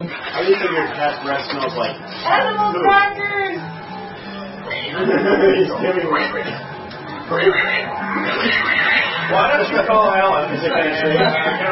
How do you think your cat's breath smells like? Animal crackers! He's giving me. Why don't you call Alan? Is it going to shake?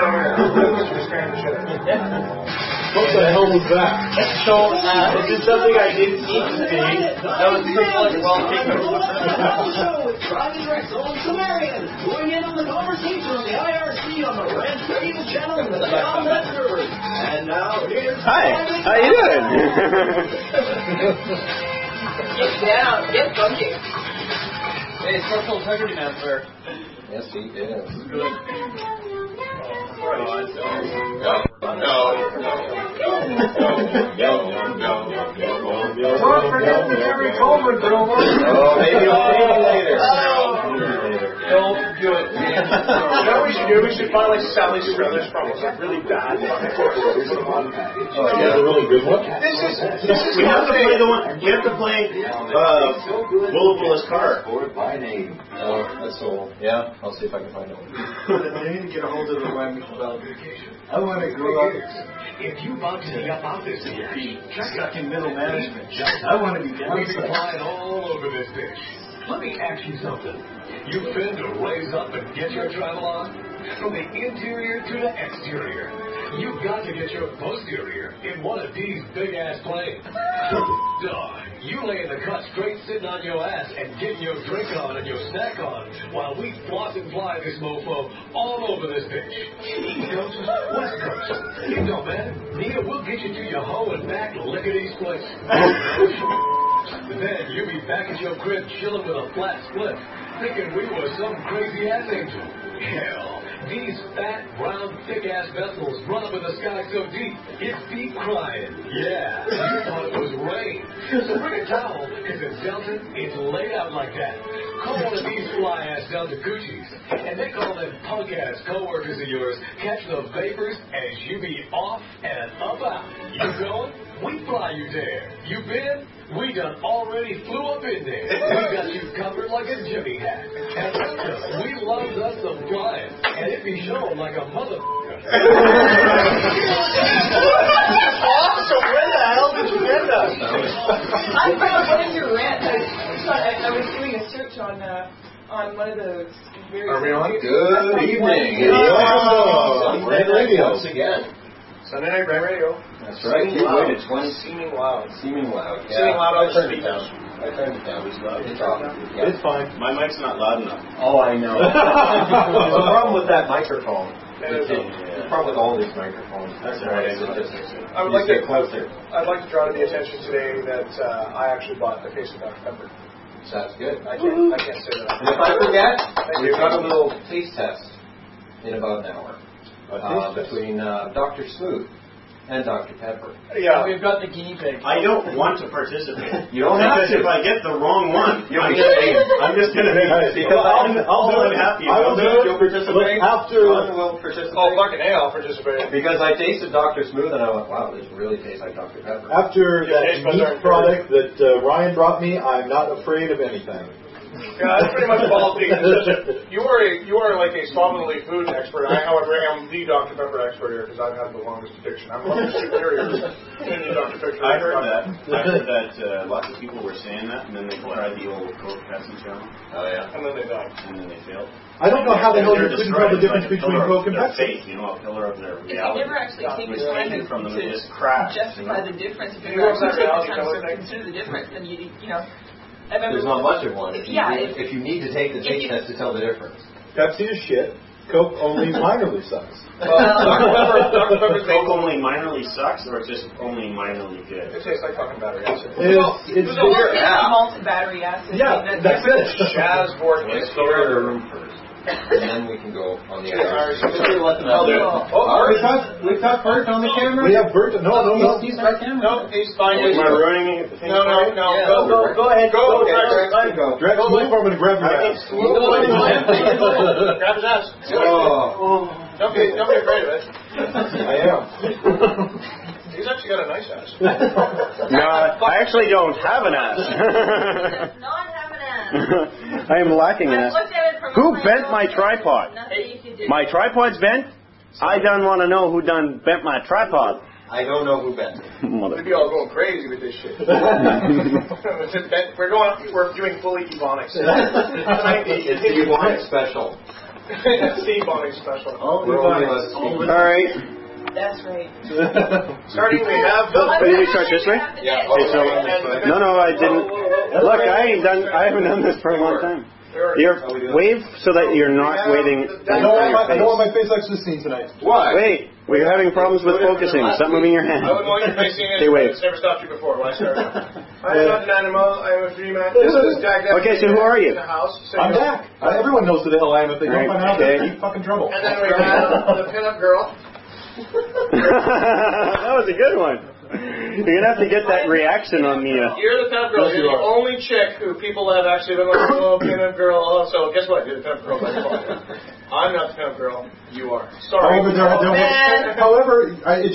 What the hell was that? So, this is something I didn't eat today. That was like well taken. Driving Rex on Sumerian. Going in on the conversation on the IRC on the Red Radio channel with the John Network. And now here's... Hi, how you doing? Get down. Get funky. Hey, social integrity man, sir. Yes, he is. Good. Don't forget the Jerry Colbert promo. Oh, maybe I'll see you later. Don't do it. You know what we should do? We should find like Sally Struthers promos, like really bad. Oh, yeah, the really good one. We have to play the one. We have to play Bulla's car. Oh, that's so. Yeah, I'll see if I can find it. I need to get a hold of the language vacation. I want to grow up. If you want to up out this year, Stuck in middle management. I want to be we flying all over this bitch. Let me ask you something. You've been to raise up and get your travel on? From the interior to the exterior, you've got to get your posterior in one of these big-ass planes. Duh. You lay in the cut straight sitting on your ass and getting your drink on and your snack on while we floss and fly this mofo all over this bitch. East Coast, West Coast. You know, man. Nita, we'll get you to your hoe and back lickety place. Then you'll be back at your crib chilling with a flat split, thinking we were some crazy-ass angel. Hell, these fat, brown, thick-ass vessels run up in the sky so deep, it's deep crying. Yeah, you thought it was rain. So bring a towel, because in Delta, it's laid out like that. Call one of these fly-ass Delta coochies, and they call them punk-ass co-workers of yours catch the vapors as you be off and up out. You going? We fly you there. You been? We done already flew up in there. We got you covered like a Jimmy hat. And we love us some flying. And it be shown like a motherfucker. Awesome. Where the hell did you get that? I found one of your rants. I was doing a search on one of those very... Are we on? Good evening. Red Radio. Once again. Sunday Night Red Radio. That's right. You waited 20. Seeming loud. Seeming loud. Yeah. Seeming loud. I turned it down. It's off. Yeah. It's fine. My mic's not loud enough. Oh, I know. There's a problem with that microphone. There's a problem with all these microphones. That's right. I would like to get closer. I'd like to draw to the attention today that I actually bought the case of Dr. Pepper. Sounds good. I can't say that. And if I forget, we've got a little taste test in about an hour between Dr. Smooth and Dr. Pepper. Yeah. We've got the guinea pig. I don't want to participate. You don't have to. If I get the wrong one, I'm just going to be... Because I'll do it happy. I'll do it. You'll participate. After... John will participate. Oh, fucking A, I'll participate. Because I tasted Dr. Smooth and I went, wow, this really tastes like Dr. Pepper. After that meat product that Ryan brought me, I'm not afraid of anything. Yeah, that's pretty much balls being decision. You are like a slovenly food expert. However, I am the Dr. Pepper expert here because I've had the longest addiction. I'm much superior to you, Dr. Pepper. I heard that lots of people were saying that, and then they tried the old Coke Pepsi challenge. Oh, yeah. And then they died. And then they failed. I don't know how the hell you They're couldn't tell the difference like between Coke and their Pepsi. faith, a pillar of their If you reality. never actually take the was time taken from them and to just crashed. justify the difference, if you You know never actually that take the reality time to thing? consider the difference, then you know. I remember There's not much of one. If you need to take the taste test to tell the difference. Pepsi is shit. Coke only minorly sucks. Dr. Pepper's Coke only minorly sucks, or it's just only minorly good? It tastes like fucking battery acid. It's malted battery acid. Yeah, that's it. Shaz Borg Let's is go to here. the room first. And then we can go on the other. We've got Bert on the camera. We have Bert. No. He's right camera. No, he's fine. Am I ruining it? No. Go ahead. Go, Drex, move over and grab your ass. Grab his ass. Oh. Don't be afraid of it. I am. He's actually got a nice ass. No, I actually don't have an ass. Does not have an ass. I am lacking an I ass. looked at it from Who a bent my angle, tripod? nothing you could do. My tripod's bent? I done want to know who done bent my tripod. I don't know who bent it. We'd be all going crazy with this shit. We're doing fully Ebonics. It's the Ebonics special. It's the Ebonics special. All right. That's right. Starting, we have. Did we start this way? Yeah. No, I didn't. Look, I haven't done this for a long time. You're wave so that you're not waiting. I don't want my face actually seen tonight. Why? Wait, we're having problems with focusing. Stop moving your hand. I wouldn't want your face seen They wave. It's never stopped you before. Why start? I'm not an animal. I'm a free man. This is Jack. Okay, so who are you? In the house, so I'm Dak. Everyone knows who the hell I am. If they don't find out, they're in fucking trouble. And then we have the pinup girl. That was a good one. You're going to have to get that reaction on the... You're the pinup girl. You're the only chick who people have actually been like, oh, pinup girl. Oh, so guess what? You're the pinup girl. I'm not the pinup girl. You are. Sorry. However, it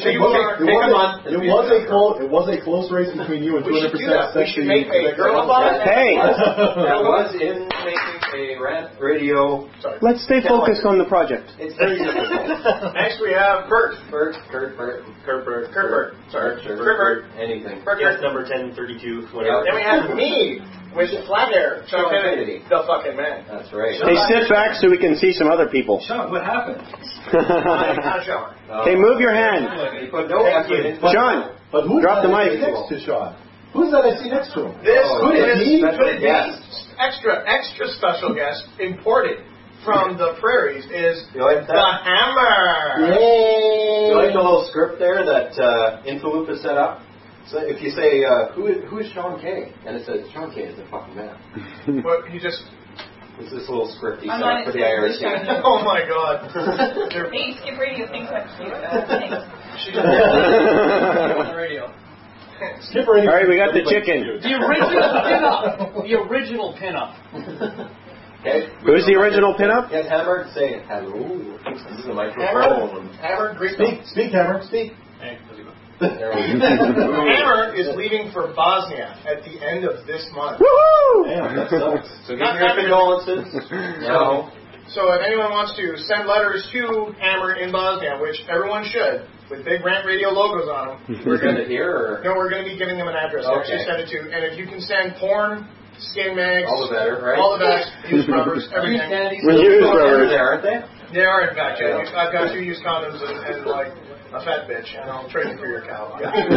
was a close race between you and 200% We should make a girl about it. Hey! That was in making a rant radio. Sorry. Let's stay focused on the project. It's very difficult. Next we have Bert. Kurt. Sorry. Kurt. Anything. Guest number 1032, whatever. Then we have me with flat hair. Sean Kennedy. The fucking man. That's right. Hey, sit back so we can see some other people. Sean, what happened? Not a shower. Hey, move your hand. You put no effort in. John, But who's drop the that I mic. see next to Sean? Who's that I see next to him? This me? is Yes. extra special guest imported from the prairies is You like the that? Hammer. You like the little script there that Infoloop has set up? So if you say, who is Sean Kay? And it says, Sean Kay is the fucking man. But he just... It's this little script he I'm set not up for the IRC. Oh my god. Hey, Skip Radio thinks I'm cute. Thanks. On the radio. Skip Radio. All right, we got the chicken. The original pinup. The original pinup. Okay? Who's the original pinup? Get Hammer to say hello. This is a microphone. Hammer, great. Speak, Hammer, speak. Hey, how's it going? There we go. Hammer is leaving for Bosnia at the end of this month. Woohoo! Damn, that sucks. So give your condolences. No. So if anyone wants to send letters to Hammer in Bosnia, which everyone should, with big Rant Radio logos on them, We're going to hear or? no, we're going to be giving them an address. Okay. Actually send it to. And if you can send porn, skin mags, All the better, right? all the best, used rubbers, everything. We use They're rubbers. there, aren't they? They are, in fact. Yeah. I've got 2 used condoms and like a fat bitch, and I'll trade you for your cow.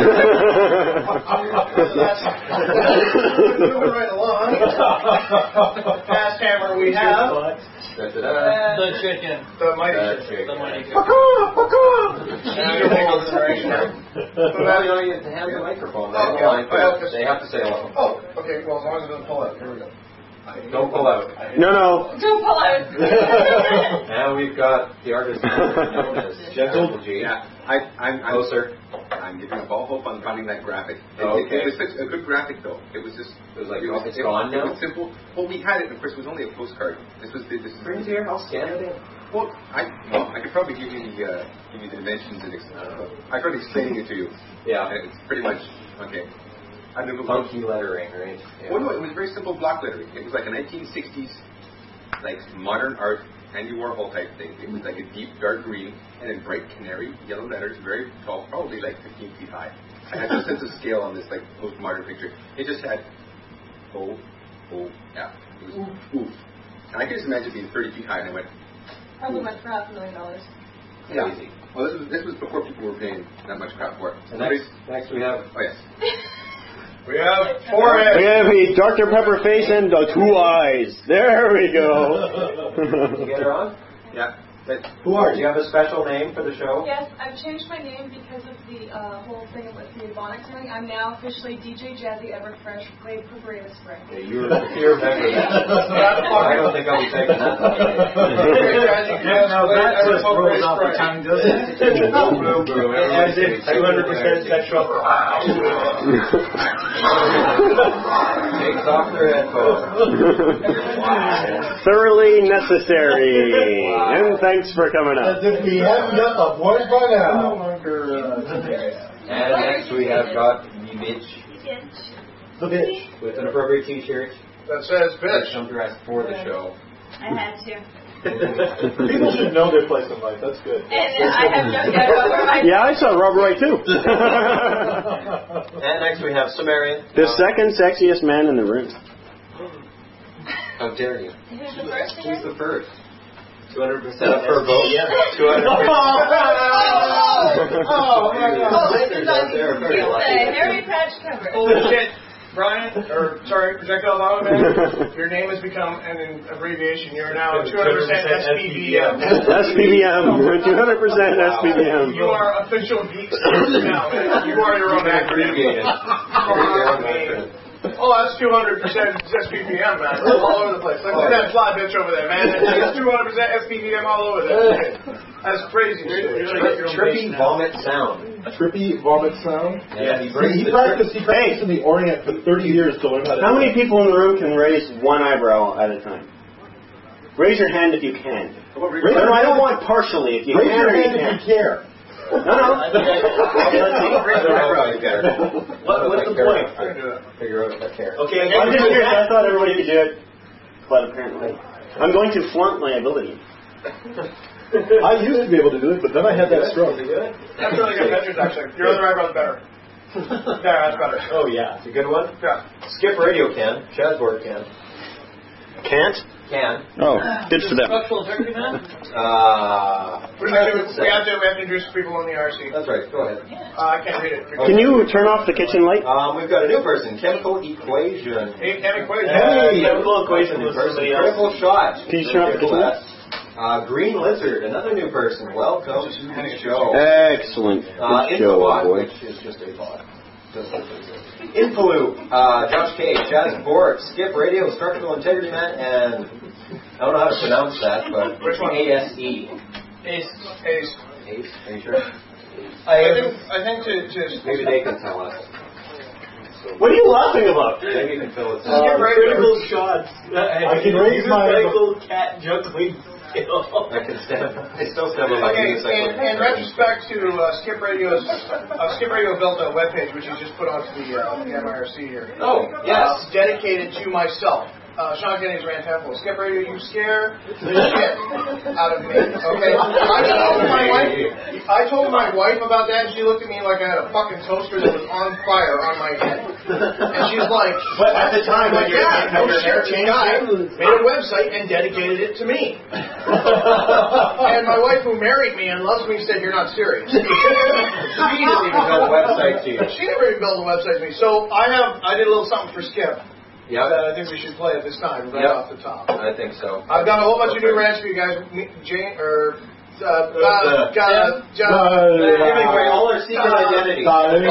Moving right along. Past Hammer we have The chicken. the mighty The mighty chicken. Now you're making the narration. You don't even have the microphone. They have to say hello. Oh, okay. Well, as long as it doesn't pull out. Here we go. Don't pull out. No. Don't pull out. And we've got the artist known as Gentle G. Yeah, I'm Closer. I'm giving up all hope on finding that graphic. Okay. It was such a good graphic, though. It was just. It was like, it was, it's gone it now? was simple. Well, we had it. Of course, it was only a postcard. This was the. Bring it here. I'll scan it in. Well, I could probably give you the dimensions and I tried explaining it to you. Yeah. And it's pretty much okay. I don't know. Funky lettering, right? Yeah. Well, no, it was very simple block lettering. It was like a 1960s, like modern art, Andy Warhol type thing. It was like a deep dark green and then bright canary yellow letters, very tall, probably like 15 feet high. I had no sense of scale on this like postmodern picture. It just had O, F. It was oof. And I can just imagine being 30 feet high, and I went, Probably went for $500,000. yeah. Well, this was before people were paying that much crap for it. And next we have. Oh yes. We have forehead. We have a Dr. Pepper face and 2 eyes. There we go. Did you get her on? Yeah. Who are you? Do you have a special name for the show? Yes, I've changed my name because of the whole thing with the Ebonics thing. I'm now officially DJ Jazzy Everfresh, played for Breda Spring. Yeah, you're remember that. I don't think I'll be taking that. Yeah, now that just rolls off the tongue, doesn't it? As if 200% sexual. Takes off their headphones. Thoroughly necessary. And thanks for coming As up. if we haven't got the point by now. And next we have got the bitch The bitch. with an appropriate t-shirt. That says bitch. Some dress for the show. I had to. People should know their place in life. That's good. And I have no idea where my... Yeah, I saw Rob Roy too. And next we have Sumerian. The second sexiest man in the room. How dare you? Who's the first again? Who's the first? 200% per vote. Yeah. 200%. Oh my God! It's a Harry Patch cover. Holy shit, Brian, Projectile Lava Man, your name has become an abbreviation. You are now 200% SPBM. SPBM. 200% SPBM. You are official geeks now, man. You are your own abbreviated. Oh, that's 200% SPBM, man. All over the place. Look at that fly bitch over there, man. It's 200% SPBM all over there. That's crazy shit. Trippy vomit sound. Trippy vomit sound? Yeah, He practiced in the Orient for 30 years to learn how to How many people in the room can raise one eyebrow at a time? Raise your hand if you can. No, I don't want partially. If you Raise can your or you hand if can't. you care. No. What's the point? Figure out if I care. Okay, I'm just curious. I thought everybody could do it, but apparently, I'm going to flaunt my ability. I used to be able to do it, but then I had that stroke. That's really good pictures, actually. Your other eyebrow's better. Yeah, that's better. Oh, yeah. It's a good one? Yeah. Skip Radio can. Chazboard can. Can't? Can. Oh, good for them. Structural integrity, man? We have to introduce people on the IRC. That's right. Go ahead. I can't read it. Can you turn off the kitchen light? We've got a new person. Chemical Equation. Hey, equation. Chemical Equation New was person. somebody else. Critical Shot. Can you turn off the kitchen light? Green Lizard. Another new person. Welcome to the show. Excellent. Good show, Infobot, boy. which is just a bot. Infoloop, Josh K, Chaz Bork, Skip Radio, Structural Integrity Man, and I don't know how to pronounce that, but which one? ASE. Ace. Ace? Are you sure? I think to Maybe they can tell us. What are you laughing about? Maybe you can fill it. Critical shots. I can raise my... Critical cat juggling. I can stand. I still stand by my Okay, unicycle. in retrospect to Skip Radio's, Skip Radio built a webpage which he just put onto the MIRC here. Oh, yes. Dedicated to myself. Sean Kenny's rant handful. Skip Radio, you scare the shit out of me. Okay? I told my wife about that, and she looked at me like I had a fucking toaster that was on fire on my head. And she's like, But at the time, when no shit, this guy made a website and dedicated it to me. And my wife, who married me and loves me, said, "You're not serious." She didn't even build a website to you. She never even built a website to me. So I did a little something for Skip. Yep. That I think we should play at this time, right off the top. I think so. I've got a whole bunch of new rants for you guys. Jane, or anyway, all our secret identities.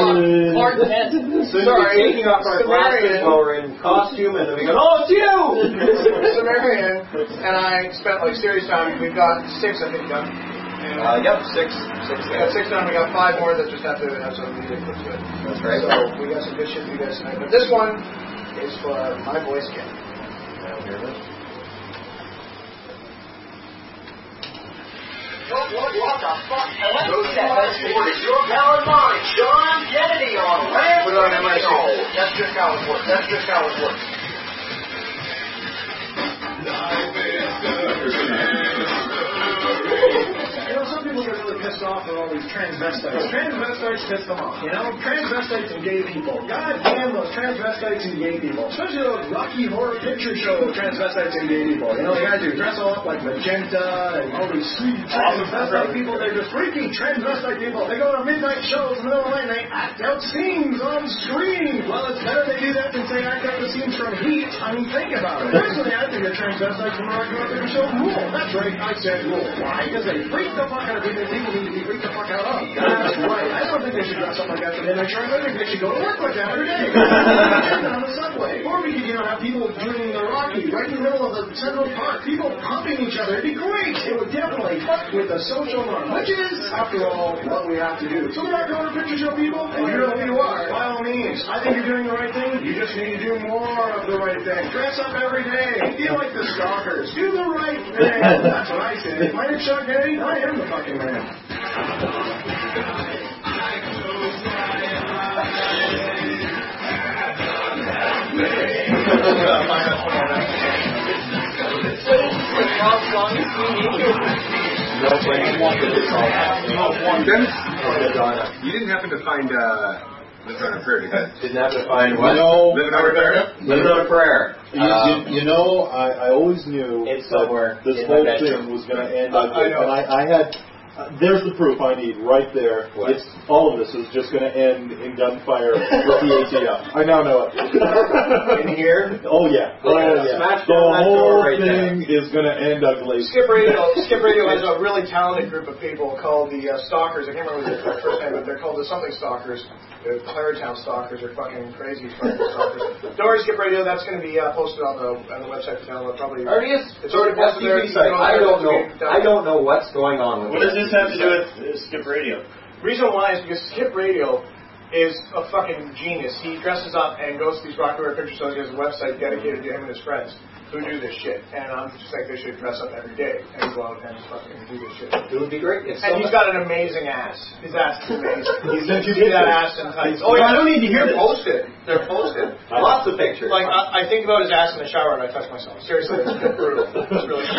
Soon we'll be taking off our glasses while we're in costume, and then we go, "Oh, it's you!" Sumerian, and I spent like serious time. We've got 6, I think, done. Yep, 6. We got 6 done. We got 5 more that just have to have some music to it. That's right. So we got some good shit for you guys tonight. But this one is for my voice kid. What the fuck? Who's that? It's your pal and mine, Sean Kennedy on Land. Put it on MIC. That's just how it works. That's just how it works. You know, some people get really pissed off with all these transvestites. Transvestites piss them off, you know? Transvestites and gay people. God damn those transvestites and gay people. Especially those Rocky Horror Picture Show transvestites and gay people. You know, the guys who dress all up like magenta and all these sweet transvestite people. They're just freaky transvestite people. They go to midnight shows in the middle of the night and they act out scenes on screen. Well, it's better they do that than say act out the scenes from Heat. I mean, think about it. Personally, I think a transvestite from the Rocky Horror Picture Show rule. That's right, I said rule. Why? Because they freak the fuck out of people need to be freaked the fuck out of. That's right. I don't think they should dress up like that for midnight show. I think they should go to work like that every day. On the subway. Or we could, have people doing the Rocky right in the middle of the Central Park. People pumping each other. It'd be great. It would definitely fuck with the social norm, which is, after all, what we have to do. So we're not going to picture show people, and you know who you are. By all means, I think you're doing the right thing. You just need to do more of the right thing. Dress up every day. Feel like the stalkers. Do the right thing. That's what I say. My name's Sean Kennedy. I am the fucking man. Dennis, you didn't happen to find Living on a Prayer, did you? Didn't have to find what? Living on a Prayer? Living on a Prayer. You know, I always knew it's somewhere that this whole thing was going to end up with, and I had. There's the proof I need right there. What? It's all of this is just going to end in gunfire with the ATF. I now know it. In here? Oh yeah. Smash the down that whole door right thing is going to end ugly. Skip Radio has a really talented group of people called the Stalkers. I can't remember their first name, but they're called the something Stalkers. The Clarytown Stalkers are fucking crazy fucking stalkers. Don't worry, Skip Radio. That's going to be posted on the website to download. Probably. Already is. It's already posted there. I don't know. I don't know what's going on with What does this have to do with Skip Radio? Reason why is because Skip Radio is a fucking genius. He dresses up and goes to these Rocky Horror Picture Shows. He has a website dedicated to him and his friends who do this shit. And I'm just like, they should dress up every day and go out and fucking do this shit. It would be great. And he's got an amazing ass. His ass is amazing. He's you see that ass in tights. Oh, yeah, I don't need to hear They're posted. They're posted. Lots of pictures. Like, I think about his ass in the shower and I touch myself. Seriously, it's brutal. It's really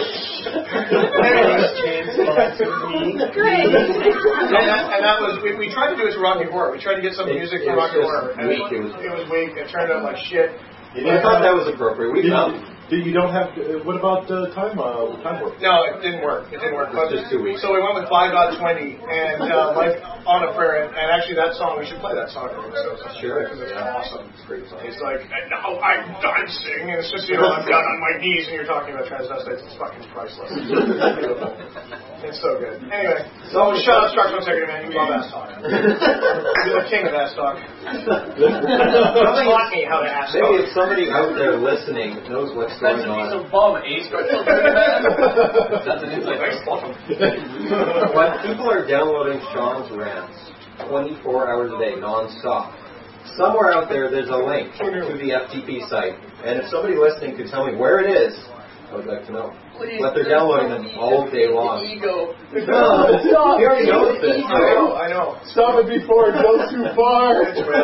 crazy. Great. And that was, we tried to do it to Rocky Horror. We tried to get some music from Rocky Horror. And it was weak. It turned out like shit. I thought that was appropriate. You don't have. What about time work? No, it didn't work. It didn't work. It was just 2 weeks. So we went with 5.20 and like on a prayer, and actually that song we should play that song. Sure, because it's awesome. It's a great song. It's like, and now I'm dancing, and it's just I'm down on my knees, and you're talking about transvestites. It's fucking priceless. It's so good. Anyway, so shut up, Shark Second Man. You love ass talk. You're the king of ass talk. Don't taught me how to ass talk. Maybe if somebody out there listening knows what's going on. That's a bum, Ace. That's an inside baseball. When people are downloading Sean's rants 24 hours a day, non-stop, somewhere out there's a link to the FTP site. And if somebody listening could tell me where it is, I would like to know. But they're downloading them all day long. Ego. No, stop. He already knows this. I know. Stop it before it goes too far.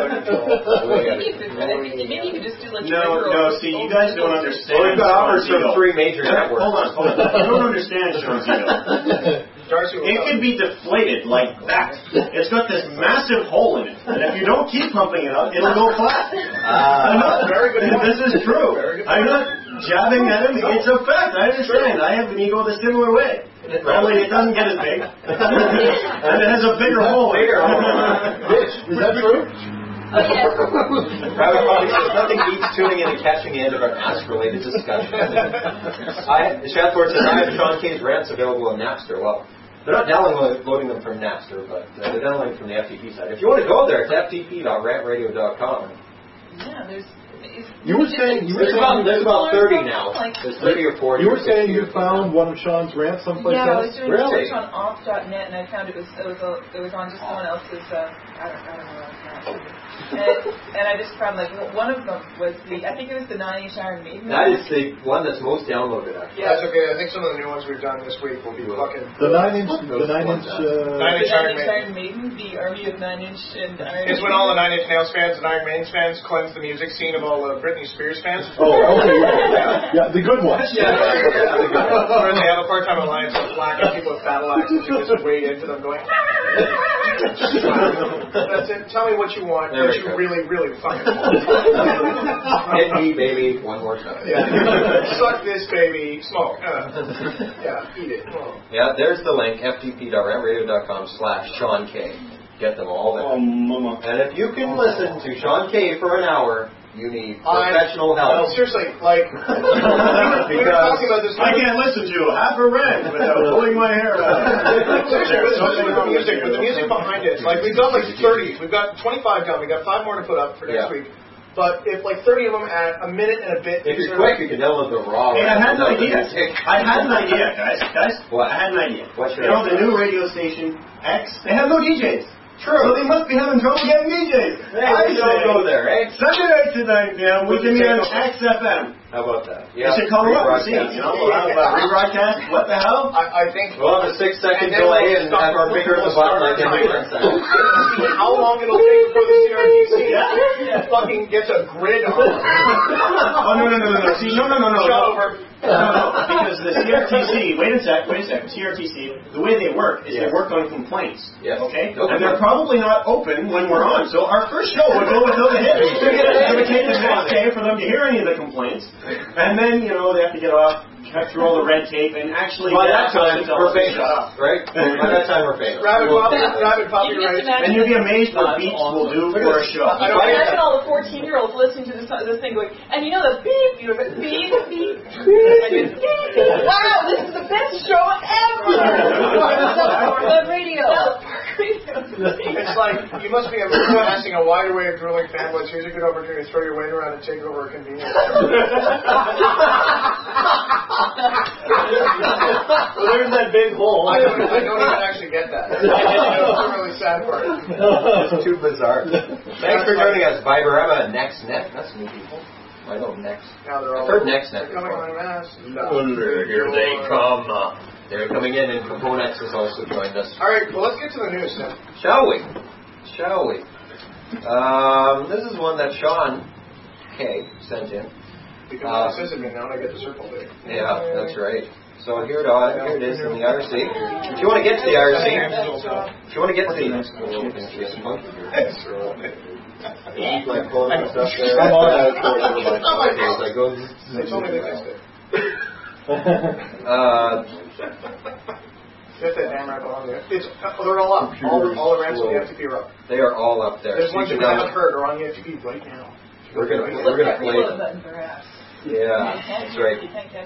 Maybe you could just do like No, see, you guys don't understand. Well, we've got offers from 3 major networks. Hold on. You don't understand, Sean Zito. It could be deflated like that. It's got this massive hole in it, and if you don't keep pumping it up, it'll go flat. Very good. This is true. I'm not jabbing at him. It's a fact. I understand. I have an ego the similar way. Only it doesn't get as big, and it has a bigger hole. Is that true? Nothing beats tuning in and catching the end of our ass-related discussion. Shadford says, I have Sean K's rants available on Napster. Well, they're not downloading them from Napster, but they're downloading from the FTP site. If you want to go there, it's ftp.rantradio.com. Yeah, there's You were saying there's about 30 now. There's 30 or 40. You were saying you found one of Sean's rants someplace yeah, else? I was doing research on off.net and I found it was on just someone else's. I don't know. And I just found like one of them was I think it was the 9 Inch Iron Maiden. That is the one that's most downloaded. Actually. Yeah, that's okay. I think some of the new ones we've done this week will be fucking. The 9 Inch. Iron Maiden, the army of 9 Inch and Iron. It's when all the 9 Inch Nails fans and Iron Maiden fans cleanse the music scene of all the Britney Spears fans. Oh, okay. Yeah, the good ones. Yeah, where they have a part-time alliance with black and people with battle axes who just wade into them going. That's it. Tell me what you want. What you really, really fucking want. Hit me, baby, one more time. Yeah. Suck this, baby. Smoke. Yeah, eat it. Oh. Yeah, there's the link, ftp.rantradio.com/Sean K. Get them all there. Oh, mama. And if you can listen to Sean K for an hour, you need professional help. Seriously, like, we were talking about this. I can't listen to half a rant without pulling my hair out. Seriously, with the music behind it, like we've done like 30, we've got 25 done, we got 5 more to put up for next week. But if like 30 of them at a minute and a bit. If you're quick, you can download the raw. Hey, I had an idea. Guys. What? I had an idea. What's your idea? The new radio station X, they have no DJs. True. So they must be having trouble getting DJs. Hey, I don't go there, eh? Sunday night to 9 p.m. we can be on XFM. How about that? Yeah. You should call up and see. We'll have a rebroadcast. What the hell? I think we'll have a 6-second delay and have our finger at the button like every 10 seconds. How long it'll take before the CRTC? fucking gets a grid on. Oh, no. See, no. Shut over. Because the CRTC, wait a sec, CRTC, the way they work is they work on complaints. Yes. Okay? And they're probably not open when we're on. So our first show would go without a hit. It's going to take the next day for them to hear any of the complaints. And then, they have to get off, cut through all the red tape, and actually by that time, we're famous, right? By that time, we're famous. Rabbit copyright. And you'd be amazed what Beats will do for a show. I imagine all the 14-year-olds listening to this thing going, and the beep, beep. Wow, this is the best show ever! South Radio. It's like, you must be amassing a wider way of drooling fanboys. Here's a good opportunity to throw your weight around and take over a convenience store. Well, there's that big hole. I don't even actually get that. That's the really sad part. It's too bizarre. Thanks for joining us, Viberema, NextNet. That's new people. I know Next. Now they're all I've heard NextNet coming before. on mass. Here they come. They're coming in, and Componex has also joined us. All right, well, let's get to the news now. Shall we? This is one that Sean K. sent in. Because it says it now, and I get the circle there. Yeah, that's right. So here it is in the IRC. If you want to get to the IRC, like pulling stuff there. They told me they fixed it. Get that damn right on there. They're all up. All the rents on the FTP are up. They are all up there. There's ones that I haven't heard are on the FTP right now. We're gonna play them. Yeah, that's right.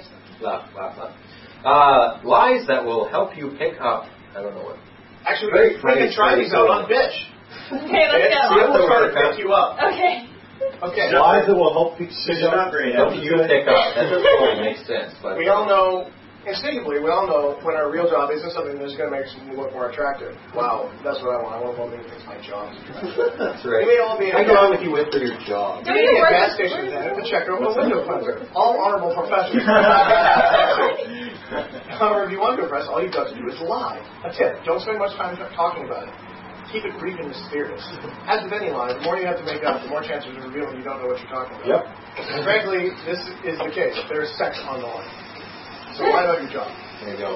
Lies that will help you pick up. I don't know what. Actually, we can try these out on Bitch. Okay, let's go. I will try to pick you up. Okay. Lies that will help you pick up. Help you pick up. That doesn't really make sense. But we all know, instinctively, when our real job isn't something that's going to make us look more attractive. Wow, that's what I want. I want to motivate because my job is attractive. That's right. We may all be I go on with you with for your job. Maybe a gas station attendant, the checker, a window cleanser. All honorable professions. However, if you want to impress, all you've got to do is lie. That's it. Don't spend much time talking about it. Keep it brief and mysterious. As with any lie, the more you have to make up, the more chances of revealing you don't know what you're talking about. Yep. And frankly, this is the case. There is sex on the line. So lie about your job. There you go.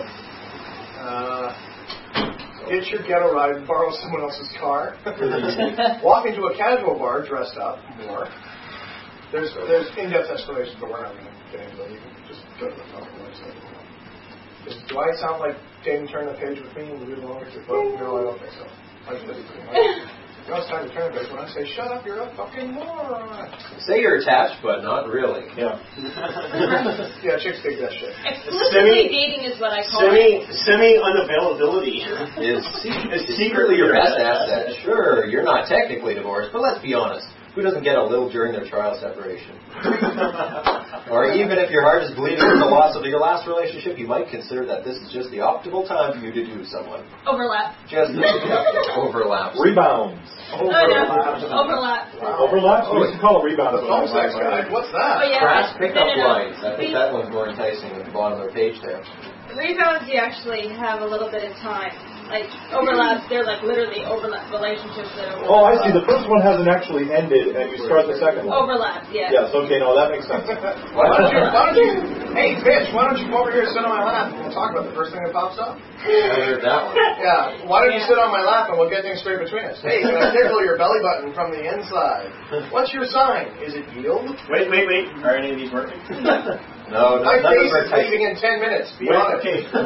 Ditch your ghetto ride and borrow someone else's car. Walk into a casual bar dressed up more. There's in-depth explanations, but we're not going to get into it. You can just go to the fucking website. Do I sound like Danny turn the page with me and read along with your book? No, I don't think so. It's time to turn the page when I say, shut up, you're a fucking moron. Say you're attached, but not really. Yeah. Yeah, chicks dig that shit. Explicitly dating is what I call it. Semi-unavailability is secretly your best asset. Sure, you're not technically divorced, but let's be honest. Who doesn't get a little during their trial separation? Or even if your heart is bleeding from the loss of your last relationship, you might consider that this is just the optimal time for you to do someone. Overlap. Just overlaps. Rebounds. Overlap. Overlaps? We used to call it rebounds. What's that? Oh, yeah. Crass pickup lines. I think that one's more enticing at the bottom of the page there. Rebounds, you actually have a little bit of time. Like, overlaps, they're like literally overlap relationships that are... Oh, I see. The first one hasn't actually ended, and you start the second one. Overlap, yeah. Yes, okay, no, that makes sense. Why don't you, hey, bitch, why don't you come over here and sit on my lap and we'll talk about the first thing that pops up? I heard that one. Yeah, why don't you sit on my lap and we'll get things straight between us? Hey, can I tickle your belly button from the inside? What's your sign? Is it yield? Wait. Are any of these working? No, my face is leaving in 10 minutes. Be honest. Okay. See,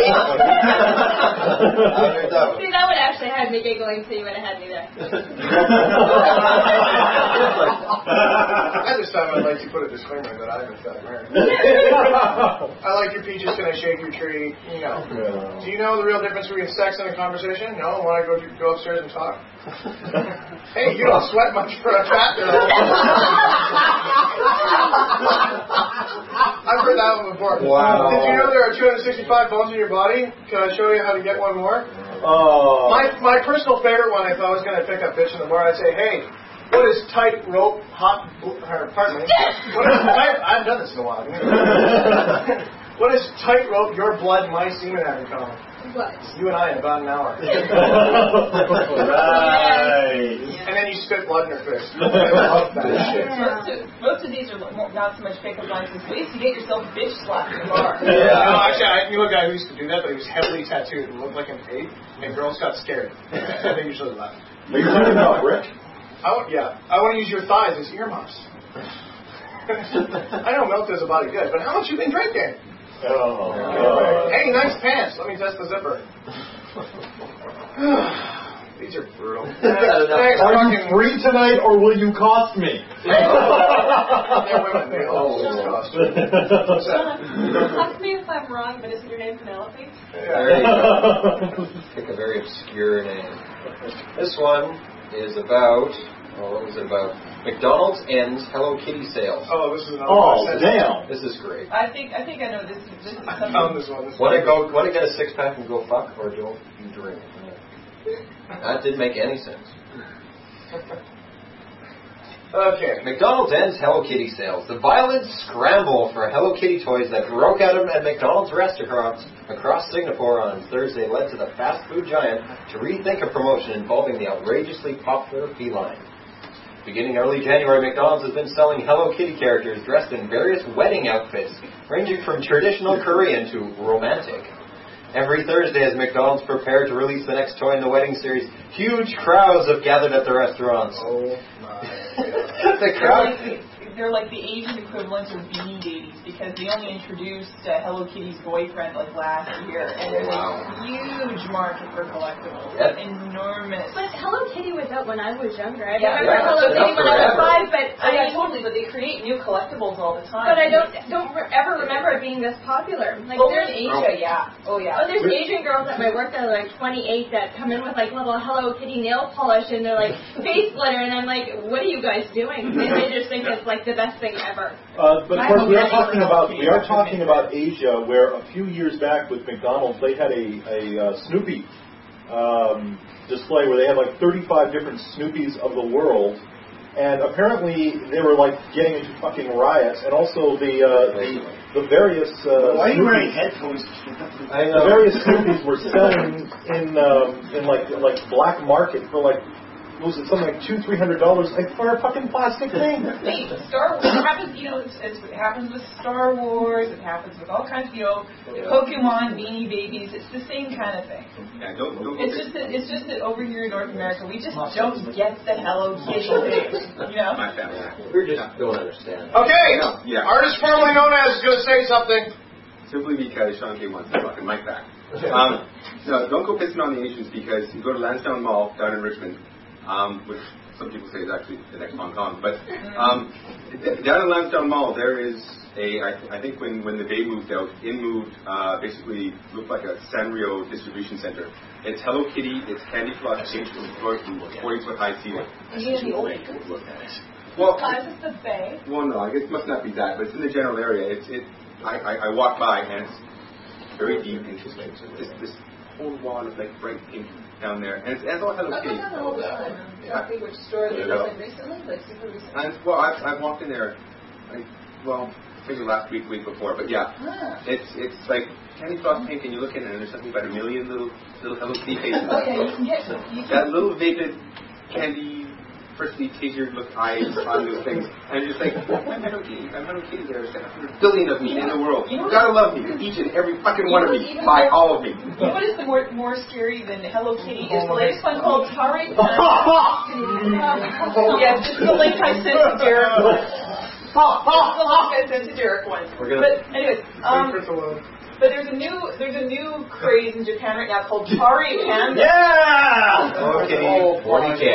that would actually have me giggling, so you would have had me there. At this time, I'd like to put a disclaimer that I haven't gotten married. I like your peaches. Can I shake your tree? No. Do you know the real difference between sex and a conversation? No. Want to go upstairs and talk? Hey, you don't sweat much for a fat girl. I've heard that one before. Wow. Did you know there are 265 bones in your body? Can I show you how to get one more? Oh. My personal favorite one, if I was going to pick up bitch in the bar, I'd say, hey, what is tight rope, pardon me. I haven't done this in a while. What is tight rope, your blood, my semen have in common? What? You and I in about an hour. Right. And then you spit blood in her face. Most of these are not so much pickup lines as ways to get yourself bitch slapped in the bar. No, actually, I knew a guy who used to do that, but he was heavily tattooed and looked like an ape, and girls got scared. And they usually left. Are you talking about Rick? I want to use your thighs as earmuffs. I know milk does a body good, but how much you been drinking? Hey, nice pants. Let me test the zipper. These are brutal. Are you free tonight, or will you cost me? They're women. They always cost you. Ask me if I'm wrong, but isn't your name Penelope? There you go. Pick a very obscure name. This one is about, what was it about? McDonald's ends Hello Kitty sales. Oh, this is another one. Damn. This is great. I think I know this is I found this one. Want to get a 6-pack and go fuck, or don't you drink? That didn't make any sense. Okay. McDonald's ends Hello Kitty sales. The violent scramble for Hello Kitty toys that broke out at McDonald's restaurants across Singapore on Thursday led to the fast food giant to rethink a promotion involving the outrageously popular feline. Beginning early January, McDonald's has been selling Hello Kitty characters dressed in various wedding outfits, ranging from traditional Korean to romantic. Every Thursday, as McDonald's prepared to release the next toy in the wedding series, huge crowds have gathered at the restaurants. Oh my The crowd. They're like the Asian equivalent of Beanie Babies because they only introduced Hello Kitty's boyfriend like last year, and there's a huge market for collectibles. Yep. Enormous. But Hello Kitty was out when I was younger. I Yeah, remember Hello Kitty when I was 5, but totally. But they create new collectibles all the time. But I don't ever remember it being this popular. Like there's Asia, yeah. Oh yeah. Oh, there's Asian girls at my work that are like 28 that come in with like little Hello Kitty nail polish and they're like face glitter, and I'm like, what are you guys doing? And they just think it's like the best thing ever. But of course, we are talking about Asia, where a few years back with McDonald's, they had a Snoopy display where they had like 35 different Snoopies of the world, and apparently they were like getting into fucking riots, and also the various why are you wearing headphones? The various Snoopies were selling in like black market for like, was it something like $200-300 like for a fucking plastic thing? Hey, Star Wars, it happens, it happens with Star Wars, it happens with all kinds of, Pokemon, Beanie Babies, it's the same kind of thing. Yeah, don't it's just that over here in North America, we just don't get the Hello Kitty thing, My family. We just don't understand. Okay! Yeah. Artist formerly known as is going to say something. Simply because Sean K wants to fucking mic back. No, don't go pissing on the Asians because you go to Lansdowne Mall down in Richmond, which some people say is actually the next Hong Kong. But down in Lansdowne Mall, there is I think when the Bay moved out, in moved basically looked like a Sanrio distribution center. It's Hello Kitty, it's Candy Floss, changed from 40-foot high ceiling. Well, Is this the Bay? Well, no, I guess it must not be that, but it's in the general area. I walk by and it's very deep and just like this whole wall of like bright pink down there, and it's all Hello Kitty. Which store they opened recently, like super recently. And well, I've walked in there, maybe last week before, but yeah, it's like Candy Floss pink, and you look in and there's something about 1 million little Hello Kitty faces. Oh yeah, you can get that little vapid candy. Firstly, tasered look eyes on those things, and you're just like, I'm Hello Kitty. There's 100 billion of me in the world. You've got to love me, each and every fucking one of me, by all of me. You know what is the more scary than Hello Kitty is the latest one called Tari. Yeah, just the link I sent to Derek. But anyways, but there's a new craze in Japan right now called Tari Panda. Yeah! Okay, 40K.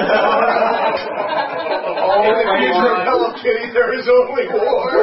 Hello Kitty, there is only war.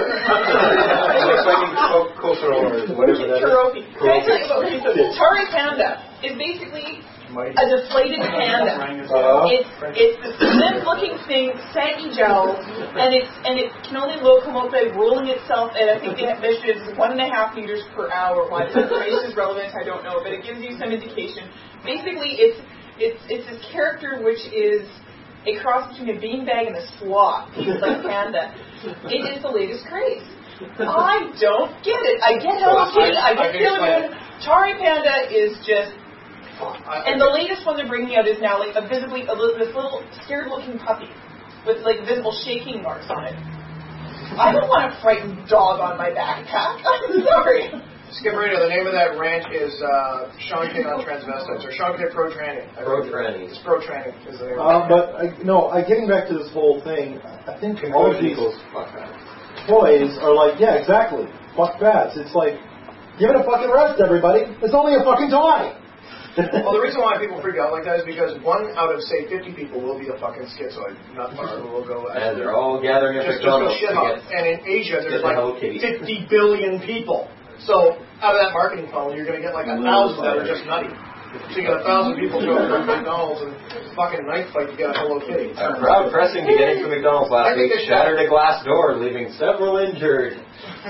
What is it? Kuroki. Can I tell you about this? Tari Panda is basically a deflated panda. It's the slim-looking thing, saggy gel, and it can only locomote by rolling itself at, I think they have measured it as 1.5 meters per hour. Why this information is relevant, I don't know, but it gives you some indication. Basically, it's this character which is a cross between a beanbag and a sloth, like panda. It is the latest craze. I don't get it. I get Hello Kitty. I get Sailor Moon. Tari Panda is just, and the latest one they're bringing out is now like this little scared-looking puppy with like visible shaking marks on it. I don't want a frightened dog on my backpack. I'm sorry. Skip Radio, the name of that ranch is Sean K. on Transvestites, or Sean K. Pro Tranny. Pro Tranny. It's Pro Tranny is the name of it. Getting back to this whole thing, I think all of these toys are like, yeah, exactly, fuck bats. It's like, give it a fucking rest, everybody. It's only a fucking toy. Well, the reason why people freak out like that is because 1 out of, say, 50 people will be a fucking schizoid. Not far, who will go... And they're all gathering at McDonald's. And in Asia, there's like 50 billion people. So, out of that marketing funnel, you're going to get like 1,000 that are just nutty. So you get 1,000 people go to McDonald's and fucking knife fight to get a Hello Kitty. A crowd pressing to get into McDonald's last week shattered a glass door, leaving several injured.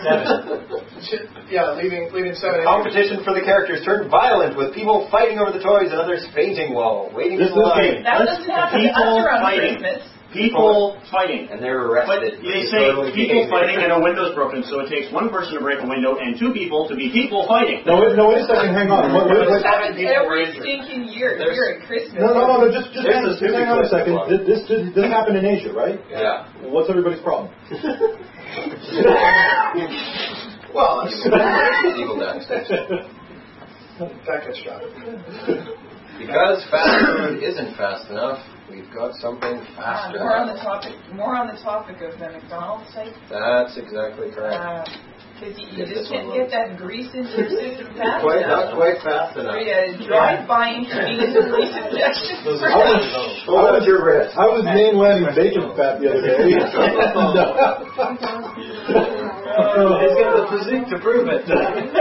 7. Yeah, leaving 7. Competition for the characters turned violent, with people fighting over the toys and others fainting while waiting in line. That doesn't happen to us around Christmas. People fighting. And they're arrested. But they say people fighting and a window's broken, so it takes 1 person to break a window and 2 people to be people fighting. No, wait a second, hang on. It happens every stinking year during Christmas. No, just hang on a second. This happened in Asia, right? Yeah. What's everybody's problem? Well, evil death. That gets shot. Because fast food isn't fast enough, we've got something faster. More on the topic of the McDonald's type. That's exactly correct. Because you just can't get that grease into your system fast enough. Not quite fast enough. Drive-by intravenous grease injections. Hold on your wrist. I was mainlanding bacon fat the other day. It's got the physique to prove it.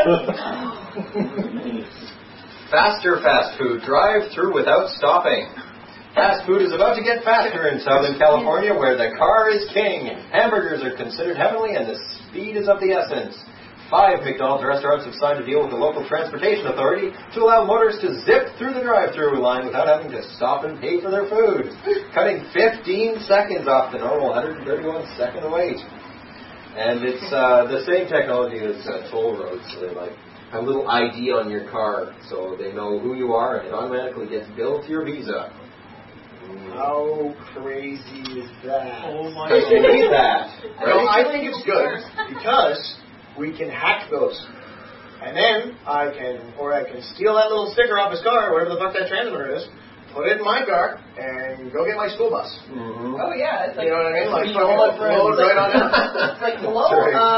Faster fast food. Drive through without stopping. Fast food is about to get faster in Southern California, where the car is king. Hamburgers are considered heavenly, and the speed is of the essence. 5 McDonald's restaurants have signed a deal with the local transportation authority to allow motorists to zip through the drive-through line without having to stop and pay for their food, cutting 15 seconds off the normal 131-second wait. And it's the same technology as toll roads. So they have a little ID on your car, so they know who you are, and it automatically gets billed to your Visa. How crazy is that? Oh my God. You need that. Well, I think it's good because we can hack those. And then I can steal that little sticker off his car, wherever the fuck that transmitter is, put it in my car, and go get my school bus. Mm-hmm. Oh yeah, it's like, you know what I mean? Like load right on out. It's like, hello,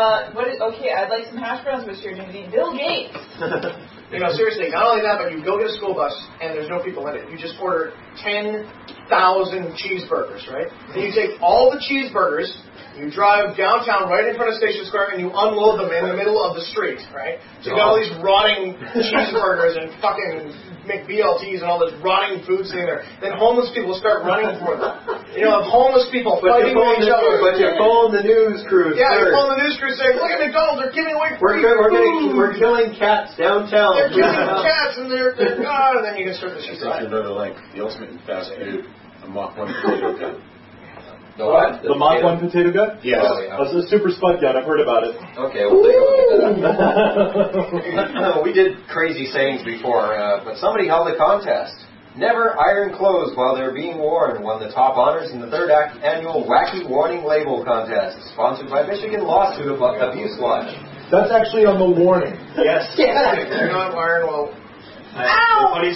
I'd like some hash browns, Mr. Bill Gates. You know, seriously, not only that, but you go get a school bus, and there's no people in it. You just order 10,000 cheeseburgers, right? Then you take all the cheeseburgers, you drive downtown right in front of Station Square, and you unload them in the middle of the street, right? So you got all these rotting cheeseburgers and fucking McBLTs and all this rotting food sitting there. Then homeless people start running for them. You know, homeless people fighting with each other. But you phone the news crews. Yeah, you phone the news crews saying, look at McDonald's, they're giving away free food. We're killing cats downtown. They're killing cats, and they're and then you can start the shit. The ultimate in fast food, a Mach 1 potato gun. The what? The Mach 1 potato gun? Yes. That's a super spud gun. I've heard about it. Okay, we'll take a look at that. We did crazy sayings before, but somebody held a contest. Never iron clothes while they're being worn won the top honors in the 3rd annual Wacky Warning Label Contest, sponsored by Michigan Lawsuit Abuse Watch. That's actually on the warning. Yes. They're not iron well. Ow! Ow! Oh,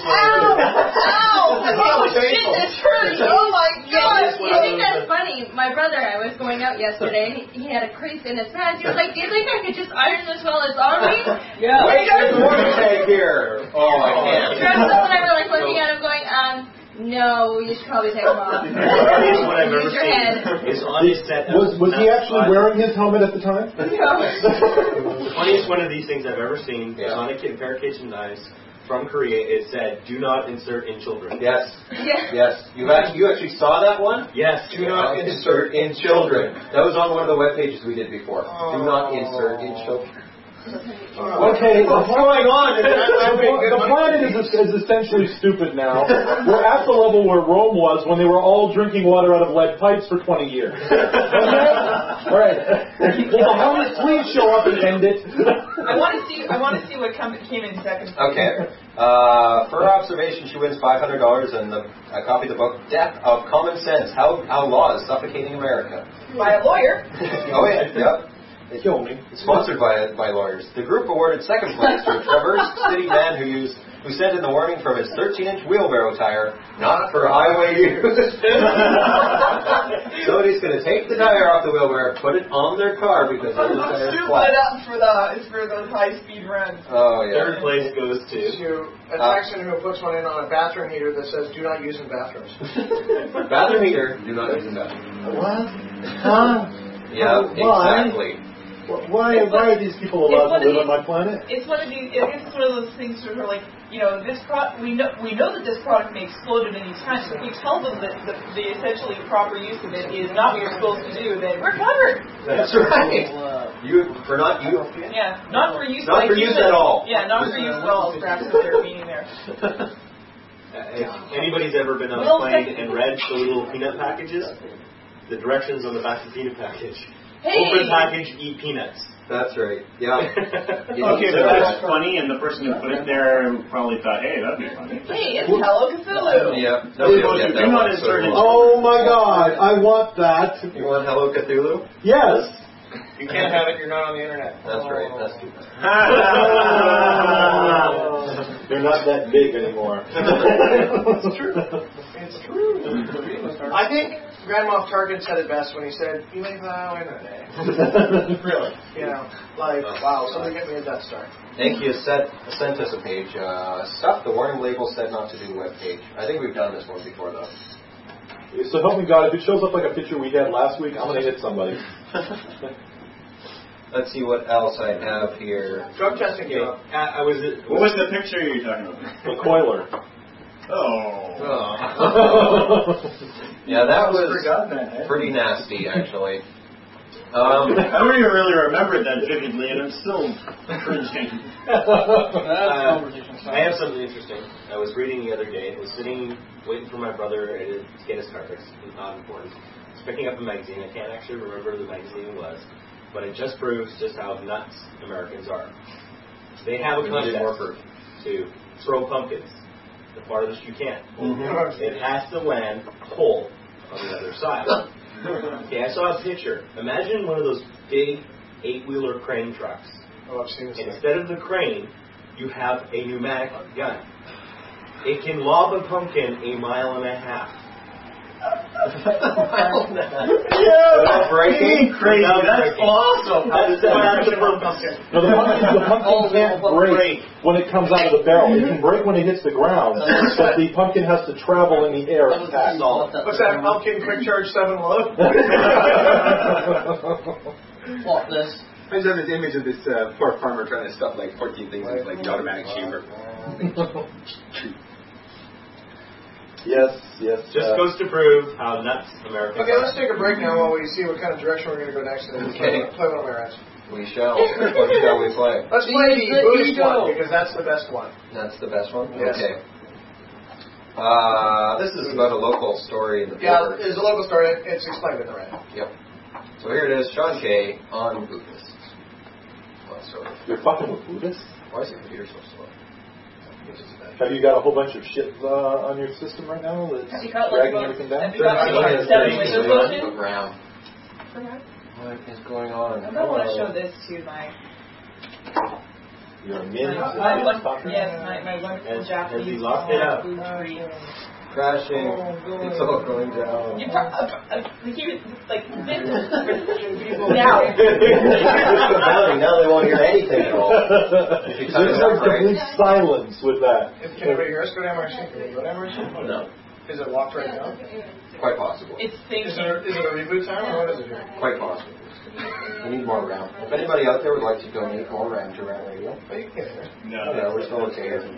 shit, this hurts. Oh, my God. You think that's funny? My brother, I was going out yesterday, and he had a crease in his pants. He was like, do you think I could just iron this while it's on me? Yeah. Wait, there's more to take here. Oh, I can't. And I were like looking at him going, no, you should probably take them off. Funniest one I've ever seen is on his set. Was he actually wearing his helmet at the time? The funniest one of these things I've ever seen is on a pair of kitchen knives from Korea. It said, "Do not insert in children." Yes. Yes. You actually saw that one? Yes. Do not insert in children. That was on one of the web pages we did before. Do not insert in children. Okay, what's going on? The planet is essentially stupid now. We're at the level where Rome was when they were all drinking water out of lead pipes for 20 years. All right. Will Muhammad please show up and end it? I want to see what came in second. Okay. For her observation, she wins $500 and a copy of the book Death of Common Sense: How Law is Suffocating America. By a lawyer. Oh yeah, yep. They killed me. Sponsored by lawyers. The group awarded second place to a Traverse City man who sent in the warning from his 13-inch wheelbarrow tire, not for highway use. Somebody's going to take the tire off the wheelbarrow, put it on their car because the tire is flat. It up for those high-speed runs. Oh yeah. Third place goes to a Texan who puts one in on a bathroom heater that says "Do not use in bathrooms." Bathroom heater, do not use in bathrooms. What? Huh? Yeah, exactly. Why are these people allowed to live on my planet? It's one of these. I guess it's one of those things where we're like, this product. We know that this product may explode at any time. So if we tell them that the essentially proper use of it is not what you're supposed to do, then we're covered. That's right. Yeah, not for use. Not for use at all. Yeah, not for use at all. Perhaps their meaning there. If anybody's ever been on a plane and read the little peanut packages, the directions on the back of the peanut package. Hey. Open package, eat peanuts. That's right. Yeah. Okay, but that's funny, and the person who put it there probably thought, hey, that'd be funny. Hey, it's Hello Cthulhu. Yeah. Oh my God, I want that. You want Hello Cthulhu? Yes. You can't have it. You're not on the internet. That's right. That's too bad. They're not that big anymore. It's true. It's true. I think Grand Moff Tarkin said it best when he said, "You may vow in a day." Really? Wow, somebody get me a Death Star. Thank you. Sent us a page. Stuff the warning label said not to do web page. I think we've done this one before, though. So help me God, if it shows up like a picture we had last week, I'm going to hit somebody. Let's see what else I have here. Drug testing came up. What was the picture you were talking about? The coiler. Oh. Yeah, that was pretty nasty, actually. I don't even really remember that vividly, and I'm still cringing. I have something interesting. I was reading the other day. I was sitting, waiting for my brother to get his car fixed. It's not important. I was picking up a magazine. I can't actually remember who the magazine was, but it just proves just how nuts Americans are. They have a contest to throw pumpkins the farthest you can. Mm-hmm. It has to land whole on the other side. Okay, I saw a picture. Imagine one of those big 8-wheeler crane trucks. Oh, I've seen this. Instead of the crane, you have a pneumatic gun. It can lob a pumpkin 1.5 miles. Yeah, breaking crazy. That's awesome. That's the pumpkin. No, the pumpkin can't break when it comes out of the barrel. It can break when it hits the ground, but the pumpkin has to travel in the air. What's that? Pumpkin quick charge 7 load? What this? I just have this image of this poor farmer trying to stuff like 14 things with like the automatic chamber. Yes. Just goes to prove how nuts America is. Okay, let's take a break now while we see what kind of direction we're going to go next. Okay. Play one of my rats. We shall. What shall we play? Let's play the Buddhist one, because that's the best one. That's the best one? Yes. Okay. This is about a local story in the paper. Yeah, it's a local story. It's explained in the rat. Yep. So here it is, Sean Kay on Buddhists. You're fucking with Buddhists? Why is your computer so slow? Have you got a whole bunch of shit on your system right now that's dragging everything down? Have you got like 7 Windows version? What is going on? I don't want to show this to my... Your min? Yes, my wonderful Japanese. Has he locked it up? Crashing. It's all going down. You keep it like this. Now. Now they won't hear anything at all. There's like complete silence with that. Can anybody hear us? Go to MRC. Can you go to MRC? No. Is it locked right now? Quite possible. It's thinking. Is it a reboot time or what is it here? Quite possible. We need more RAM. If anybody out there would like to donate more RAM to RAM Radio. Oh, you can hear. No, we're still okay here.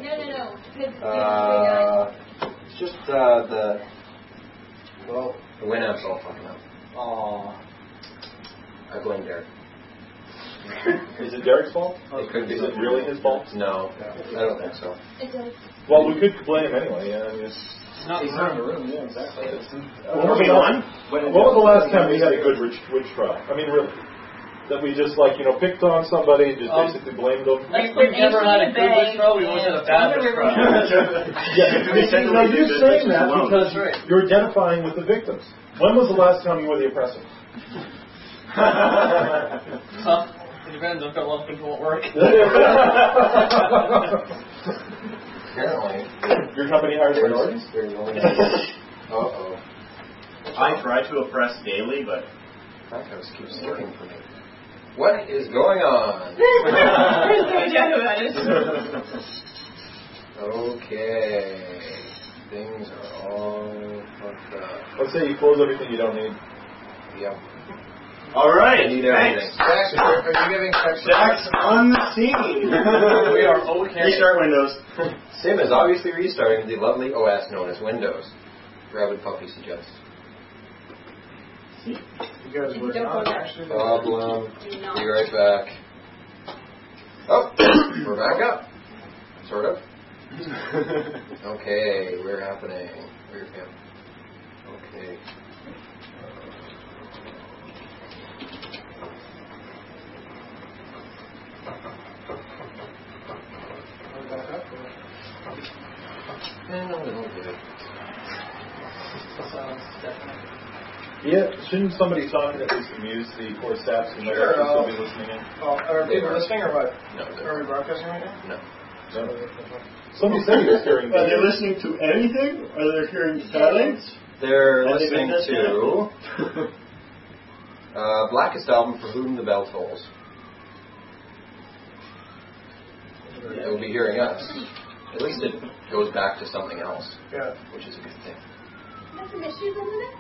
No. It's just the Winamp's all fucking up. Aww. I blame Derek. Is it Derek's fault? It could be. Is it really his fault? No, I don't think so. It does. Well, we could blame him anyway. Yeah, I mean, Not in the room, yeah, exactly. When was the last time we had a good witch trial? I mean, really. That we just, picked on somebody and just basically blamed them? We've never had a good witch trial, we always had a bad witch trial. Yeah, you're saying that because you're identifying with the victims. When was the last time you were the oppressor? It depends, I've got a lot of people at work. Apparently. Your company hires minorities? Uh-oh. I try to oppress daily, but that house keeps looking for me. What is going on? Okay. Things are all fucked up. Let's say you close everything you don't need. Yep. All right. Need everything. Jax, are you giving Jax on the scene. We are okay. Restart Windows. Sim is obviously restarting the lovely OS known as Windows. Rabid Puppy suggests. You guys were not actually... Problem. Be right back. Oh, we're back up. Sort of. Okay, we're happening. Where's him? Okay. And a little bit. Yeah, shouldn't somebody talking at least amuse the poor staff who might actually still be listening in? Oh, are people listening or what? No. Are we broadcasting right now? No. Somebody said he was hearing. Are they listening to anything? Are they hearing phthalates? They're listening to Blackest Album, For Whom the Bell Tolls. They will be hearing us. At least it goes back to something else. Yeah. Which is a good thing. Have some issues under there?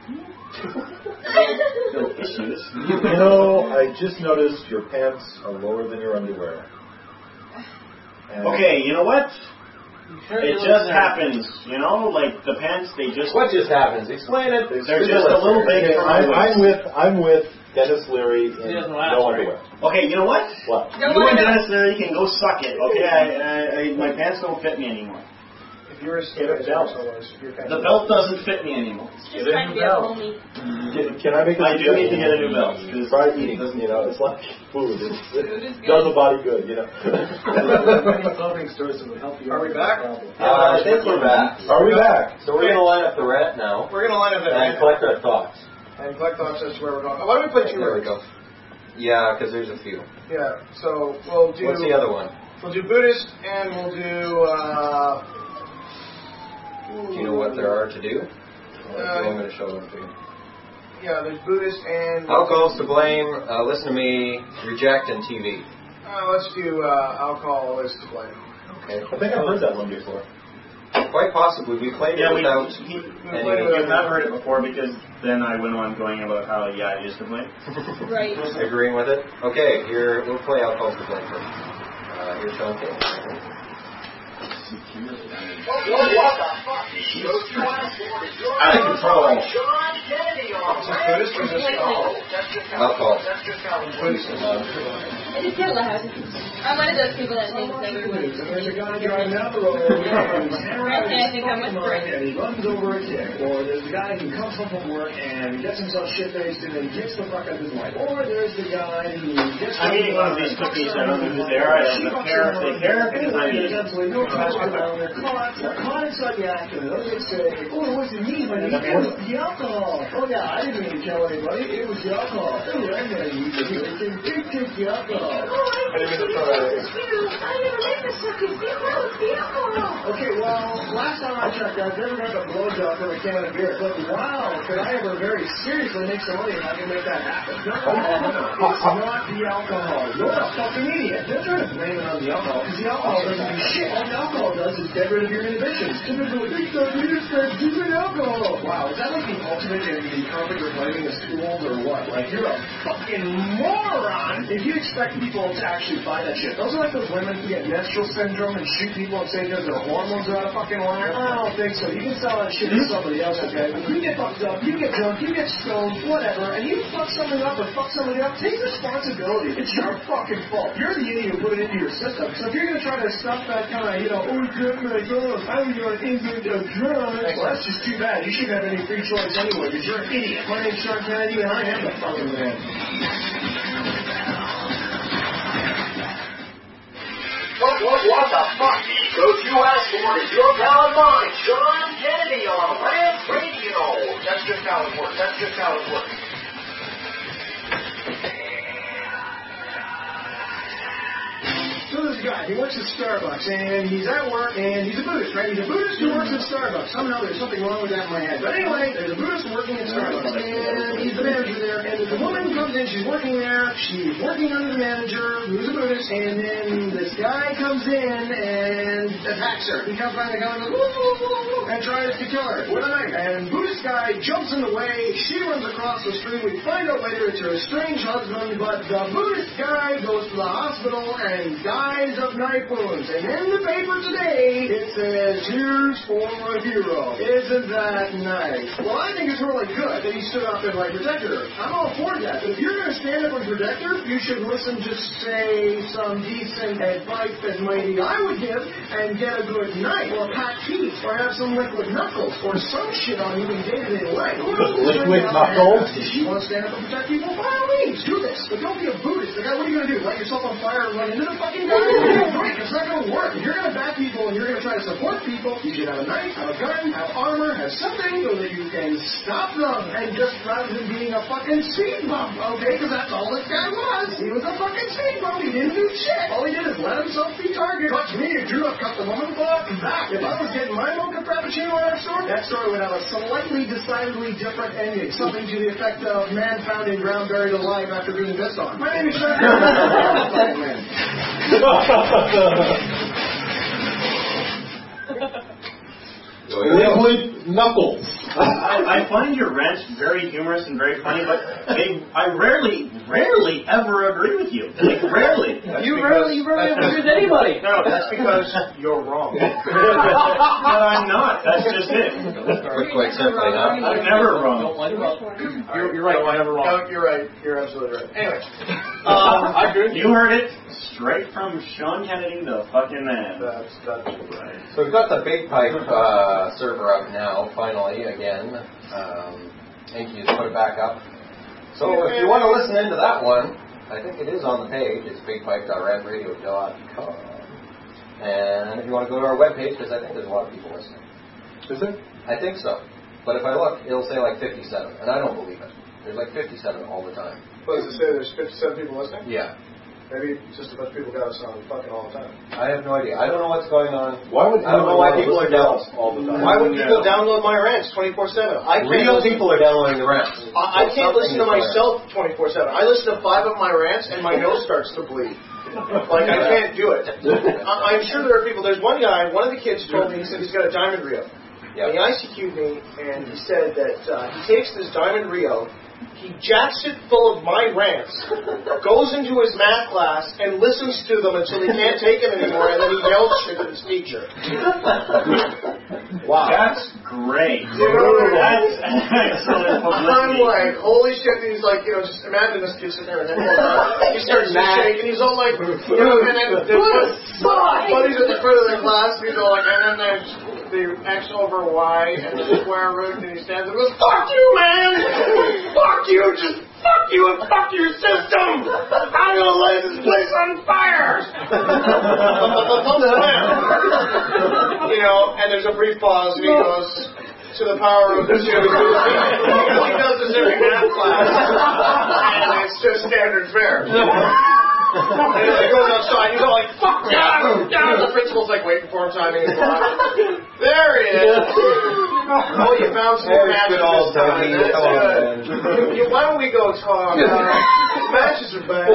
No issues. I just noticed your pants are lower than your underwear. And okay, you know what? It just happens, like the pants, they just... What just happens? Explain it. They're just a little big for my waist. I'm with Dennis Leary in no underwear. Okay, you know what? What? You and Dennis Leary can go suck it, okay? My pants don't fit me anymore. If you were a belt, the belt doesn't fit me anymore. Just trying to be a homie. Can I make a I do need to get a new belt. Try eating, it's like food. It does the body good, Many clothing stores that would help you. Are we back? I think we're back. Are we back? So we're going to line up the rat now. We're going to line up the and collect our thoughts. And collect thoughts as to where we're going. Why don't we play two There we words? go. Yeah, because there's a few. Yeah, so we'll do... What's the other one? We'll do Buddhist and we'll do... do you know what there are to do? I'm going to show them to you. Yeah, there's Buddhist and... Alcohol's to blame, listen to me, reject, and TV. Let's do alcohol is to blame. Okay. I think I've heard that one before. Quite possibly. We played it without... You have heard it before because then I went on going about how, it is to blame. Right. Agreeing with it? Okay, here, we'll play alcohol's to blame first. Here's Sean King. What the fuck? Out of control. Sean Kennedy on Alcohol. I just feel loud. I'm one of those people that thinks like... There's a guy driving down the road, I think I'm with Brett. and he runs over a kid. Or there's a guy who comes home from work and he gets himself shit-faced and then kicks the fuck out of his wife. Or there's the guy who gets... I'm eating one of these cookies. I don't know who's there. I don't care if they care because I'm eating. They're caught inside the act and they say, oh, it wasn't me, but it was the alcohol. Oh, yeah, I didn't mean to tell anybody. It was the alcohol. Oh, yeah, I know you did. It takes the alcohol. Okay, well, last time I checked, I've never got a blowjob from a can of beer. But wow, could I ever very seriously make some money if I can make that happen? No, it's not the alcohol. You're a fucking idiot. Don't try to blame it on the alcohol, because the alcohol doesn't do shit. All the alcohol does is get rid of your inhibitions. Typically, stupid alcohol. Wow, is that like the ultimate in the carpenter blaming the schools or what? Like, you're a fucking moron if you expect people to actually buy that shit. Those are like those women who get menstrual syndrome and shoot people and say because their hormones are out of fucking lawyer? I don't think so. You can sell that shit to somebody else, okay? But you get fucked up, you get drunk, you get stoned, whatever, and you fuck something up or fuck somebody up, take responsibility. It's your fucking fault. You're the idiot who put it into your system. So if you're going to try to stuff that kind of, I'm your ignorant of drugs, well, that's just too bad. You shouldn't have any free choice anyway, because you're an idiot. My name's Sean Kennedy, and I am the fucking man. What the fuck? Coach US Sport is your pal and mine, Sean Kennedy on Rant Radio. That's just how it works. So this guy, he works at Starbucks, and he's at work, and he's a Buddhist, right? He's a Buddhist who works at Starbucks. Somehow there's something wrong with that in my head. But anyway, there's a Buddhist working at Starbucks, and he's the manager there, and the woman comes in, she's working there, she's working under the manager, who's a Buddhist, and then this guy comes in and attacks her. He comes by the gun and goes, woo, and tries to kill her with a knife. And Buddhist guy jumps in the way, she runs across the street, we find out later it's her estranged husband, but the Buddhist guy goes to the hospital and dies of knife wounds. And in the paper today, it says, here's for a hero. Isn't that nice? Well, I think it's really good that he stood up and, protected her. I'm all for that. But if you're going to stand up and protect her, you should listen to, say, some decent advice that maybe I would give and get a good knife or pack teeth or have some liquid knuckles or some shit on you in day-to-day life. Liquid knuckles? If you want to stand up and protect people, by all means, do this. But don't be a Buddhist. What are you going to do? Light yourself on fire and run into the fucking guy? It's not going to work. If you're going to back people and you're going to try to support people, you should have a knife, have a gun, have armor, have something so that you can stop them. And just rather than being a fucking speed bump, okay? Because that's all this guy was. He was a fucking speed bump. He didn't do shit. All he did is let himself be targeted. Watch me, he drew up, cut the woman, go up and back. If I was getting my mocha frappuccino in that story would have a slightly, decidedly different ending. Something to the effect of man found in ground buried alive after being pissed on. My name is Sean Kennedy. Liquid knuckles. I find your rants very humorous and very funny, but I rarely ever agree with you. Rarely. You rarely agree with anybody. No, that's because you're wrong. No, I'm not. That's just it. Quite simply, I'm never wrong. You're right. I'm never wrong. No, you're right. You're absolutely right. Anyway, I agree. You heard it straight from Sean Kennedy, the fucking man. That's right. So we've got the Big Pipe server up now, finally, again. Thank you. Put it back up. So if you want to listen into that one, I think it is on the page. It's bigpipe.rantradio.com. And if you want to go to our webpage, because I think there's a lot of people listening. Is it? I think so. But if I look, it'll say 57. And I don't believe it. There's 57 all the time. What does it say? There's 57 people listening? Yeah. Maybe it's just a bunch of people got us on fucking all the time. I have no idea. I don't know what's going on. I don't know why people are downloading all the time. Why would people download my rants 24/7? Real people are downloading the rants. I can't listen to myself 24/7. I listen to 5 of my rants and my nose starts to bleed. I can't do it. I'm sure there are people. There's one guy, one of the kids told me, he said he's got a Diamond Rio. Yep. And he ICQ'd me, and he said that he takes this Diamond Rio, he jacks it full of my rants, goes into his math class, and listens to them until he can't take it anymore, and then he yells shit at his teacher. Wow. That's great. That's excellent publicity. I'm like, holy shit, and he's like, just imagine this kid sitting there, and then he starts to shake, and he's all like, and then buddies at the front of the class, and he's all like, and then there's the X over Y and the square root, and he stands and goes, fuck you, man! Fuck you! Just fuck you and fuck your system! I'm gonna light this place on fire! And there's a brief pause, and he goes, to the power of the two. He does this every math class, and it's just standard fare. And he goes outside, he's all like, fuck down! The principal's like waiting for him, timing his clock. There he is! Oh, you found some more matches this time. That's good. Why don't we go talk? Matches are bad.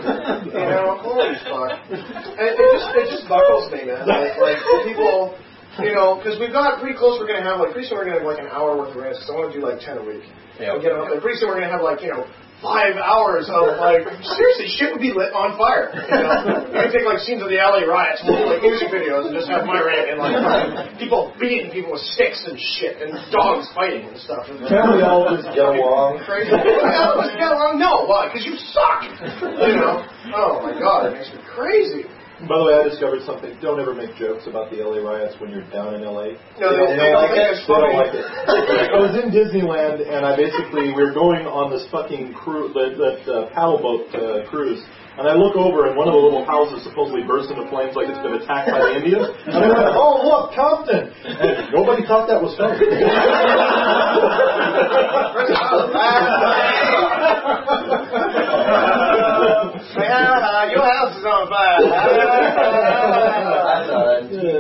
Holy fuck. And it just buckles me, man. People Because we've got pretty close. We're going to have pretty soon we're going to have an hour worth of rants. I want to do 10 a week. Yeah. Pretty soon we're going to have 5 hours of seriously, shit would be lit on fire. We can take scenes of the LA riots, and we'll do music videos, and just have my rant and people beating people with sticks and shit, and dogs fighting and stuff. Can we all just get along? Crazy. Let's get along. No, why? Because you suck. Oh my God, it makes me crazy. By the way, I discovered something. Don't ever make jokes about the LA riots when you're down in LA. No, they don't like it. They don't like it. I was in Disneyland, and we were going on this fucking cruise, that paddle boat cruise. And I look over, and one of the little houses supposedly burst into flames like it's been attacked by the Indians. And I went, oh, look, Compton! And nobody thought that was funny. Your house is on fire. I saw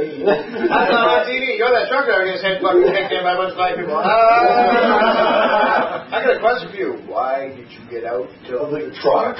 on TV. You're that truck driver who gets head fucking kicked in by a bunch of black people. I got a question for you. Why did you get out of the truck?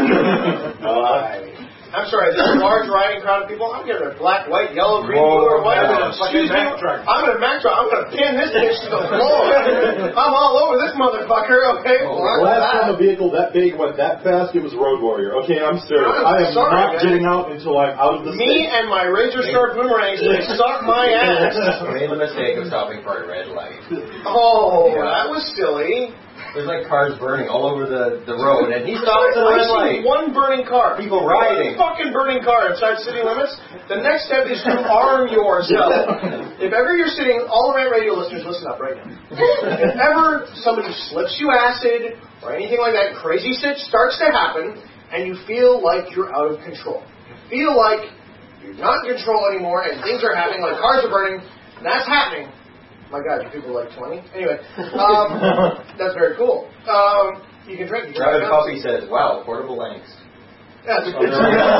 Why? I'm sorry, this large riding crowd of people, I'm giving a black, white, yellow, green, blue, or white. Excuse me, I'm in a Mack truck. I'm going to pin this bitch to the floor. I'm all over this motherfucker, okay? Last time a vehicle that big went that fast, it was Road Warrior. Okay, I'm serious. I am not getting out until I'm out of the Me and my razor sharp boomerangs, they suck my ass. I made the mistake of stopping for a red light. Oh, that was silly. There's cars burning all over the road, and he stops at a red light. One burning car. People riding. One fucking burning car inside city limits. The next step is to arm yourself. If ever you're sitting, all Rant Radio listeners, listen up right now. If ever somebody slips you acid or anything like that, crazy shit starts to happen, and you feel like you're out of control. You feel like you're not in control anymore, and things are happening, like cars are burning, and that's happening. My God, you people are 20. Anyway, that's very cool. You can drink. Rabbit Puppy says, wow, portable lengths. Yeah, it's a good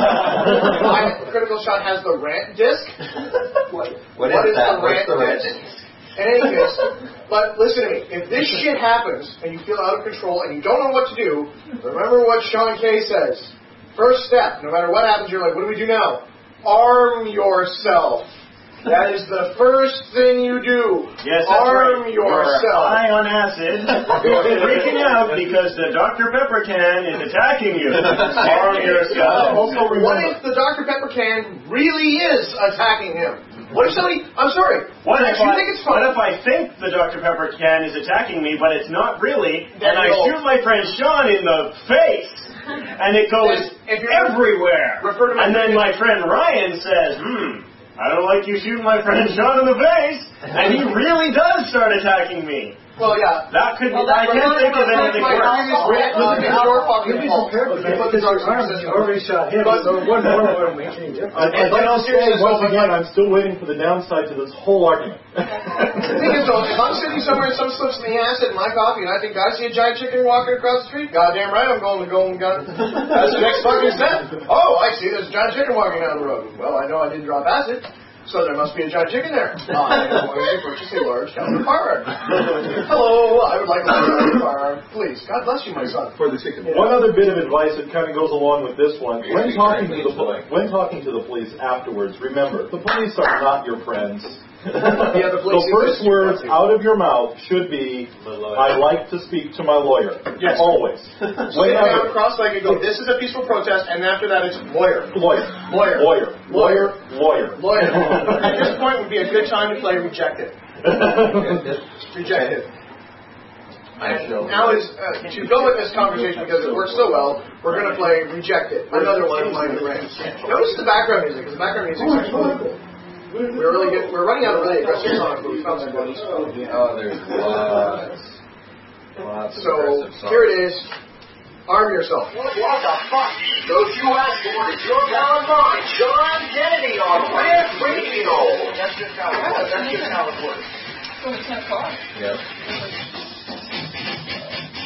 Critical Shot has the rant disc. What is that? the rant disc? In any case, but listen to me. If this shit happens and you feel out of control and you don't know what to do, remember what Sean Kay says. First step, no matter what happens, you're like, what do we do now? Arm yourself. That is the first thing you do. Yes, that's arm right. yourself. High on acid. You're freaking out because the Dr. Pepper can is attacking you. Arm yourself. Also, what if the Dr. Pepper can really is attacking him? What if somebody... I'm sorry. What if I think the Dr. Pepper can is attacking me, but it's not really, and I shoot my friend Sean in the face, and it goes everywhere. And then my friend Ryan says, I don't like you shooting my friend Sean in the face, and he really does start attacking me. Well, yeah. That could be... I can't think of anything worse. You'd be prepared with that because your arm is already shot him, so one more wouldn't make any difference. I'd like to say, once again, I'm still waiting for the downside to this whole argument. The thing is, though, if I'm sitting somewhere and some slips in the acid in my coffee, and I think I see a giant chicken walking across the street, goddamn right I'm going to Golden Gun. That's the next fucking step. Oh, I see, there's a giant chicken walking down the road. Well, I know I didn't drop acid. So there must be a giant chicken there. I am going to purchase a large caliber firearm. Hello, I would like a large caliber firearm. Please, God bless you, my son. For the chicken. One other bit of advice that kind of goes along with this one: when talking to the police afterwards, remember the police are not your friends. The first words out of your mouth should be, "I like to speak to my lawyer." Yes. Always. Sit down, cross-legged, go, this is a peaceful protest, and after that it's lawyer. Lawyer. Lawyer. Lawyer. Lawyer. Lawyer. Lawyer. At this point would be a good time to play Rejected. Rejected. Now is, to go with this conversation because it works so well, we're going to play Rejected, another one of my rants. Notice the background music, because the background music is actually really cool. We're running out of really aggressive songs, but we found some good stuff. Oh, there's lots. So, here it is. Arm yourself. What the fuck? Don't you ask for it. It's your pal and mine, Sean Kennedy on Rant Radio. That's just how it works. That's just how it works. So it's 10 o'clock. Yep.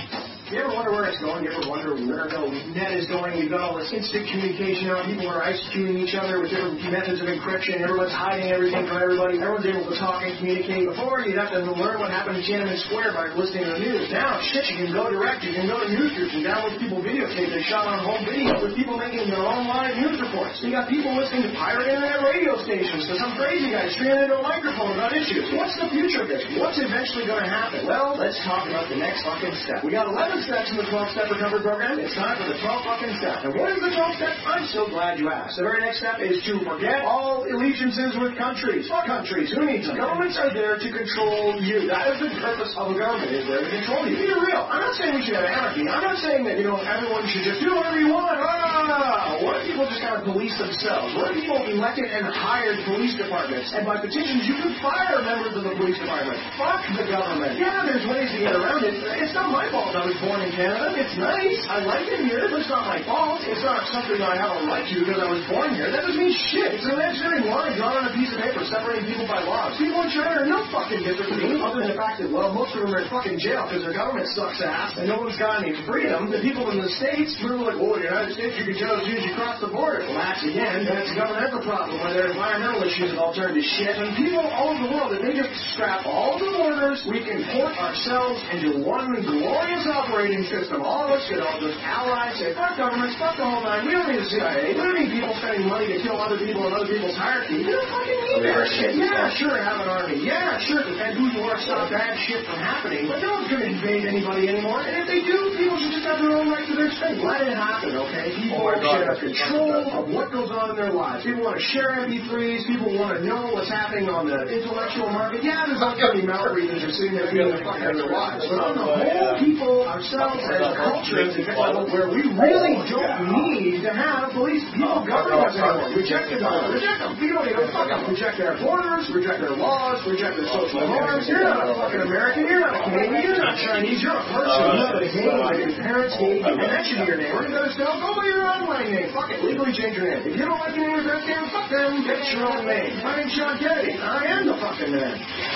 You ever wonder where it's going? You ever wonder where the net is going? We've got all this instant communication now. People are executing each other with different methods of encryption. Everyone's hiding everything from everybody. Everyone's able to talk and communicate. Before, you'd have to learn what happened in Tiananmen Square by listening to the news. Now, shit, you can go direct. You can go to news groups and download people videotape they shot on home video with people making their own live news reports. You got people listening to pirate internet radio stations to some crazy guy streaming into a microphone about issues. What's the future of this? What's eventually going to happen? Well, let's talk about the next fucking step. We got 11 steps in the 12-step recovery program. It's time for the 12 fucking step. And what is the 12 step? I'm so glad you asked. The very next step is to forget all allegiances with countries. Fuck countries. Who needs them? Governments are there to control you. That is the purpose of a government, is there to control you. Be real. I'm not saying we should have anarchy. I'm not saying that, everyone should just do whatever you want. What if people just kind of police themselves? What if people elected and hired police departments? And by petitions, you could fire members of the police department. Fuck the government. Yeah, there's ways to get around it. It's not my fault I was born in Canada. It's nice. I like it here, but it's not my fault. It's not something I have a right to because I was born here. That doesn't mean shit. It's an imaginary line drawn on a piece of paper separating people by laws. People in China are no fucking different to me, other than the fact that, well, most of them are in fucking jail because their government sucks ass and no one's got any freedom. The people in the States, we're like, oh, the United States, you can just as you cross the border. Well, that's again, that's a governmental problem where their environmental issues have all turned to shit. And people all over the world, if they just scrap all the borders, we can port ourselves into one glorious operating system. All of us should all just ally, say, fuck governments, fuck the whole nine. We don't need the CIA. We don't need people spending money to kill other people in other people's hierarchy. We don't fucking need that shit. Yeah, sure, have an army. Yeah, sure, defend who you want to stop bad shit from happening. But no one's going to invade anybody anymore. And if they do, people should just have their own right to their space. Let it happen, okay? People should have control of what goes on in their lives. People want to share MP3s. People want to know what's happening on the intellectual market. Yeah, there's not going to be mouth readers who are sitting there being the fuck out of their lives. But on the whole, people, ourselves, as a culture, is a level where we really don't need to have police people governing us anymore. Reject the government. Reject them. We don't even fuck them. Reject their borders. Reject their laws. Reject their social norms. You're not a fucking American. You're not a Canadian. You're not Chinese. You're a person. You have a name like your parents gave you, and that should be your name. Or you gotta still go by your online name. Fuck it. Legally change your name. If you don't like the name of your parents, fuck them. Get your own name. My name's Sean Kennedy. I am the fucking man.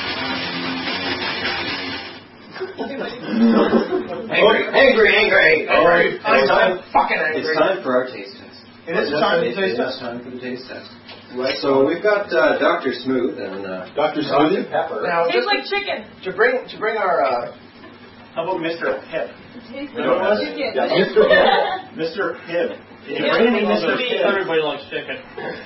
Angry. All right. I'm fucking angry. It's time for our taste test. It is time for the taste test. It's time for the taste test. Right. So we've got Dr. Smooth and Dr. Smooth and Pepper. Now, tastes like chicken. To bring our how about Mr. Hip? Yeah, Mr. Hip. Mr. Hip. Did you bring me Mr. Hip? Everybody likes chicken.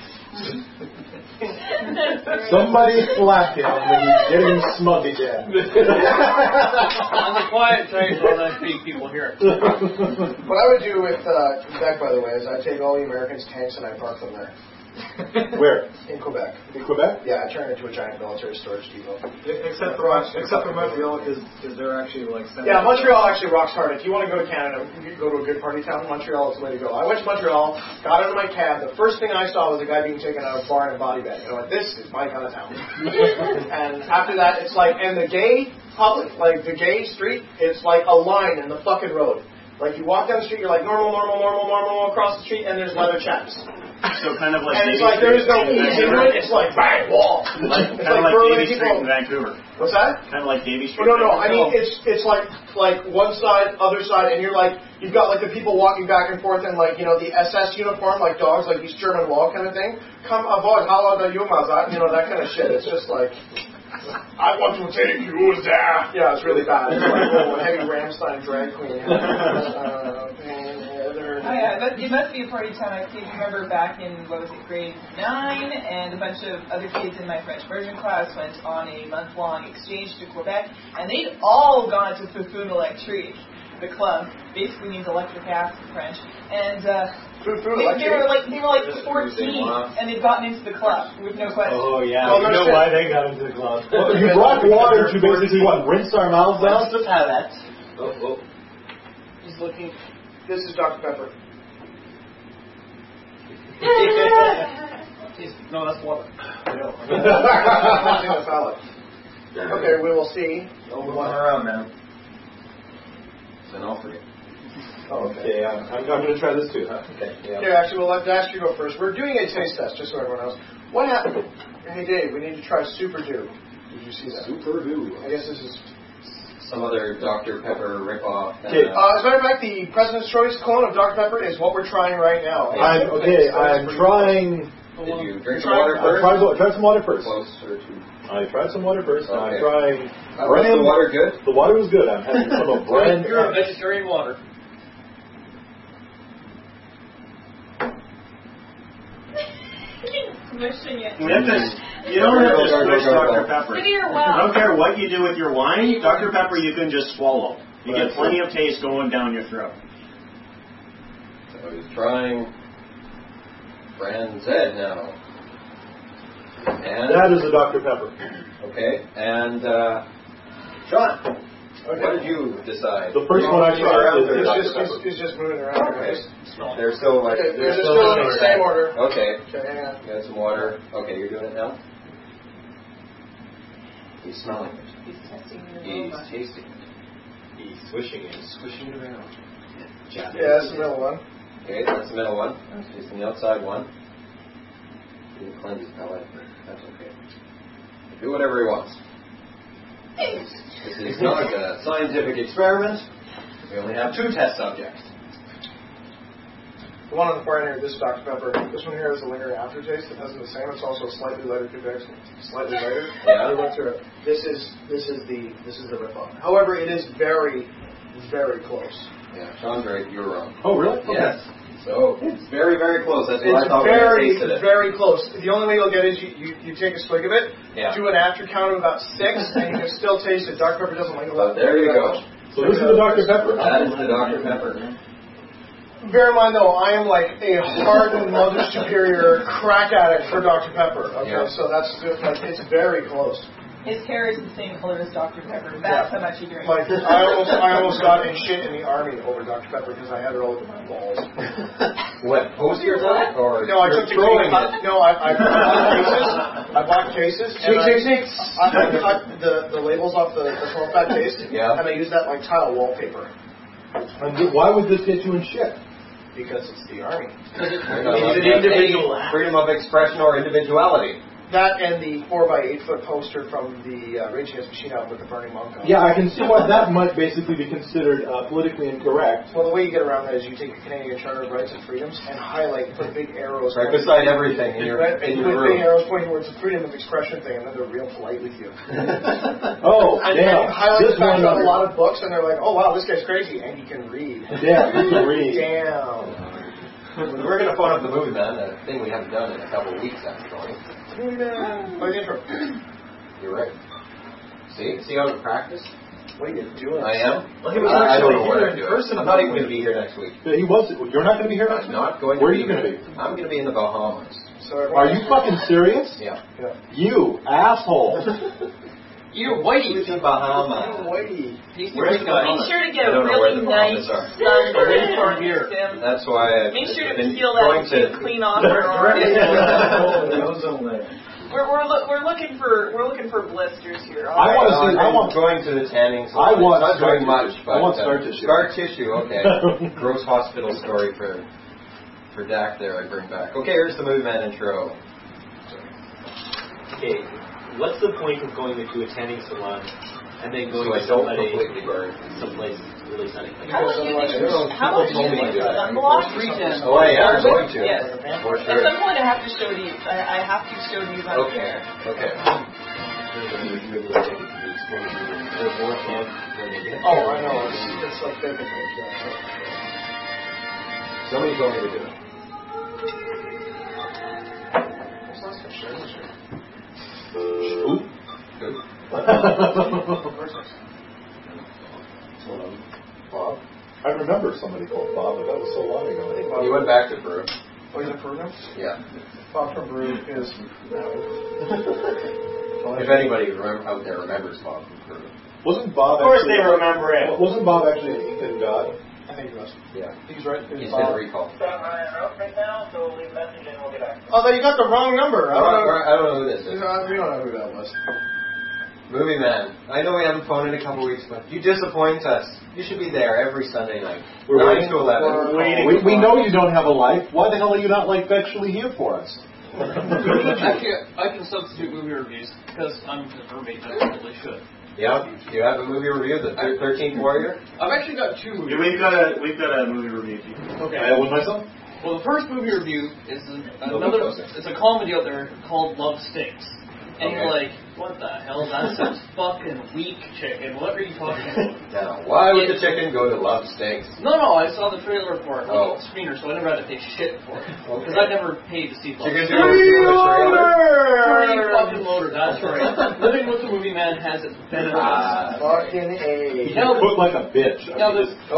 Somebody slap him when he's getting smug again. On the quiet train, so I speak, people hear it. What I would do with Quebec, by the way, is I'd take all the Americans' tanks and I'd park them there. Where? In Quebec. In Quebec? Yeah, I turned it into a giant military storage depot. Except for Montreal, is there actually like... Yeah, Montreal actually rocks hard. If you want to go to Canada, you go to a good party town, Montreal is the way to go. I went to Montreal, got into my cab, the first thing I saw was a guy being taken out of a bar in a body bag. Like, this is my kind of town. And after that, it's like, and the gay public, like the gay street, it's like a line in the fucking road. Like, you walk down the street, you're like, normal, across the street, and there's leather chaps. So kind of like... And it's like, there is no easy route, it's like, bang, wall. Kind of like Davie Street in Vancouver. What's that? Kind of like Davie Street. No, I mean, it's like one side, other side, and you're like, you've got like the people walking back and forth in like, the SS uniform, like dogs, like these German wall kind of thing. Come aboard, how are you, Mazat? That kind of shit. It's just like... I want to take you there. Yeah, it's really bad. It's like a heavy Rammstein drag queen. It must be a party town. I remember back in, grade 9, and a bunch of other kids in my French immersion class went on a month-long exchange to Quebec, and they'd all gone to Foufoune Electrique, the club. Basically means electric acid in French. And they were like 14, and they'd gotten into the club with no question. Oh yeah, you know why they got into the club. Well, you brought water to basically rinse our mouths out. Let's have that. Oh. He's looking. This is Dr. Pepper. No, that's water. Okay, we will see. Don't run around, man. Then I'll forget. Oh, okay. I'm going to try this too, huh? Okay. Yeah. Here, actually, we'll let Dash you go first. We're doing a taste test, just so everyone knows. What happened? Hey, Dave, we need to try Super Dew. Did you see that? Super Dew. I guess this is some other Dr. Pepper ripoff. As a matter of fact, the President's Choice clone of Dr. Pepper is what we're trying right now. I'm trying. Did you drink some water first? I tried some water first. Closer to. I tried some water first. Okay. I'm trying. Was the water good? The water was good. I'm having some of brand. Pure vegetarian water. Smushing it. You don't have to squish Dr. Pepper. Look at your well. I don't care what you do with your wine, Dr. Pepper you can just swallow. You get plenty of taste going down your throat. So he's trying brand Z now. And That is a Dr. Pepper. okay, and Sean, what did you decide? The first one I tried It's just moving around. Okay. They're still like They're still in the same order. Okay. Okay, hang on. Got some water. Okay, you're doing it now? He's smelling it. He's testing the He's aroma. tasting it. He's swishing it, swishing it around. Yeah, that's the middle one. Okay, that's the middle one. That's tasting the outside one. He'll cleanse his palate, but that's okay. Do whatever he wants. This is not a scientific experiment. We only have 2 test subjects. The one on the far end here, this Dr. Pepper. This one here has a lingering aftertaste. It doesn't the same. It's also slightly lighter compared to slightly lighter. Yeah. We went through it. This is the rip-off. However, it is very, very close. Yeah, Sean's right. You're wrong. Oh, really? Yes. So it's very, very close. That's what I It's thought when I very, tasted it. very close. The only way you'll get is you take a swig of it, Yeah. do an after count of about 6, and you can still taste it. Dr. Pepper doesn't linger But there you go. So this is the Dr. Pepper. That is the Dr. Pepper. Bear in mind, though, I am like a hardened Mother Superior crack addict for Dr. Pepper. Okay, Yeah. so that's just like it's very close. His hair is the same color as Dr. Pepper. That's how much he drinks. Like I almost got in shit in the army over Dr. Pepper because I had it all over my balls. What, posters on it? Or No, I took the throwing case. it? No, I bought cases. The labels off the 12-pack case. Yeah. And I used that like tile wallpaper. And why would this get you in shit? Because it's the army. It's an individual freedom of expression or individuality. That and the 4x8 foot poster from the Rage Against Machine album with the burning monk on it. Yeah, I can see why that might basically be considered politically incorrect. Well, the way you get around that is you take the Canadian Charter of Rights and Freedoms and highlight, put big arrows. Right beside everything in your put room. big arrows pointing towards the freedom of expression thing, and then they're real polite with you. Oh, And damn. highlight This the fact one, that a lot of books, and they're like, oh wow, this guy's crazy, and he can read. Yeah, he can read. Damn. We're going to phone up the Movie Man, a thing we haven't done in a couple of weeks, actually. Play the intro. You're right. See how to practice? What are you doing? I am. Well, he was I don't know actually what here I'm in doing. person. I'm not even going to be here next week. You're not going to be here next I'm week? not going. Where are to you be going to be? I'm going to be in the Bahamas. So Are you fucking serious? Yeah. You asshole. You whitey. Who's in Bahamas? Whitey. Where's the Bahamas? Make sure to get I a don't know where really the nice Bahamas are. sunburn here. Tim. That's why I've Make sure to been peel going that to. clean off your arm. Ozone layer. We're looking for blisters here. I'm going to the tanning salon. I want Not scar doing much, tissue. but I want scar tissue. Scar tissue, okay. Gross hospital story for Dak there I bring back. Okay, here's the Movie Man intro. Okay, what's the point of going to a tanning salon and then going So I to don't somebody completely burn. someplace really sunny? How about you get sunblock? Oh, I am going to. Yes. For At sure. some point, I have to show these. I have to show these on Okay. here. Okay. Oh, I know. It's like bacon. Somebody told me to do it. Oop. Good. Bob? I remember somebody called Bob, but that was so long ago. He went back to Peru. Oh, he's in Peru now? Yeah. Bob from Peru is... If anybody out there remembers Bob from Peru. Wasn't Bob Of course actually, they remember it. Wasn't Bob actually an Incan god? I think he was. Yeah. He's right. He's been recalled. Oh, you got the wrong number. I don't know who this is. We don't know who that was. Movie Man. I know we haven't phoned in a couple weeks, but you disappoint us. You should be there every Sunday night. We're 9 to 11. We know you don't have a life. Why the hell are you not actually here for us? I can substitute movie reviews because I'm a roommate and I probably should. Yeah. Do you have a movie review? The 13th Warrior. I've actually got two movies. Yeah, we've got a movie review. Okay. I have one myself. Well, the first movie review is another. It's a comedy out there called Love Stinks. And you're like, what the hell? That sounds fucking weak, chicken. What are you talking about? Now, why would the chicken go to Love Stinks? No, I saw the trailer for it. Oh. Screener, so I never had to pay shit for it. Because I never paid to see Love Stinks. Free fucking loader, that's right. Living with the Movie Man has its benefits. Fucking A. You look like a bitch. Now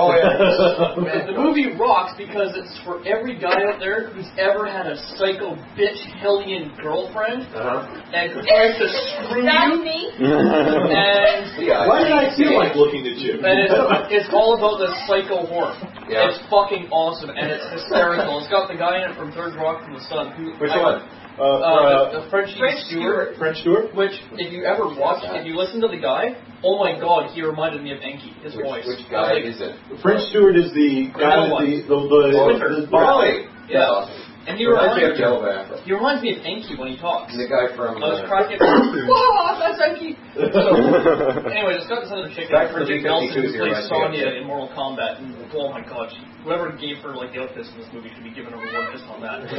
the movie rocks because it's for every guy out there who's ever had a psycho bitch hellion girlfriend and tries to screw That's you. me. And why did I feel like looking at you? And it's all about the psycho horror. Yeah. It's fucking awesome and it's hysterical. It's got the guy in it from Third Rock from the Sun. Which one? The French Stewart. French Stewart? Which, if you ever watch, if you listen to the guy, oh my god, he reminded me of Enki, his voice. Which guy is it? French Stewart is the guy with the Really? Yeah. Awesome. And he reminds me of Enki when he talks. The guy from... I was cracking whoa, that's Enki! So, anyway, it's got this other chick, Bridget Nelson, who plays Sonya in Mortal Kombat, and oh my god, whoever gave her like the outfits in this movie should be given a reward just on that.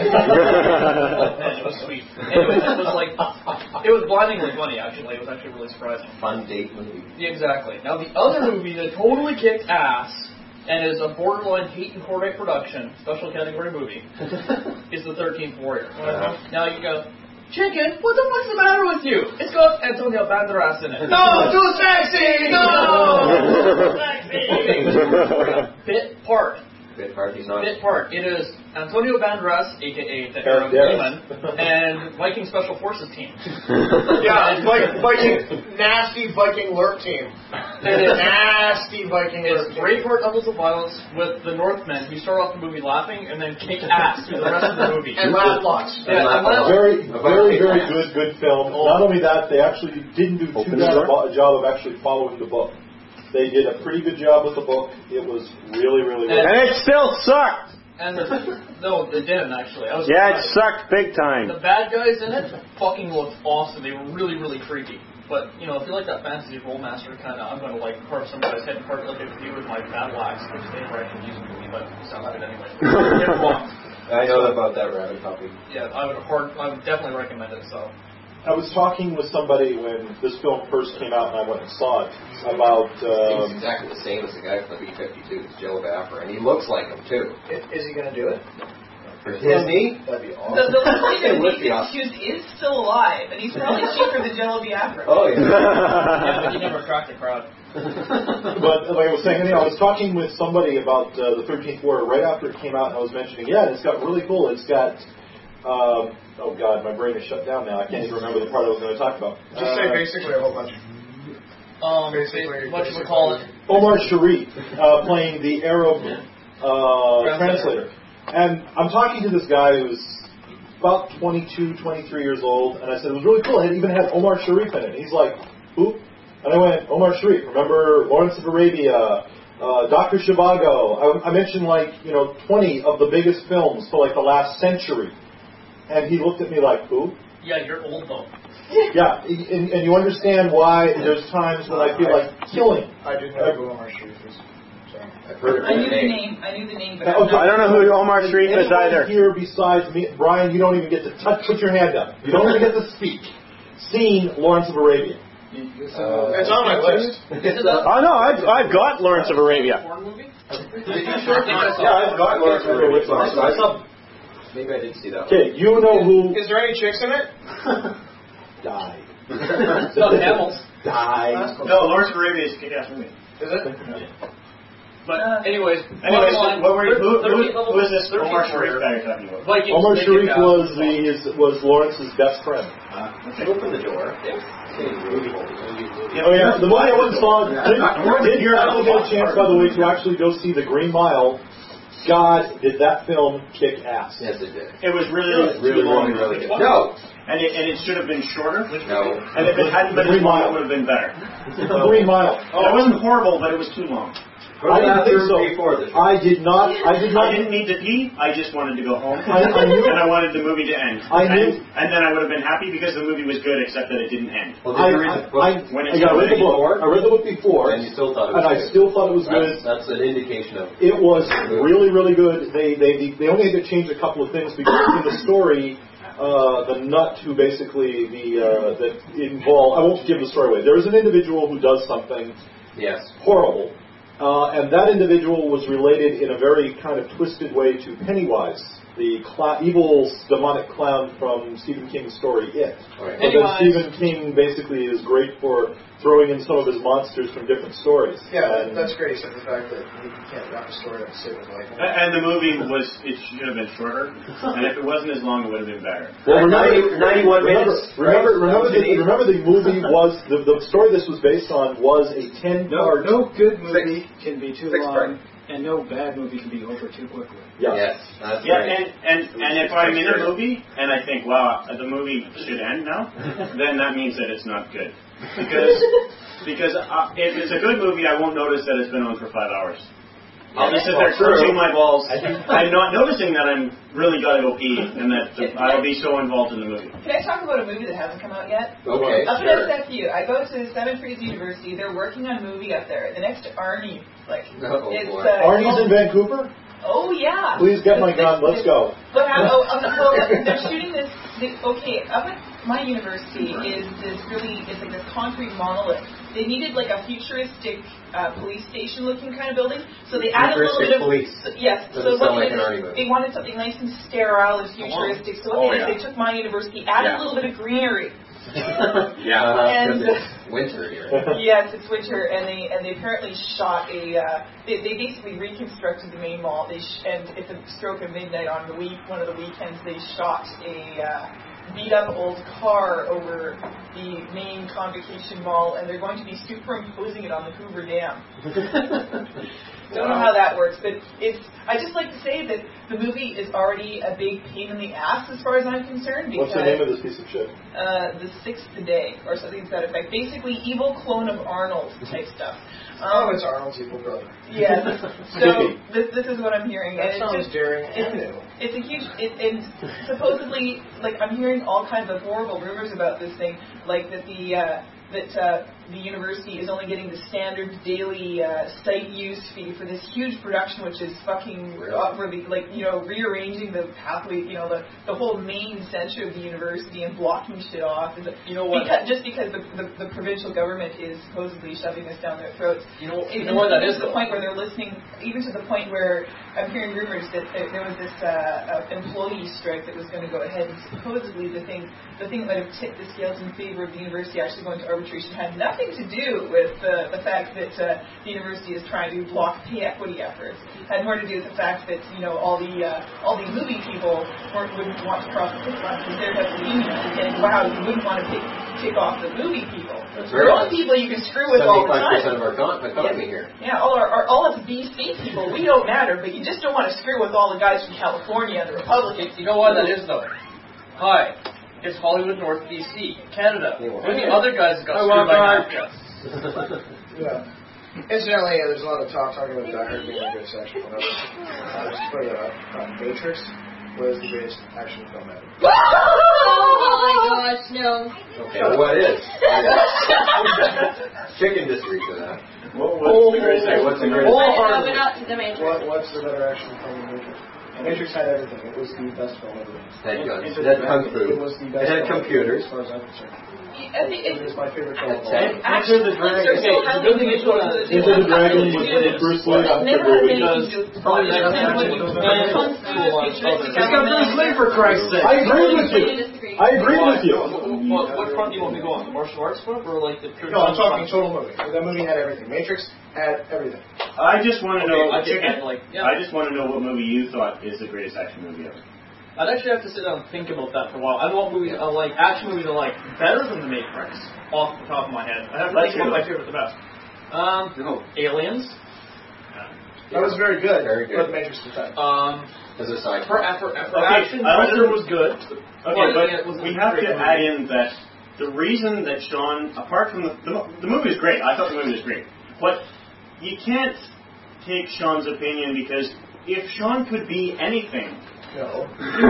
And it was sweet. Anyway, it was blindingly funny, actually. It was actually really surprising. Fun date movie. Yeah, exactly. Now, the other movie that totally kicked ass and is a borderline hate and Corday production, special category movie, is The 13th Warrior. Now you go, chicken, what the fuck's the matter with you? It's got Antonio Banderas in it. No, too sexy! No! Sexy! Bit part. It is Antonio Banderas, a.k.a. the Arab Demon, and Viking Special Forces team. Yeah, nasty Viking lurk team. Nasty Viking lurk team. It's Braveheart levels of violence with the Northmen who start off the movie laughing and then kick ass through the rest of the movie. And laugh lots. Very good film. Not only that, they actually didn't do too bad a job of actually following the book. They did a pretty good job with the book. It was really, really well. And it still sucked! And no, they didn't actually. It sucked big time. The bad guys in it fucking looked awesome. They were really, really creepy. But, if you like that fantasy rollmaster kind of, I'm going to carve some guy's head and carve it like I do with my battle axe, which they never actually use in the movie, but it sounds good anyway. I know about that rabbit puppy. Yeah, I would definitely recommend it, so. I was talking with somebody when this film first came out and I went and saw it about... He's exactly the same as the guy from the B-52, Joe Baffer, and he looks like him too. Is he going to do it? For Disney? That'd be awesome. The lady accused is still alive, and he's probably cheaper than Jello Biafra. Oh, yeah. Yeah, but he never cracked a crowd. But like I was saying, I was talking with somebody about the 13th Warrior right after it came out, and I was mentioning, it's got really cool. It's got... oh God, my brain is shut down now. I can't even remember the part I was going to talk about. Just say basically a whole bunch. What you would call it? Omar Sharif playing the Arab translator. And I'm talking to this guy who's about 22, 23 years old, and I said, it was really cool. It even had Omar Sharif in it. He's like, who? And I went, Omar Sharif. Remember Lawrence of Arabia, Dr. Zhivago. I mentioned 20 of the biggest films for the last century. And he looked at me like, who? Yeah, you're old though. Yeah, and you understand why there's times when I feel like killing. I didn't know who Omar Sharif is. I knew the name. But I don't know who Omar Sharif is either. Here besides me, Brian, you don't even get to put your hand up. You don't even get to speak. Seen Lawrence of Arabia. It's on my list. Oh no, I've got Lawrence of Arabia. Yeah, I've got Lawrence of Arabia. I saw. Maybe I did see that. Okay, you know who? Is there any chicks in it? Died. No, camels. Died. No, Lawrence of Arabia is a kick-ass movie. Is it? Yeah. But anyways, who is this Omar Sharif guy you're talking about? Omar Sharif was Lawrence's best friend. Open the door. Oh yeah, the movie I went and saw did get a chance, by the way, to actually go see The Green Mile. God, did that film kick ass? Yes, it did. It was really long. Really good. No. And it should have been shorter. No. And if it hadn't been as long, it would have been better. The Green Mile. Oh, it wasn't horrible, but it was too long. I didn't think so. I did not. I didn't need to pee. I just wanted to go home. I knew, and I wanted the movie to end. And then I would have been happy because the movie was good, except that it didn't end. Well, did you read the book? I read the book. I read the book before, and you still thought it was good. I still thought it was good. That's an indication of it was really, really good. They only had to change a couple of things because in the story. The nut who basically that involved. I won't give the story away. There is an individual who does something horrible, and that individual was related in a very kind of twisted way to Pennywise, the evil demonic clown from Stephen King's story It. Right. But then Stephen King basically is great for throwing in some of his monsters from different stories. Yeah, that's great, except the fact that you can't wrap a story up to save his life. And the movie should have been shorter, and if it wasn't as long, it would have been better. Well, 91 minutes. Remember the movie was, the story this was based on was a 10-part... No good movie can be too long, and no bad movie can be over too quickly. Yes, that's right. And if I'm in a movie, and I think, wow, the movie should end now, then that means that it's not good. Because if it's a good movie, I won't notice that it's been on for 5 hours. I'll just sit there crunching my balls. I'm not noticing that I'm really got to go pee, and that I'll be so involved in the movie. Can I talk about a movie that hasn't come out yet? Okay, up at SFU, I go to Seven Trees University. They're working on a movie up there. The next Arnie, Arnie's in Vancouver? Oh yeah. Please get my gun. Let's go. But they're shooting this. Up at my university is this it's like this concrete monolith. They needed like a futuristic police station looking kind of building, so they added a little bit of police. Yes. Doesn't sound like an Arnie movie. They wanted something nice and sterile and futuristic. So what they took my university, added a little bit of greenery. And winter here. Yes, it's winter, and they apparently shot they basically reconstructed the main mall. And at the stroke of midnight on one of the weekends, they shot a beat up old car over the main Convocation Mall, and they're going to be superimposing it on the Hoover Dam. Don't know how that works, but I just like to say that the movie is already a big pain in the ass as far as I'm concerned. What's the name of this piece of shit? The Sixth Day, or something to that effect. Basically, evil clone of Arnold type stuff. It's Arnold's evil brother. Yes. So this is what I'm hearing. That sounds daring. It's a huge. And supposedly, like I'm hearing all kinds of horrible rumors about this thing, like that the university is only getting the standard daily site use fee for this huge production, which is fucking really rearranging the pathway, the whole main center of the university and blocking shit off. Just because the provincial government is supposedly shoving this down their throats. You know what that is? To the point where they're listening, even to the point where I'm hearing rumors that there was this employee strike that was going to go ahead, and supposedly the thing that might have tipped the scales in favor of the university actually going to arbitration had nothing to do with the fact that the university is trying to block pay equity efforts. It had more to do with the fact that all the movie people wouldn't want to cross the picket line because they're the union and saying, wow, you wouldn't want to tick off the movie people. They're all the people you can screw with all the time. 75% of our economy here. Yeah, all of the BC people, we don't matter, but you just don't want to screw with all the guys from California and the Republicans. You know what that is, though? Hi, it's Hollywood North BC, Canada. Where the other guys got screwed by Africa. Yeah. Incidentally, there's a lot of talking about Die Hard being a good section. Just put it up. Matrix was the greatest action film ever. Oh my gosh, no. Okay, what is? Chicken disagrees with that. What's the greatest action? What's the greatest action? The Matrix. What's the better action film than Matrix? Matrix had everything. It was the best film ever. Had guns. It had kung fu. It was the best. It had computers. As far as I'm concerned. It was my favorite film. Enter the Dragon. Enter the Dragon with Bruce Lee. It's got Bruce Lee, for Christ's sake. I agree with you. What front do you want me to go on? The martial arts front or like the pure? No, I'm talking total movie. That movie had everything. Matrix had everything. I just want to know. I just want to know what movie you thought is the greatest action movie ever. I'd actually have to sit down and think about that for a while. I want movies action movies better than The Matrix off the top of my head. I have to think what my favorite the best. Aliens. That was very good. Very good. But The Matrix was bad. As a side. For action, Predator was good. Okay, but we have to add in that the reason that Sean, apart from the movie was great. I thought the movie was great, but you can't take Sean's opinion because if Sean could be anything, No.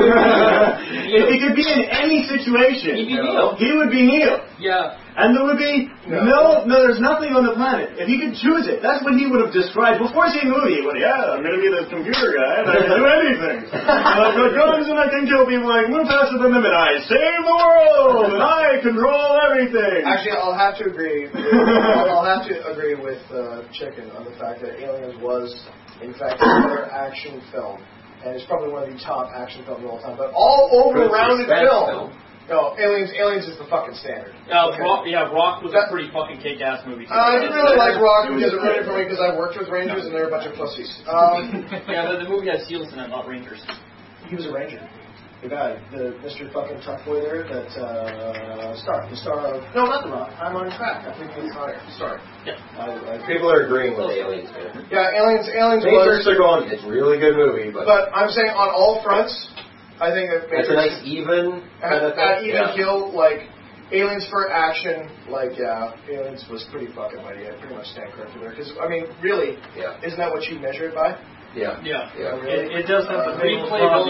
if he could be in any situation, He'd be Neil. he would be Neil. Yeah. And there would be there's nothing on the planet. If he could choose it, that's what he would have described before seeing the movie. He would, I'm going to be the computer guy, and I can do anything. I've got guns and I can kill people, I can move faster than them, and I save the world, and I control everything. Actually, I'll have to agree. I'll have to agree with Chicken on the fact that Aliens was, in fact, another action film. And it's probably one of the top action films of all time. But all over rounded film. No, Aliens is the fucking standard. Okay. Rock was a pretty fucking kick-ass movie. I didn't really like Rock because it ruined it for me because I worked with Rangers and they're a bunch of pussies. Yeah, the movie had SEALs in it, not Rangers. He was a Ranger. The guy, the Mr. fucking tough boy there, that the star of not the Rock. I'm on track. I think he's higher. Sorry. Yeah. People are agreeing with Aliens, man. Yeah, Aliens Matrix are going, it's a really good movie, but I'm saying on all fronts, I think that it's a nice even kind of thing. At even kill, like Aliens for action, Aliens was pretty fucking mighty. I pretty much stand corrected there because really, isn't that what you measure it by? Yeah. Really? It does have the big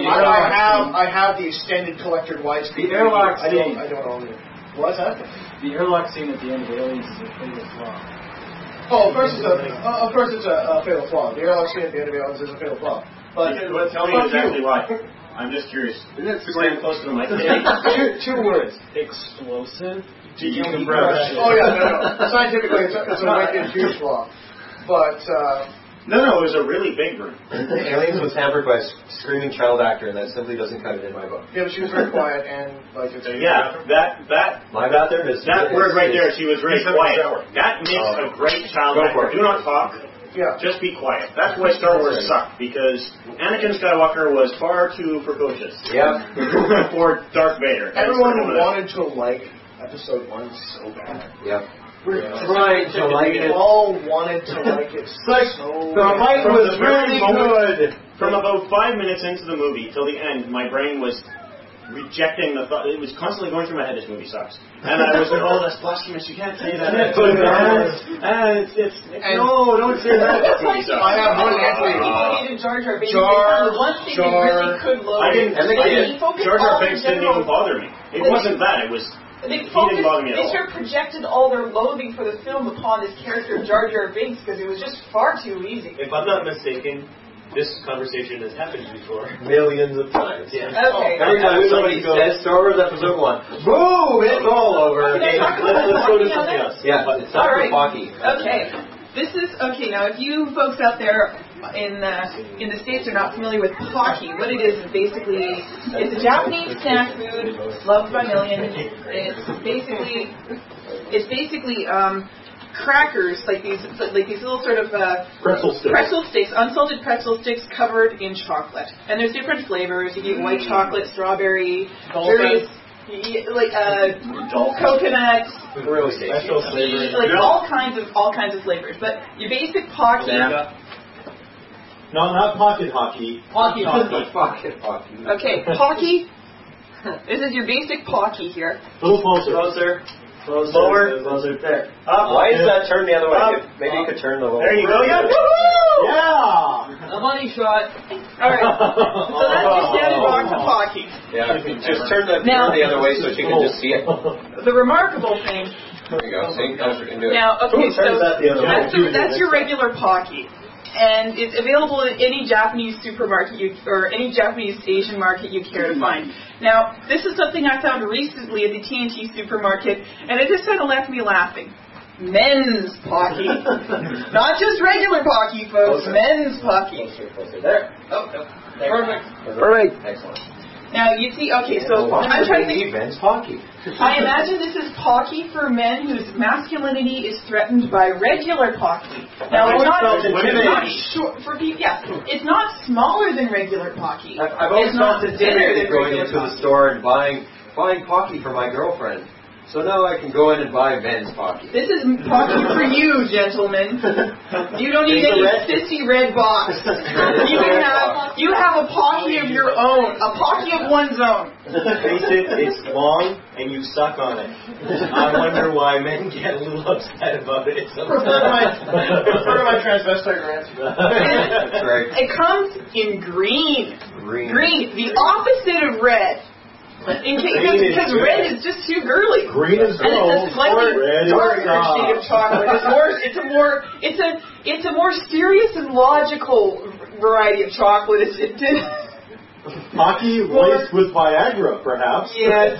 I have the extended collector widescreen. The airlock I scene. don't own it. What's that? The airlock scene at the end of Aliens is a fatal flaw. Oh, of course it's a fatal flaw. The airlock scene at the end of Aliens is a fatal flaw. But tell me exactly why. I'm just curious. Stand close to the mic. Two words. Explosive. Decompression. Oh yeah, no. Scientifically, it's a wicked huge flaw. But No, it was a really big room. Aliens was hampered by a screaming child actor, and that simply doesn't cut it in my book. Yeah, but she was very quiet and it's that my bathroom is that word right there. She was very quiet. That makes a great child actor. Do not talk. Yeah. Just be quiet. That's why Star Wars sucked, because Anakin Skywalker was far too precocious. Yeah. For Darth Vader. Everyone wanted to like Episode 1 so bad. Yeah. We're trying to like it. We all wanted to like it so the fight was really good. From about 5 minutes into the movie till the end, my brain was rejecting the thought. It was constantly going through my head, this movie sucks. And I was like, that's blasphemous, you can't say that. No, don't say that. I have one entry. Jar Jar Binks. The one thing they really could load. Jar Jar Binks didn't even bother me. It wasn't that, it was... They sort of projected all their loathing for the film upon this character Jar Jar Binks because it was just far too easy. If I'm not mistaken, this conversation has happened before. Millions of times. Yeah. Okay. Every time somebody says Star Wars Episode 1, boom, it's all over. Okay, let's go to something else. Yeah, it's not for Pocky. Okay. This is now. If you folks out there in the States are not familiar with Pocky, what it is basically it's a Japanese snack food loved by millions. It's basically crackers like these little sort of pretzel sticks, unsalted pretzel sticks covered in chocolate. And there's different flavors. You get white chocolate, strawberry, various coconut. Really special flavors. All kinds of flavors. But your basic Pocky. No, not pocket hockey. Pocket hockey. Pocket hockey. Okay, Pocky. This is your basic Pocky here. A little closer. Lower. Closer. There. Why is that turned the other way? Maybe you could turn the whole. There you go. Yeah. A money shot. All right. So that's your standard box of Pocky. Yeah. Just turn the other way so she can just see it. The remarkable thing. There you go. See, now she can do it. Now, okay, so that's your regular Pocky. And it's available in any Japanese supermarket or any Japanese Asian market you care to find. Now, this is something I found recently at the TNT supermarket, and it just kind of left me laughing. Men's Pocky. Not just regular Pocky, folks. Men's Pocky. There. Oh, Perfect. Excellent. Now, you see, okay, so I'm trying to think. Men's Pocky. I imagine this is Pocky for men whose masculinity is threatened by regular Pocky. Now, it's not short for people. Yeah, it's not smaller than regular Pocky. I've always felt intimidated going into the store and buying Pocky for my girlfriend. So now I can go in and buy men's Pocky. This is Pocky for you, gentlemen. You don't need any sissy red box. You have a Pocky of your own, a Pocky of one's own. Face it, it's long and you suck on it. I wonder why men get a little upset about it. Refer to my transvestite rant. That's right. It comes in green. Green, the opposite of red. Because red is just too girly. Green is and it's a slightly darker shade of chocolate. It's a more serious and logical variety of chocolate. Pocky laced with Viagra, perhaps. Yes.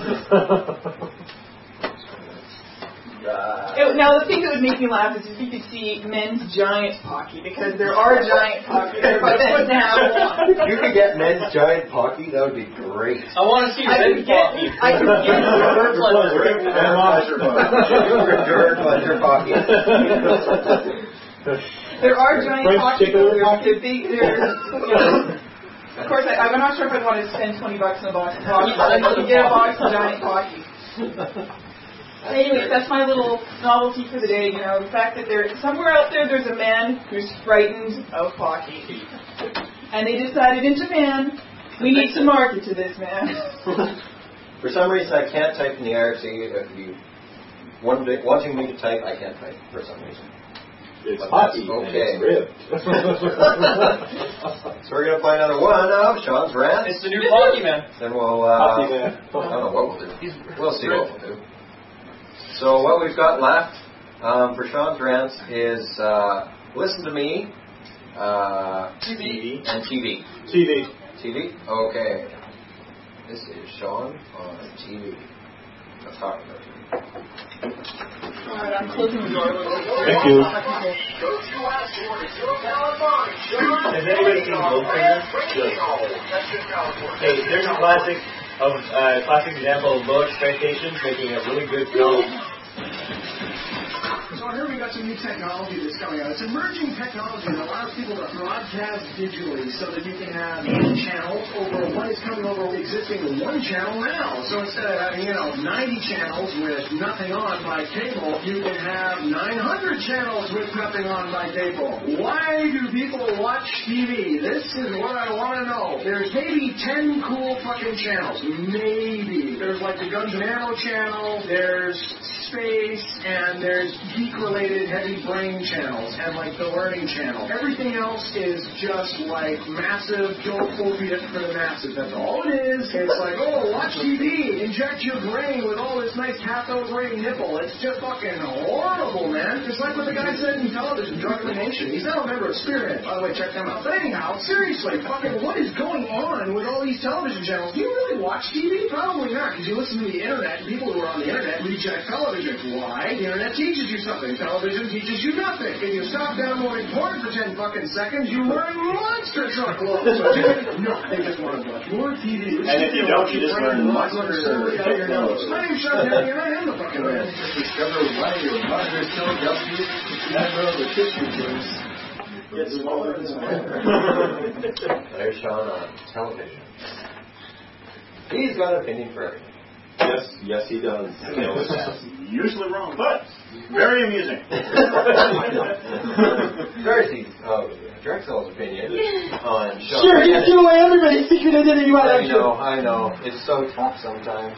Now, the thing that would make me laugh is if you could see men's giant Pocky, because there are giant Pocky. They're about a foot and a half long. If you could get men's giant Pocky, that would be great. I want to see men's Pocky. I could get pleasure Pocky. There are giant Pocky. They're big. Of course, I'm not sure if I'd want to spend $20 in a box of Pocky, but I can get a box of giant Pocky. Anyway, that's my little novelty for the day. You know, the fact that somewhere out there's a man who's frightened of Pocky, and they decided in Japan we need to market to this man. For some reason, I can't type in the IRC. If you wanting me to type, I can't type for some reason. It's Pocky. Okay. It's So we're going to play another one of Sean's rant. It's the new Pocky man. Then we'll. I don't know what we'll do. We'll see what we'll do. So what we've got left for Sean's rants is Listen to Me, TV, and TV. TV? Okay. This is Sean on TV. Let's talk about it. Alright, I'm closing the door. Thank you. Has anybody seen Goldfinger? Hey, there's a classic example of low expectations making a really good film. So I heard we got some new technology that's coming out. It's emerging technology that allows people to broadcast digitally so that you can have 8 channels over what is coming over existing 1 channel now. So instead of having, 90 channels with nothing on by cable, you can have 900 channels with nothing on by cable. Why do people watch TV? This is what I want to know. There's maybe 10 cool fucking channels. Maybe. There's like the Guns and Ammo channel, there's Space, and there's geek-related heavy brain channels, and like the Learning channel. Everything else is just like massive dope-phobia for the masses. That's all it is. It's like, oh, watch TV, inject your brain with all this nice half-brain nipple. It's just fucking horrible, man. It's like what the guy said in television, Drug the Nation. He's not a member of Spirit. By the way, check them out. But anyhow, seriously, fucking what is going on with all these television channels? Do you really watch TV? Probably not, because you listen to the internet, and people who are on the internet reject television. Why? The internet teaches you something. Television teaches you nothing. If you stop downloading porn for 10 fucking seconds, you learn monster truckloads. No, they just want to watch more TV. And if you don't, you just learn monster story out of your nose. My name's Sean Kennedy, and I am the fucking man. Discover why your mother so W never the tissue juice gets smaller and smaller. There's Sean on television. He's got an opinion for everything. Yes, he does. Usually wrong, but very amusing. Darcy's Drexel's opinion on Sean. Sure, just give away everybody's secret identity. I know. It's so tough sometimes.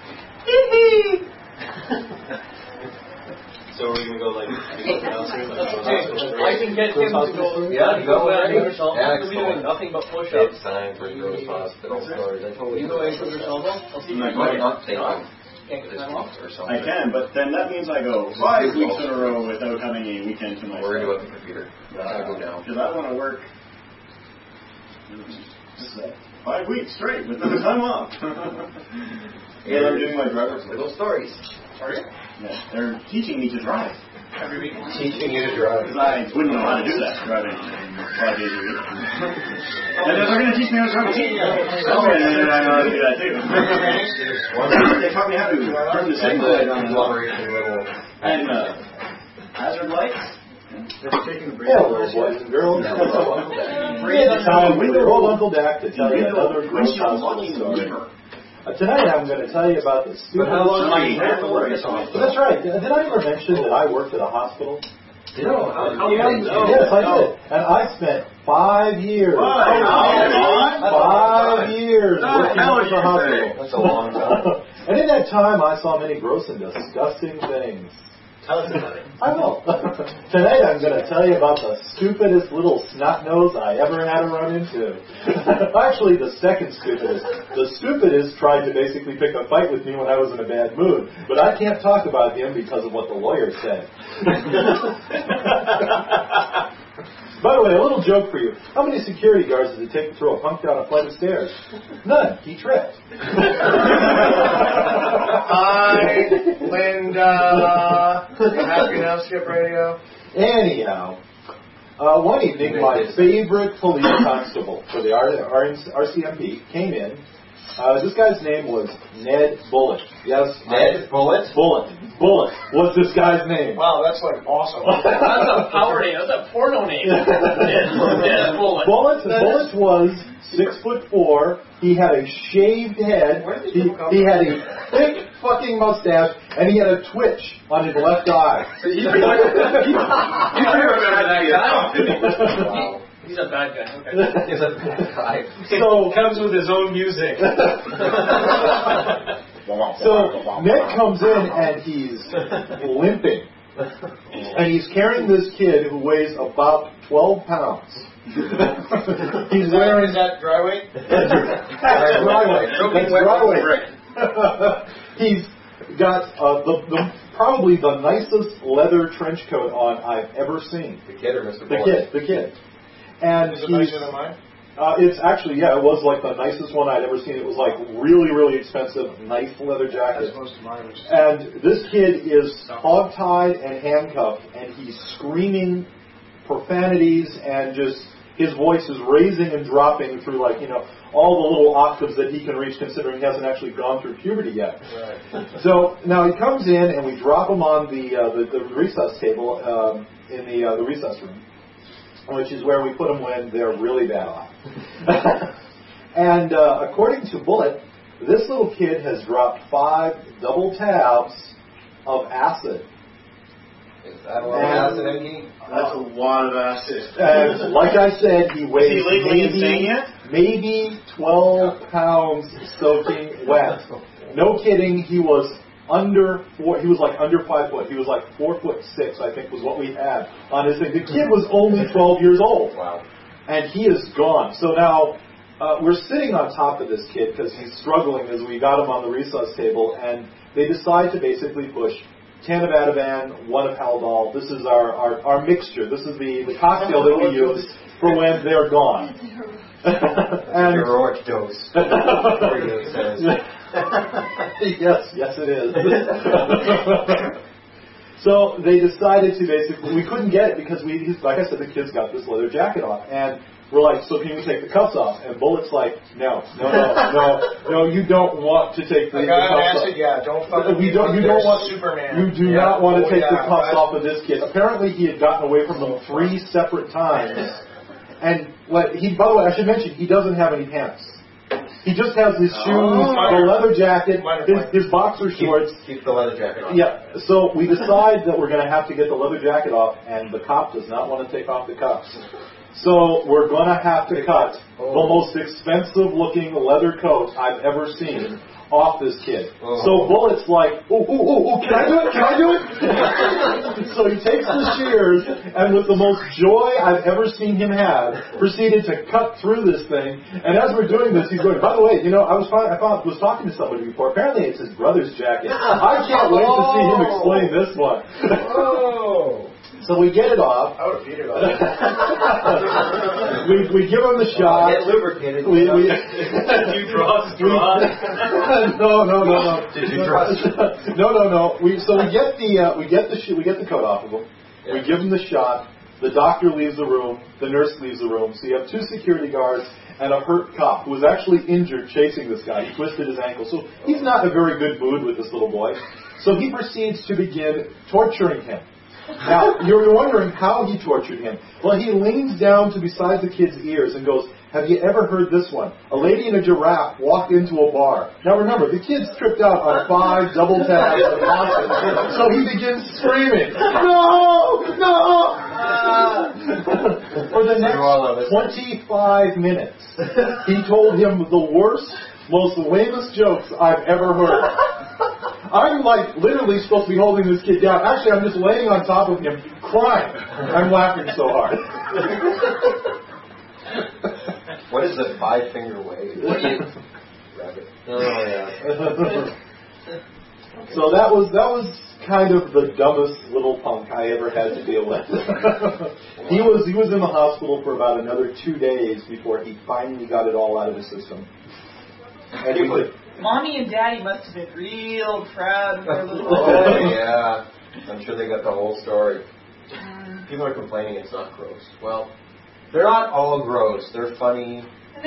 So we're going to go like anything else here? I can get him to go. Yeah, go ahead. We'll be doing nothing but push-ups. It's time for Ghost Hospital stories. I told you. You go in for yourself. I'll see you might not take them. I can, but then that means I go 5 weeks in a row without having a weekend to myself. We're going to go with the computer. Go down. Because I want to work 5 weeks straight with no time off. And I'm doing my driver's little stories. Are you? Yeah, they're teaching me to drive. Every week. Teaching you to drive. Because I wouldn't know how to do that, driving 5 days a week. And they're going to teach me how to drive a team. And I know how to do that too. They taught me how to turn the signal light on and hazard lights. They're taking a break. Boys and girls. Time with your old Uncle Dak to tell you another Ghost Hospital story. Tonight I'm going to tell you about the stupid... But how long do you have to work at the hospital? That's right. Did I ever mention that I worked at a hospital? No. Yes, I did. And I spent 5 years. 5 years working at the hospital. That's a long time. And in that time, I saw many gross and disgusting things. Tell us about it. I will. Tonight I'm going to tell you about the stupidest little snot nose I ever had to run into. Actually, the second stupidest. The stupidest tried to basically pick a fight with me when I was in a bad mood. But I can't talk about him because of what the lawyer said. By the way, a little joke for you. How many security guards does it take to throw a punk down a flight of stairs? None. He tripped. Hi, Linda. Happy now, Skip Radio. Anyhow, one evening, my favorite police constable for the RCMP came in. This guy's name was Ned Bullitt. Yes, Ned Bullitt? Bullitt was this guy's name. Wow, that's like awesome. That's a power name. That's a porno name. Ned Bullitt. Bullitt was 6'4". He had a shaved head. He had a thick fucking mustache, and he had a twitch on his left eye. So you remember that guy? Wow. He's a bad guy. Okay. He's a bad guy. So comes with his own music. So Ned comes in and he's limping. And he's carrying this kid who weighs about 12 pounds. He's wearing... Is that dry weight? That's dry weight. He's got probably the nicest leather trench coat on I've ever seen. The kid or Mr. Bullitt? The kid. And is it nicer than mine? It's actually, it was like the nicest one I'd ever seen. It was like really, really expensive, nice leather jacket. That's most of mine. And this kid is hog-tied and handcuffed, and he's screaming profanities, and just his voice is raising and dropping through all the little octaves that he can reach, considering he hasn't actually gone through puberty yet. Right. So now he comes in, and we drop him on the recess table in the recess room, which is where we put them when they're really bad off. And according to Bullitt, this little kid has dropped 5 double tabs of acid. Is that a lot of acid, Engie? That's a lot of acid. And like I said, he weighs Is he legally insane yet? maybe 12 pounds soaking wet. No kidding, he was under 5 foot. He was like 4'6", I think was what we had on his thing. The kid was only 12 years old. Wow. And he is gone. So now we're sitting on top of this kid because he's struggling as we got him on the recess table, and they decide to basically push 10 of Ativan, 1 of Haldol. This is our mixture. This is the cocktail that we use for when they're gone. And heroic dose. Yes, it is. So they decided to basically, we couldn't get it because like I said, the kid's got this leather jacket on, and we're like, so can we take the cuffs off? And Bullitt's like, no, you don't want to take the cuffs off. Don't fucking you don't want Superman. You do not want to take the cuffs off of this kid. Apparently, he had gotten away from them 3 separate times, and by the way, I should mention he doesn't have any pants. He just has his shoes, the leather jacket, his boxer shorts. Keep the leather jacket on. Yeah, so we decide that we're going to have to get the leather jacket off, and the cop does not want to take off the cuffs. So we're going to have to cut the most expensive-looking leather coat I've ever seen off this kid. So Bullitt's like, can I do it? Can I do it? So he takes the shears, and with the most joy I've ever seen him have, proceeded to cut through this thing. And as we're doing this, he's going, by the way, I was talking to somebody before. Apparently it's his brother's jacket. I can't wait to see him explain this one. So we get it off. I would have beat it off. we give him the shot. Get lubricated. Did you draw straws? No. Did you draw straws? No. We get the coat off of him. Yeah. We give him the shot. The doctor leaves the room. The nurse leaves the room. So you have 2 security guards and a hurt cop who was actually injured chasing this guy. He twisted his ankle. So he's not in a very good mood with this little boy. So he proceeds to begin torturing him. Now, you're wondering how he tortured him. Well, he leans down to beside the kid's ears and goes, have you ever heard this one? A lady and a giraffe walked into a bar. Now remember, the kid's tripped out on 5 double taps. So he begins screaming, no, no! For the next 25 minutes, he told him the worst, most lamest jokes I've ever heard. I'm like literally supposed to be holding this kid down. Actually, I'm just laying on top of him, crying. I'm laughing so hard. What is the 5-finger wave? Rabbit. Oh yeah. So that was kind of the dumbest little punk I ever had to deal with. He was in the hospital for about another 2 days before he finally got it all out of his system. Anyway. Mommy and Daddy must have been real proud of their little boy. Oh yeah. I'm sure they got the whole story. People are complaining it's not gross. Well, they're not all gross. They're funny.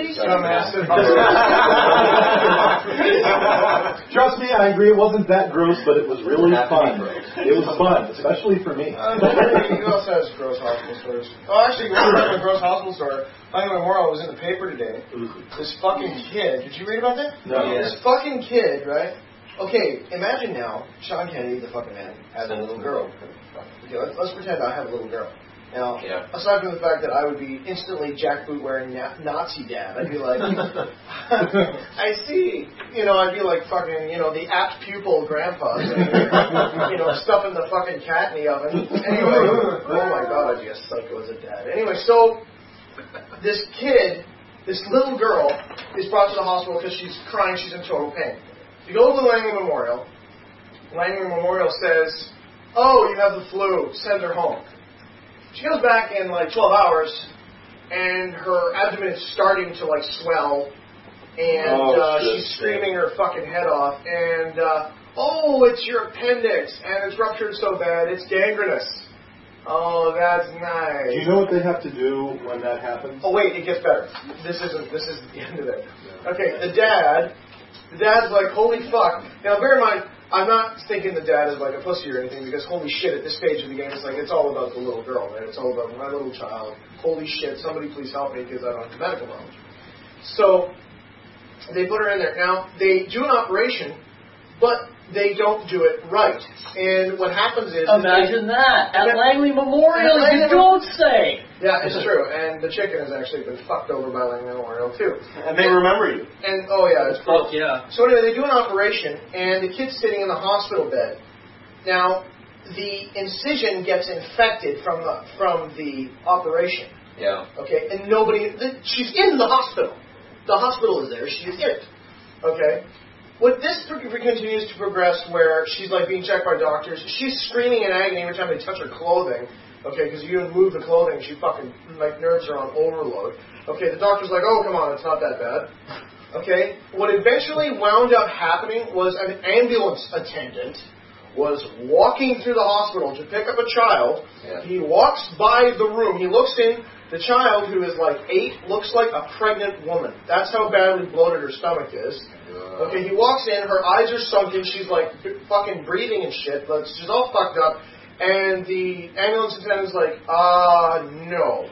Trust me, I agree. It wasn't that gross, but it was really fun. It was fun, especially for me. Who else has gross hospital stories? Oh, actually, one of the gross hospital story. Langley Memorial was in the paper today. This fucking kid. Did you read about that? No. This fucking kid, right? Okay, imagine now, Sean Kennedy, the fucking man, has a little girl. Okay, let's pretend I have a little girl. Now, aside from the fact that I would be instantly jackboot wearing Nazi dad, I'd be like, I see, I'd be like fucking, the apt pupil grandpa, stuffing the fucking cat in the oven. Anyway, oh my god, I'd be a psycho as a dad. Anyway, so this kid, this little girl, is brought to the hospital because she's crying, she's in total pain. You go to the Langley Memorial. Langley Memorial says, oh, you have the flu, send her home. She goes back in like 12 hours, and her abdomen is starting to like swell, and she's screaming her fucking head off, and it's your appendix, and it's ruptured so bad, it's gangrenous. Oh, that's nice. Do you know what they have to do when that happens? Oh wait, it gets better. This is the end of it. Okay, the dad's like, holy fuck. Now bear in mind, I'm not thinking the dad is like a pussy or anything, because holy shit, at this stage of the game, it's all about the little girl, man. It's all about my little child. Holy shit, somebody please help me, because I don't have the medical knowledge. So, they put her in there. Now, they do an operation, but they don't do it right. And what happens is... Imagine that! At Langley Memorial, you don't say! Yeah, it's true. And the chicken has actually been fucked over by Langley Memorial, too. And they remember you. And, oh yeah, it's cool. Fuck yeah. So anyway, they do an operation, and the kid's sitting in the hospital bed. Now, the incision gets infected from the operation. Yeah. Okay, and she's in the hospital. The hospital is there, she's in it. Okay? What this continues to progress where she's like being checked by doctors, she's screaming in agony every time they touch her clothing, okay, because you move the clothing, she fucking, like, nerves are on overload. Okay, the doctor's like, oh, come on, it's not that bad. Okay, what eventually wound up happening was an ambulance attendant was walking through the hospital to pick up a child. Yeah. He walks by the room, he looks in, the child, who is like 8, looks like a pregnant woman. That's how badly bloated her stomach is. Okay, he walks in, her eyes are sunken, she's like fucking breathing and shit, but she's all fucked up, and the ambulance attendant's like, no,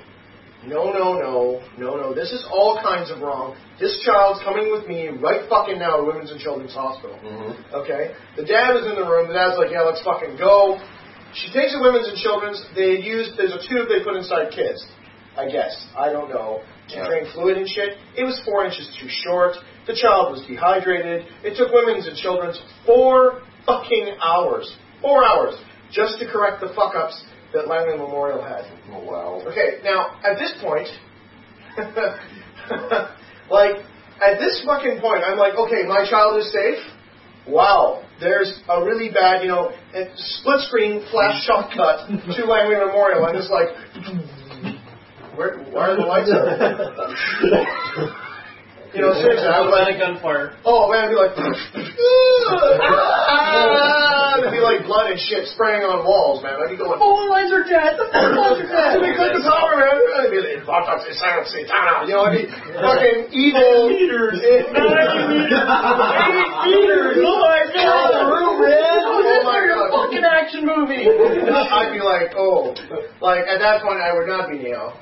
this is all kinds of wrong. This child's coming with me right fucking now to Women's and Children's Hospital. Mm-hmm. Okay, the dad is in the room, the dad's like, yeah, let's fucking go. She takes her Women's and Children's, there's a tube they put inside kids, I guess, I don't know, to drain fluid and shit. It was 4 inches too short. The child was dehydrated. It took Women's and Children's 4 fucking hours. 4 hours. Just to correct the fuck-ups that Langley Memorial had. Oh, wow. Okay, now, at this point, at this fucking point, I'm like, okay, my child is safe. Wow. There's a really bad, split screen flash shot cut to Langley Memorial. I'm just like, why are the lights on? Seriously, I would like gunfire. Oh man, I'd be like, there'd be like blood and shit spraying on walls, man. I'd be going, oh, lines are dead. The lines are dead. I'd be like the power, man. I'd be like, I'd be fucking evil. 8 meters. 8 meters. Oh my god. Oh my god. fucking action movie. I'd be like, oh, like at that point I would not be Neo.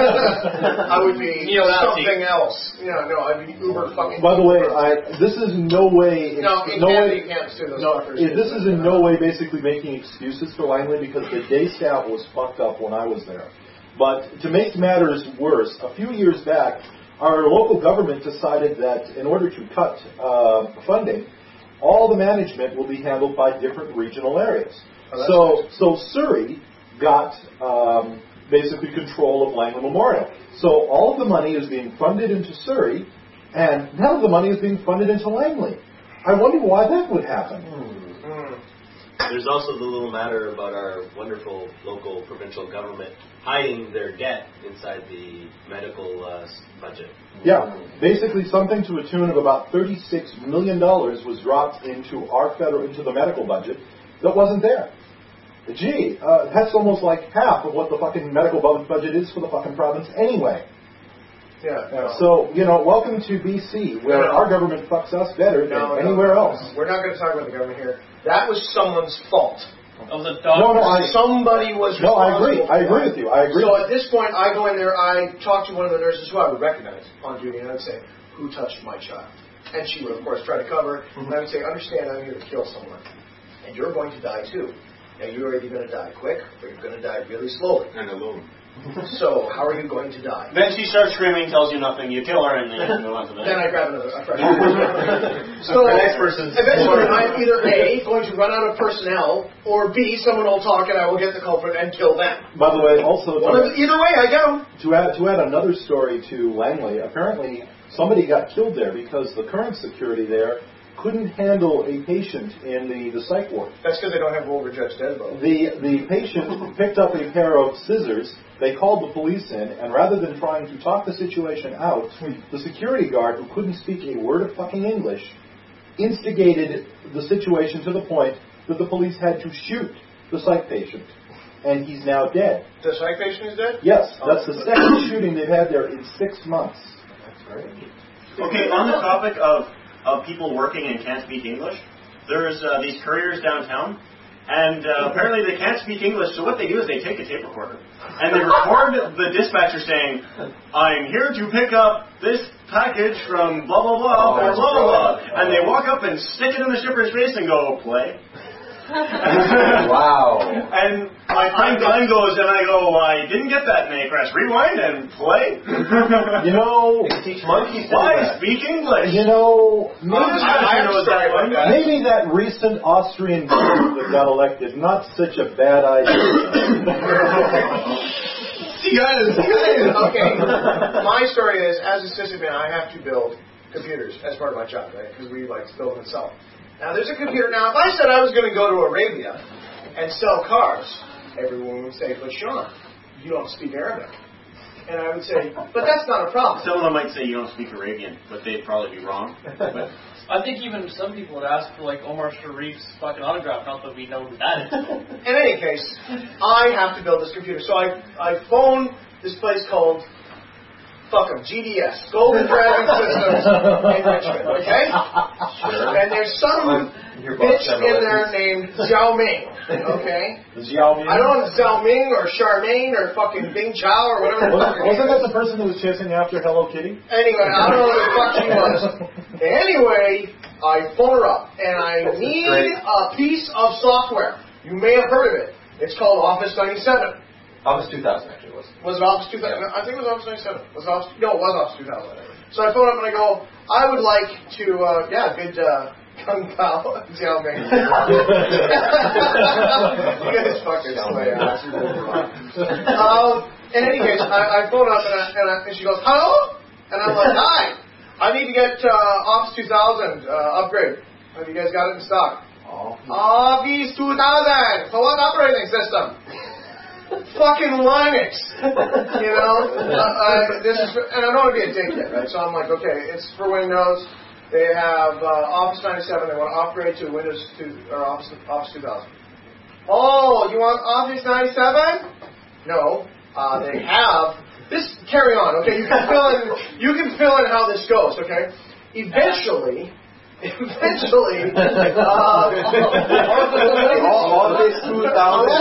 I would be something else. I'd be uber fucking. By the way, this is in no way. You can't sue those fuckers. This is in no way basically making excuses for Langley because the day staff was fucked up when I was there. But to make matters worse, a few years back, our local government decided that in order to cut funding, all the management will be handled by different regional areas. So Surrey got basically control of Langley Memorial. So all of the money is being funded into Surrey, and none of the money is being funded into Langley. I wonder why that would happen. There's also the little matter about our wonderful local provincial government hiding their debt inside the medical budget. Yeah, basically something to a tune of about $36 million was dropped into into the medical budget that wasn't there. Gee, that's almost like half of what the fucking medical budget is for the fucking province anyway. Yeah. So, welcome to BC, where our government fucks us better than anywhere else. We're not going to talk about the government here. That was someone's fault. Somebody was responsible. No, I agree with you. I agree. So at this point, I go in there, I talk to one of the nurses who I would recognize on duty, and I would say, who touched my child? And she would, of course, try to cover, and I would say, understand, I'm here to kill someone. And you're going to die, too. Now, you're either going to die quick, or you're going to die really slowly. And alone. So, how are you going to die? Then she starts screaming, tells you nothing, you kill her, and then you go on to that. Then I grab a fresh one. So, the next person's eventually, I'm either A, going to run out of personnel, or B, someone will talk and I will get the culprit and kill them. By the way, also... Either way, I get them. To add another story to Langley, apparently somebody got killed there because the current security there couldn't handle a patient in the psych ward. That's because they don't have overjudged dead though. The patient picked up a pair of scissors. They called the police in, and rather than trying to talk the situation out, the security guard, who couldn't speak a word of fucking English, instigated the situation to the point that the police had to shoot the psych patient. And he's now dead. The psych patient is dead? Yes. That's the second shooting they've had there in 6 months. That's great. Okay, on the topic of people working and can't speak English, there's these couriers downtown, and apparently they can't speak English, so what they do is they take a tape recorder, and they record the dispatcher saying, I'm here to pick up this package from blah, blah, blah, blah, blah, blah, and they walk up and stick it in the shipper's face and go, play. Wow. And my friend Glenn goes, and I go, I didn't get that, and they press rewind and play. You can teach monkeys to Why speak English? Maybe that recent Austrian king that got elected, not such a bad idea. Okay. My story is, as a sysadmin, I have to build computers as part of my job, right? Because we like to build and sell. Now, there's a computer. Now, if I said I was going to go to Arabia and sell cars, everyone would say, but Sean, you don't speak Arabic. And I would say, but that's not a problem. Some of them might say you don't speak Arabian, but they'd probably be wrong. But I think even some people would ask for, like, Omar Sharif's fucking autograph, not that we know who that is. In any case, I have to build this computer. So I phone this place called... Fuck them, GDS, Golden Dragon Systems in Richmond, okay? Sure. And there's some bitch in there named Zhao Ming, okay? Zhao Ming? I don't know if it's Zhao Ming or Charmaine or fucking Bing Chao or whatever. Wasn't that the person who was chasing after Hello Kitty? Anyway, I don't know who the fuck she was. Anyway, I phone her up, and I need a piece of software. You may have heard of it. It's called Office 97. Office 2000, actually, was it? Was it Office 2000? Yeah. I think it was Office 97. It was Office 2000. So I phone up and I go, I would like to, good Kung Pao Jiao Ming. You guys fucking slay ass. In any case, I phone up and she goes, hello? And I'm like, hi. I need to get Office 2000 upgrade. Have you guys got it in stock? Office 2000. For what operating system? Fucking Linux, you know. This is, and I don't want to be a dickhead, right? So I'm like, okay, it's for Windows. They have Office 97. They want to upgrade to Windows 2 or Office 2000. Oh, you want Office 97? No, they have this. Carry on, okay? You can fill in how this goes, okay? Eventually, eventually, all this 2,000. You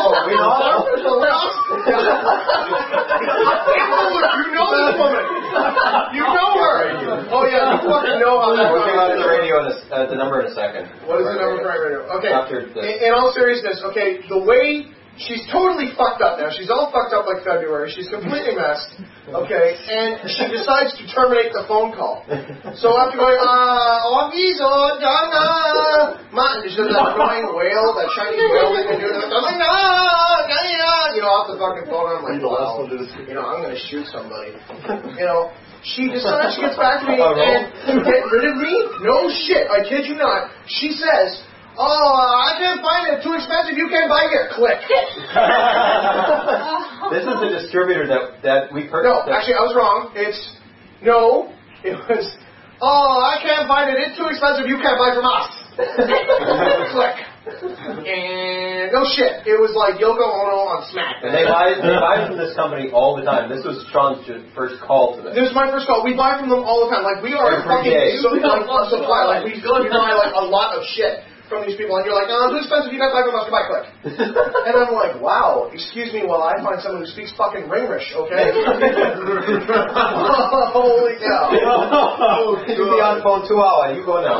know this woman. You know her. Oh yeah, you fucking know how that We'll give out the radio the number in a second. What is the number for radio? Okay. After the, In all seriousness, okay, the way she's totally fucked up now. She's all fucked up like February. She's completely messed. Okay, and she decides to terminate the phone call. So after going, she's that annoying whale, that Chinese whale they can do. Off the fucking phone. I'm like, wow, I'm going to shoot somebody. She decides, she gets back to me and get rid of me? No shit, I kid you not. She says, I can't find it. Too expensive. You can't buy it. Click. This is the distributor that we purchased. No, actually, I was wrong. It was, I can't find it. It's too expensive. You can't buy from us. Click. And no shit. It was like Yoko Ono on Smack. And they buy from this company all the time. This was Sean's first call to them. This is my first call. We buy from them all the time. Like, we are a fucking supply. Like, we buy like a lot of shit from these people, and you're like, too expensive, you guys buy from us, goodbye, click. And I'm like, wow, excuse me while I find someone who speaks fucking Ringlish, okay? Holy cow. You'll be on the phone 2 hours, you go now.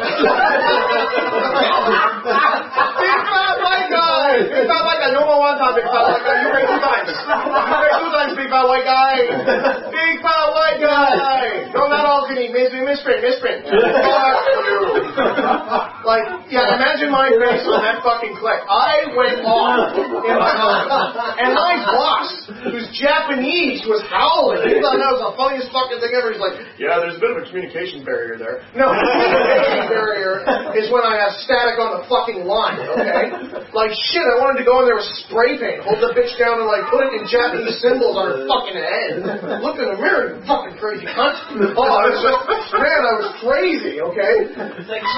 Big fat white guy! Big fat white guy, no more one time, big fat white guy, you pay 2 times. You pay 2 times, big fat white guy. Big fat white guy! No, not all can eat, misprint. Like, yeah, imagine my face on that fucking click. I went off in my house. And my boss, who's Japanese, was howling. He thought that was the funniest fucking thing ever. He's like, yeah, there's a bit of a communication barrier there. No, the communication barrier is when I have static on the fucking line, okay? Like, shit, I wanted to go in there with spray paint, hold the bitch down and, like, put it in Japanese symbols on her fucking head. Look in the mirror, you fucking crazy cunt. Oh, I was just, man, I was crazy, okay? It's like,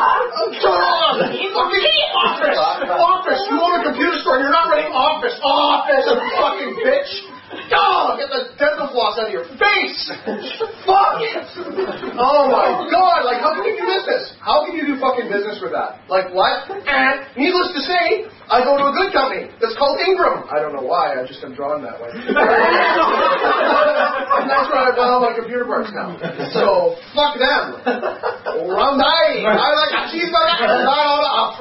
Office! You own a computer store and you're not running Office! Office, you fucking bitch! Get the dental floss out of your face! Fuck! Oh my god, like, how can you do business? How can you do fucking business with that? Like, what? And, needless to say, I go to a good company that's called Ingram. I don't know why, I just am drawn that way. And that's where I buy all my computer parts now. So, fuck them. Rondai! I like a cheeseburger, not a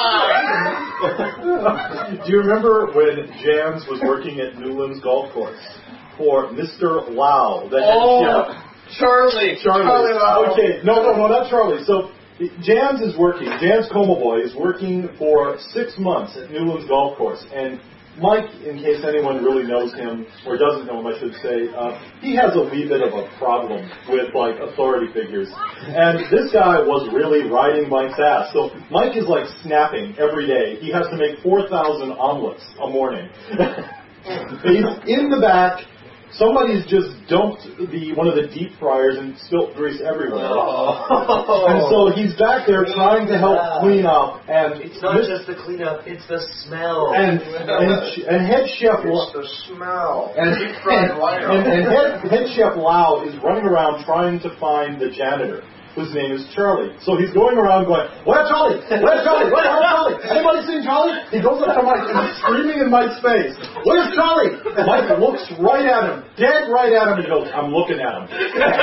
fry! Do you remember when Jams was working at Newlands Golf Course for Mr. Lau, the head chef? Charlie Lau. Okay, no, not Charlie. So Jams is working. Jams Como Boy is working for 6 months at Newlands Golf Course, and Mike, in case anyone really knows him, or doesn't know him, I should say, he has a wee bit of a problem with, like, authority figures. And this guy was really riding Mike's ass. So Mike is, like, snapping every day. He has to make 4,000 omelets a morning. He's in the back. Somebody's just dumped one of the deep fryers and spilt grease everywhere. And so he's back there trying to help clean up. And it's not just the cleanup, it's the smell. And head chef... It's the smell. And head chef Lau is running around trying to find the janitor, whose name is Charlie. So he's going around going, where's Charlie? Where's Charlie? Where's Charlie? Anybody seen Charlie? He goes up to Mike and he's screaming in Mike's face, where's Charlie? Mike looks right at him, dead right at him, and he goes, I'm looking at him.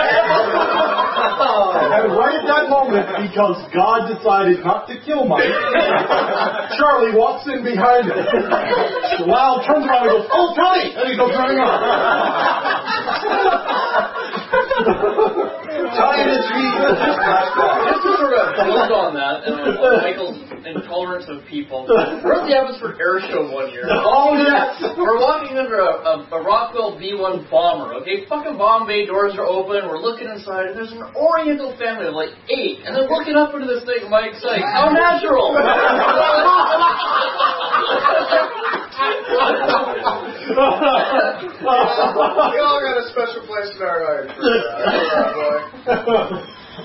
And right at that moment, because God decided not to kill Mike, Charlie walks in behind him. Lau turns around and goes, oh, Charlie! And he goes running on. Charlie in the street. Just to sort of build on that, and Michael's intolerance of people, we're at the Abbotsford Air Show one year. Oh, yes! We're walking under a Rockwell B-1 bomber, okay? Fucking bomb bay doors are open, we're looking inside, and there's an Oriental family of like 8, and they're looking up into this thing, Mike's like, how natural! We all got a special place in our heart for that.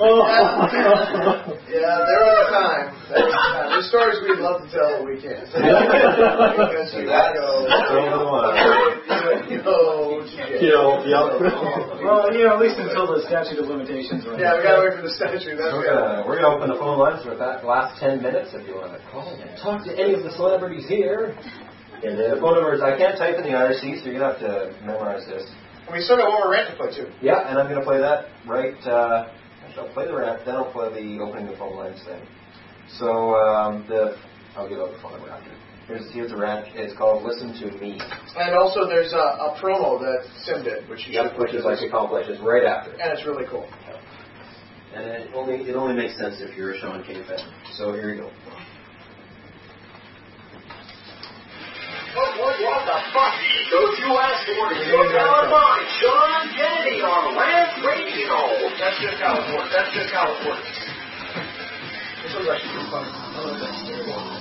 Yeah, there was a time. There's stories we'd love to tell, but we can't. Because you gotta go. Well, at least until the statute of limitations. Yeah, we gotta wait for the statute. We're gonna open the phone lines with that last 10 minutes if you want to call and talk to any of the celebrities here. And the phone number is, I can't type in the IRC, so you're gonna have to memorize this. And we still got one more rant to play too. Yeah, and I'm gonna play that right. Actually, I'll play the rant, then I'll play the opening the phone lines thing. So I'll give out the phone number after. Here's the rant. It's called "Listen to Me." And also, there's a promo that Sim did, which is like accomplishes right after. And it's really cool. And it only makes sense if you're a Sean K fan. So here you go. What the fuck? Don't you ask for it. You're on mine. Sean Kennedy on Rant Radio. That's just how it works. This was actually pretty fun. I love that.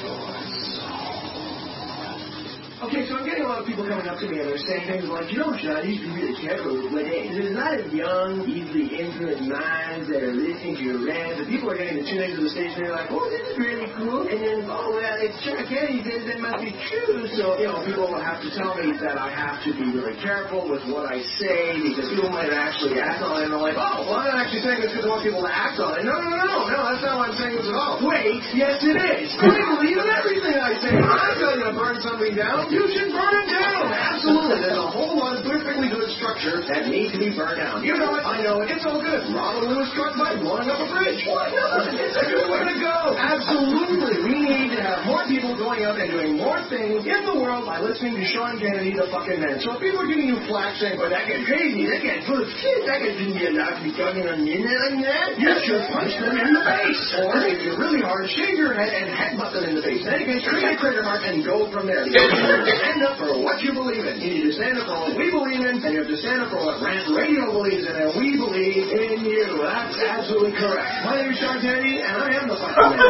Okay, so I'm getting a lot of people coming up to me and they're saying things like, Sean, you should be really careful with it. There's not as young, easily influenced minds that are listening to your rant. The people are getting to tune into the station and they're like, oh, this is really cool. And then, oh, well, it's Sean Kennedy says it must be true. So, people will have to tell me that I have to be really careful with what I say because people might actually act on it and they're like, oh, well, I'm not actually saying this because I want people to act on it. No, that's not why I'm saying this at all. Wait, yes it is. I believe in everything I say. I'm not going to burn something down. You should burn it down. Absolutely. There's a whole lot of perfectly good structure that needs to be burned down. You know it. I know it. It's all good. Robin Lewis struck by blowing up a bridge. Why not? It's a good way to go. Absolutely. We need to have more people going out and doing more things in the world by listening to Sean Kennedy, the fucking man. So if people are giving you flack saying, but that gets crazy, that gets full of shit, that gets didn't get allowed to be talking on the internet like that, you should punch them in the face. Or if you're really hard, shake your head and headbutt them in the face. Then you can create a trigger mark and go from there. Stand up for what you believe in. You need to stand up for what we believe in, and you have to stand up for what Rant Radio believes in, and we believe in you. That's absolutely correct. My name is Sean Kennedy, and I am the fucking man.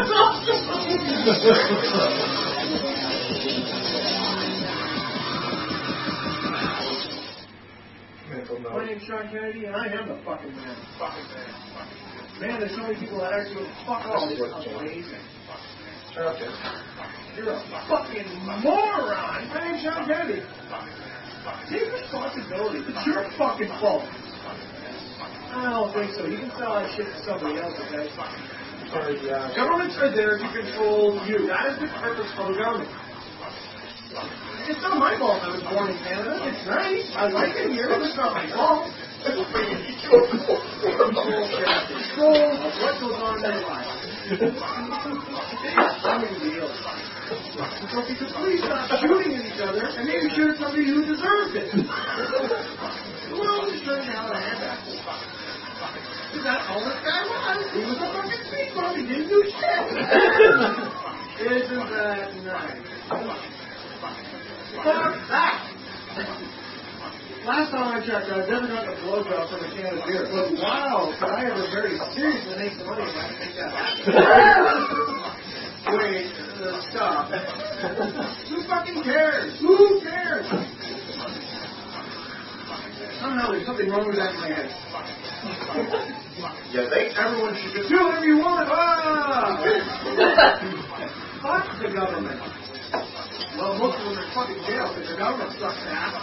My name's Sean Kennedy, and I am the fucking man. Man, there's so many people that actually fuck off. This is amazing. Turn up, Jim. You're a fucking moron. My name's Sean Kennedy. Take responsibility. It's your fucking fault. I don't think so. You can sell that shit to somebody else, okay? Governments are there to control you. That is the purpose of the government. It's not my fault I was born in Canada. It's nice. I like it here, but it's not my fault. Control of what goes on in their life. So because please stop shooting at each other and maybe shoot at somebody who deserves it. Who else is shooting out of hand? Is that all this guy was? He was a fucking speed bump. He didn't do shit. Isn't that nice? Fuck that! Last time I checked, I never got a blowjob from a can of beer. But wow, could I ever very seriously make some money if I could make that happen? Wait, stop. Who fucking cares? Who cares? Somehow there's something wrong with that in my head. You think everyone should just do whatever you want? Fuck the government. Well, most of them are fucking jail because the government sucks ass.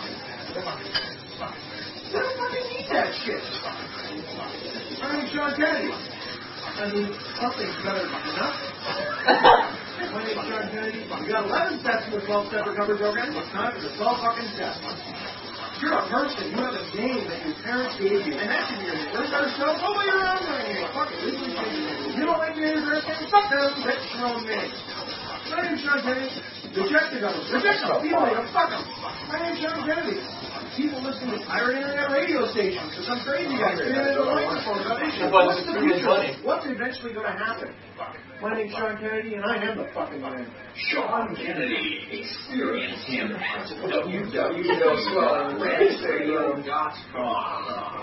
They don't fucking need that shit. My name's Sean Kennedy. I mean, something's better than nothing. My name's Sean Kennedy. We got 11 steps in the 12-step recovery program. It's time for the 12 fucking steps. You're a person. You have a name that your parents gave you, and that should be your name. There's better stuff. Oh, you're on my name. Fuck it. Legally change your name. You don't like your name or anything? Fuck them. That's your own name. My name's Sean Kennedy. Reject the government. Reject them. Feel it. Fuck them. My name's Sean Kennedy. People listen to pirate internet radio stations because some crazy guy sitting in the microphone about issues. What's the future? What's eventually going to happen? My name's Sean Kennedy, and I am the fucking man. Sean Kennedy. Experience him at www.rantradio.com.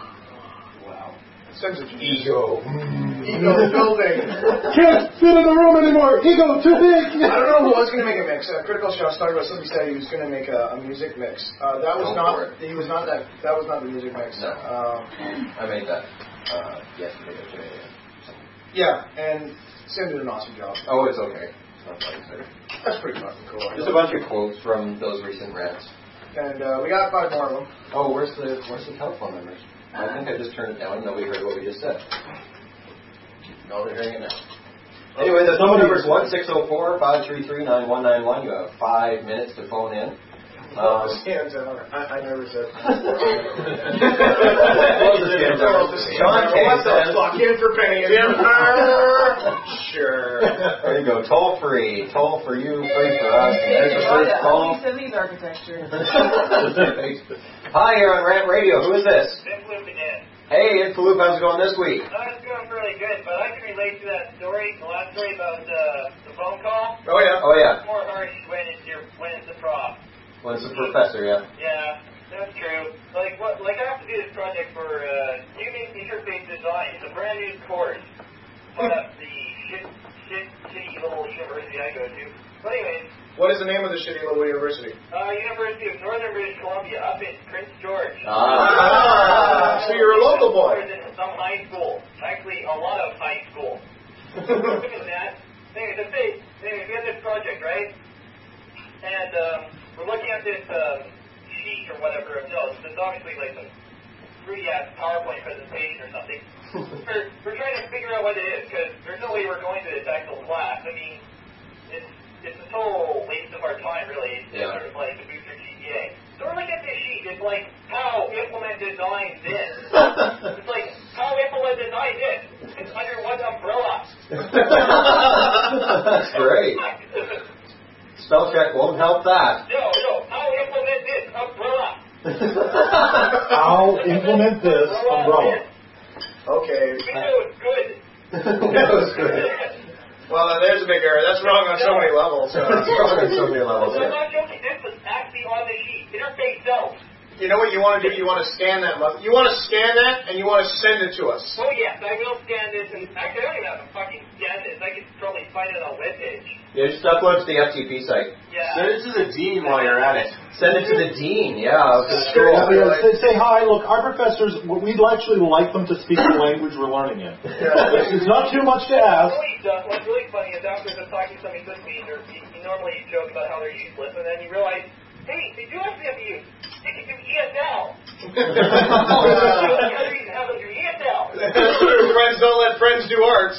Ego. Ego building. Can't fit in the room anymore. Ego too big. I don't know who was going to make a mix. Critical Shots talked about somebody said he was going to make a music mix. That was not the music mix. No. I made that yesterday or today. Yeah, and Sim did an awesome job. Oh, it's okay. That's pretty fucking cool. Just a bunch of quotes from those recent rants. And we got 5 more of them. Oh, where's the telephone numbers? I think I just turned it down. Nobody heard what we just said. No, they're hearing it now. Anyway, the phone number is 1-604-533-9191. You have 5 minutes to phone in. I never said. Sean K says, "Lock in for Penny." Sure. There you go. Toll free. Toll for you, free for us. There's the first call. Seventies architecture. Hi, you're on Rant Radio. Who is this? Infloop again. Hey, Infloop, how's it going this week? It's going really good, but I can relate to that story, the last story about the phone call. Oh yeah. It's more harsh when it's the prof. Well, it's a professor, yeah. Yeah, that's true. I have to do this project for Human Interface Design. It's a brand new course. Put up the shitty little university I go to. But anyways. What is the name of the shitty little university? University of Northern British Columbia, up in Prince George. So you're a local boy. In some high school. Actually, a lot of high school. Look at that. Anyways, we have this project, right? And we're looking at this sheet or whatever of notes. It's obviously like some 3-ass PowerPoint presentation or something. We're trying to figure out what it is, because there's no way we're going to this actual class. I mean, it's a total waste of our time, really. It's sort of like to boost your GPA. So we're looking at this sheet. It's like, how implement design this. It's like, how implement design this. It's under one umbrella. That's great. Spell check won't help that. No. How implement this umbrella. How implement this umbrella. Okay. Windows good. Windows good. Well, there's a big error. That's wrong on so many levels. It's wrong on so many levels. I'm not joking. This was actually on the sheet. Interface self. You know what you want to do? You want to scan that. You want to scan that, and you want to send it to us. Oh, yes. I will scan this. And actually, I don't even have to fucking scan this. I could probably find it on a webpage. Yeah, just upload to the FTP site. Yeah. Send it to the dean while you're at it. Send it to the dean, yeah. Say hi, look, our professors, we'd actually like them to speak the language we're learning in. It's not too much to ask. What's really funny is after the talking to somebody this week, you normally joke about how they're useless, and then you realize, hey, they do actually have to use. They can do ESL. How to do ESL. Friends don't let friends do arts.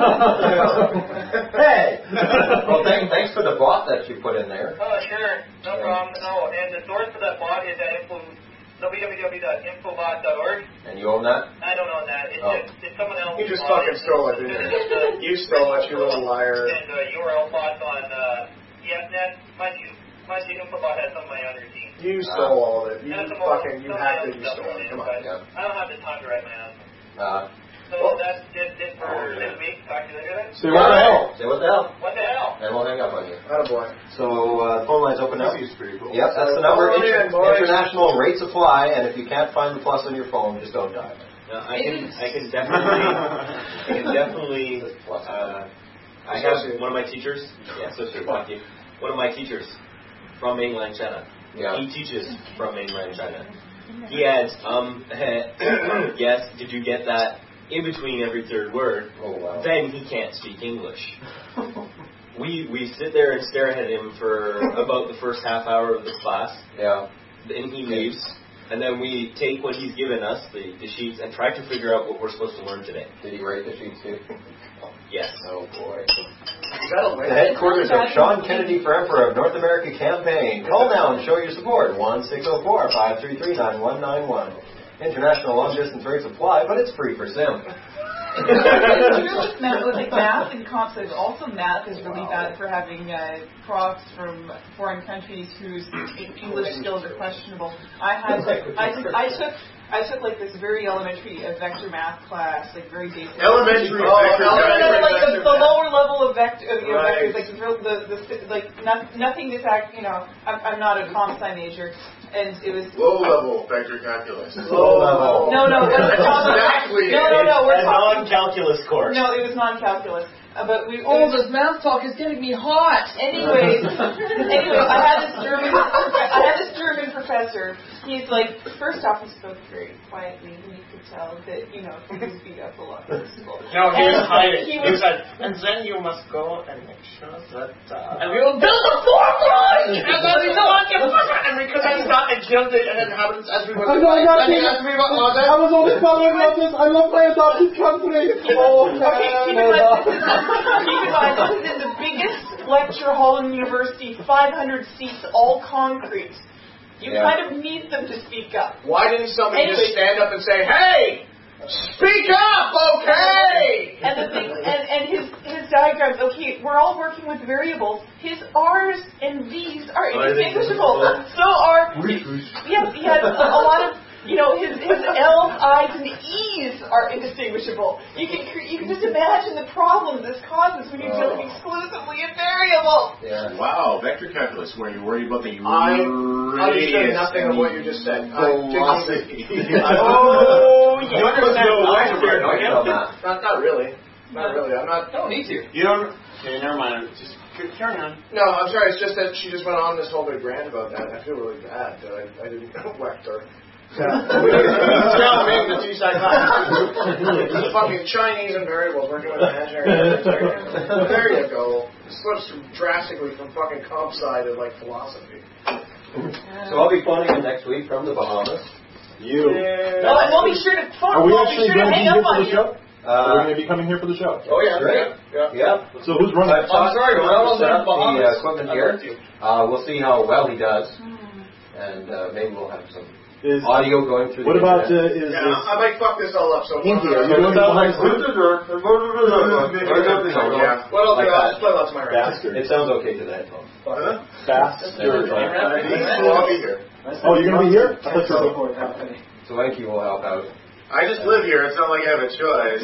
Hey! Well, thanks for the bot that you put in there. Oh, sure. No problem. No, and the source for that bot is at www.infobot.org. And you own that? I don't own that. It's someone else. You just fucking stole it, didn't you? You stole it, you little liar. And URL bots on ESNet. My Infobot has some of my other teams. You stole all of it. You fucking, you hacked it, you stole it. Come on. I don't have the time to write my own. So that's just it for this week. Talk to you later. Say what the hell. Say what the hell. What the hell? And we'll hang up on you. Oh boy. So phone line's open now. That's pretty cool. Yep, that's the number. International rates apply, and if you can't find the plus on your phone, just don't dial. I can definitely. I have one of my teachers. Yeah, associate. Thank you. One of my teachers from mainland China. Yeah. He teaches from mainland China. He adds, yes, did you get that in between every third word? Oh, wow. Then he can't speak English. We sit there and stare at him for about the first half hour of the class. Yeah. Then he leaves. And then we take what he's given us, the sheets, and try to figure out what we're supposed to learn today. Did he write the sheets too? Yes. Oh, boy. The headquarters of Sean Kennedy for Emperor of North America campaign. Call now and show your support. 1-604-533-9191. International long-distance rates apply, but it's free for Sim. Math and comp says also math is really bad for having profs from foreign countries whose English skills are questionable. I took like this very elementary vector math class, like very basic. Elementary vector like the lower level of vectors, like nothing is I'm not a comp sci major. And it was low-level vector calculus. Low-level. No. Exactly. No. We're talking non-calculus course. No, it was non-calculus. But this math talk is getting me hot. Anyways, I had this German professor He's like, first off, he spoke very quietly, and you could tell that, you know, he was beat up a lot. No, he was hiding. He said, and then you must go and make sure that... and we will build a fort line! And then we don't get and because he's not and killed it, and it happens as we were... I was always following about this. I love my adopted country. Oh, okay, keep in mind, this is in the biggest lecture hall in the university, 500 seats, all concrete. You kind of need them to speak up. Why didn't somebody just stand up and say, hey, speak up, okay? And the thing, and his diagrams, okay, we're all working with variables. His R's and V's are indistinguishable. So he has a lot of, you know, his L's, I's, and E's are indistinguishable. You can just imagine the problems this causes when you're dealing exclusively in variables. Yeah. Wow, vector calculus, where you're worried about the I understood nothing of what you just said. Velocity. You understand why I'm here, don't you? Not really. Not really. I'm not. Don't need to. You don't. Okay, never mind. Just carry on. No, I'm sorry. It's just that she just went on this whole big rant about that. I feel really bad that I didn't elect her. Tell me the T-side class. Fucking Chinese and variables working with imaginary. There you go. It slips drastically from fucking comp sci to like philosophy. So I'll be phoning in next week from the Bahamas. Well, and we'll be sure to Are we actually going to be here for the show? Are we going to be coming here for the show? Oh yeah, right. Yeah. So who's running? I'm sorry, we're all set up the equipment here. We'll see how well he does, and maybe we'll have some audio going through. What about I might fuck this all up. So Inky, are you going What I'll do, I'll just play lots of my rap. It sounds okay to the headphones. Faster. I'll be here. Oh, you're going to be here? So Enki will help out. I just live here. It's not like I have a choice.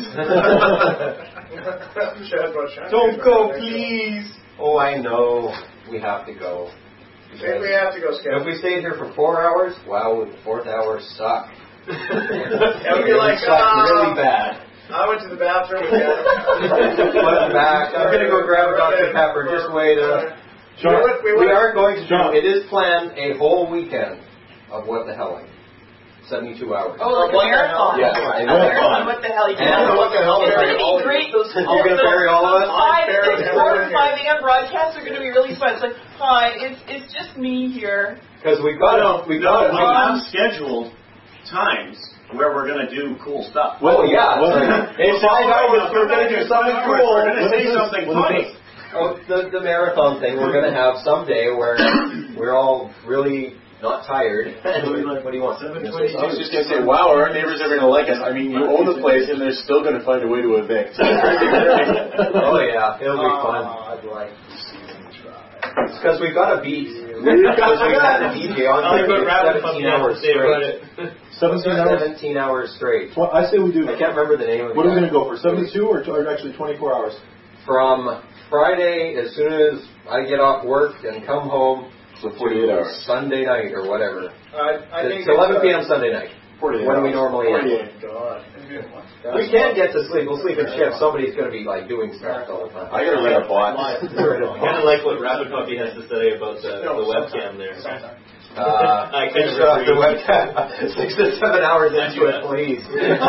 Don't go, please. Oh, I know. We have to go. We have to go, Skip. If we stayed here for 4 hours, wow, would the 4th hour suck? It would be like, really bad. I went to the bathroom again. Went back. I'm going to go grab a Dr. Pepper. Just wait. We are going to do, it is planned a whole weekend of What the Helling. 72 hours. Oh, like a marathon. Yeah, a marathon. What the hell? What the hell? It's going to be great. Those you're going to bury all of us? 4 to 5 a.m. broadcasts are going to be really fun. It's like, hi, it's just me here. Because we've got scheduled times where we're going to do cool stuff. Well, yeah. It's 5 hours. We're going to do something cool. We're going to say something funny. Oh, the marathon thing, we're going to have someday where we're all really not tired. What do you want? 7:22. I was just going to say, wow, our neighbors are going to like us. I mean, you own the place and they're still going to find a way to evict. Oh, yeah. It'll be fun. I'd like to see them try. It's because we've got a beat. Because we've had a DJ on for 17 hours straight. 17 hours straight. Well, I say we do. I can't remember the name of it. What are we going to go for? 72 or actually 24 hours? From Friday, as soon as I get off work and come home, so 48 hours. Sunday night or whatever. I think it's 11 p.m. Sunday night. 48 when we normally end. God. We can't get to sleep. We'll sleep in shifts. Somebody's going to be like doing stuff all the time. I got to rent a bot. I kind of like what Rabbit Puppy has to say about the webcam there. I can shut off the webcam 6 to 7 hours into it, please.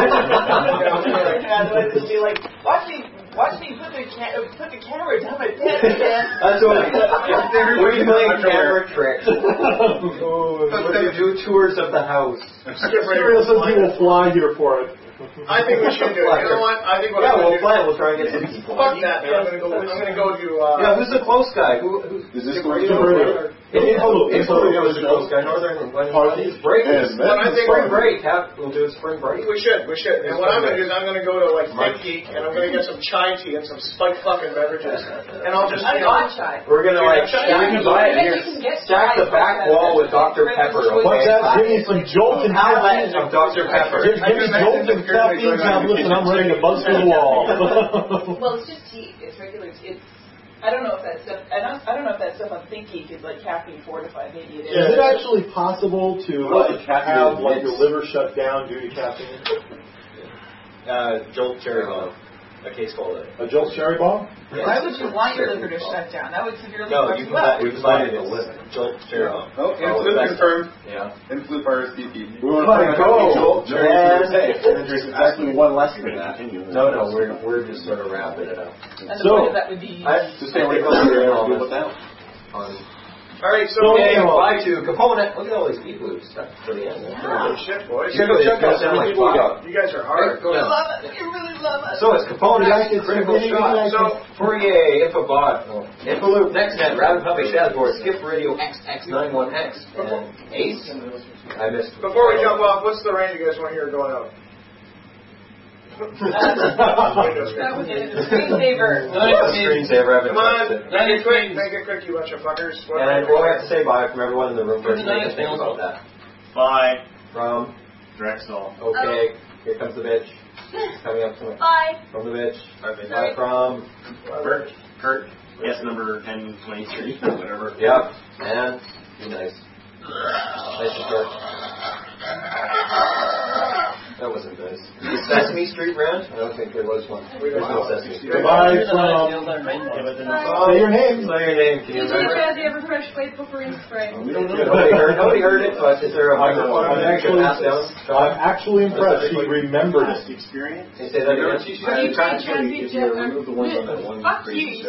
Be like, watch me put the camera down my pants, man. That's what we're playing camera tricks. We're going to do tours of the house. Some people will fly here for it. I think we should do it. You know what? I think we'll plan. We'll try and get some people. Fuck that. I'm going to go to. Who's the close guy? Is this going to be? It's the close guy. Northern. Break. Spring break. We'll do a spring break. We should. And what I'm going to do is I'm going to go to like Geek and I'm going to get some chai tea and some spiked fucking beverages. And I'll just. Chai. We're going to we can buy it here. Stack the back wall with Dr. Pepper. What's that? Give me some Jolt and Caffeine of Dr. Pepper. Give me Jolt and caffeine tablets and I'm ready to buzz through the wall. Well, it's just tea. It's regular tea. I don't know if that stuff. I don't know if that stuff on ThinkGeek is like caffeine fortified. Maybe it is. Is it actually possible to have like your liver shut down due to caffeine? Jolt Cherry Love. A case full of it. A Jolt's cherry bomb? Yes. Why would you want your liver to shut down? That would severely No, fuck you you up. can buy it in Jolt cherry bomb. Oh, influ confirmed. Yeah. Influ RSVP. We want to go. There's actually one less than that. No, we're just sort of wrapping it up. And the point of that would be... Just say we go through all this on. All right, so buy two component. Look at all these e-blues stuff for the end. Holy shit, boys. Check out how many people we got. You guys are hard. You love it. You really love it. So it's component, critical shot. So Fourier, Infobot, Infoloop, NextNet, Rabbit Puppy, Shadowboard, Skip Radio, XX91X, and Ace. I missed. Before we jump off, what's the range you guys want to hear going out? That was it. Screensaver. Screensaver. Come on, make it quick, you bunch of fuckers. And we'll have to say bye from everyone in the room first. Make us think about that. Bye. From Drexel. Okay, here comes the bitch. Coming up to Bye. From the bitch. Bye from Kurt. Yes, number 1023 or whatever. Yep. And be nice. Nice to start. That wasn't nice. The Sesame Street rant? I don't think there was one. There's no Sesame Street. Goodbye from... Say your name. Say your name. Can you Did you remember? have the Everfresh Flake Potpourri spray? Nobody heard it, but is there a microphone? I'm actually impressed. He remembered it. Experience? Can you say that again? Fuck you.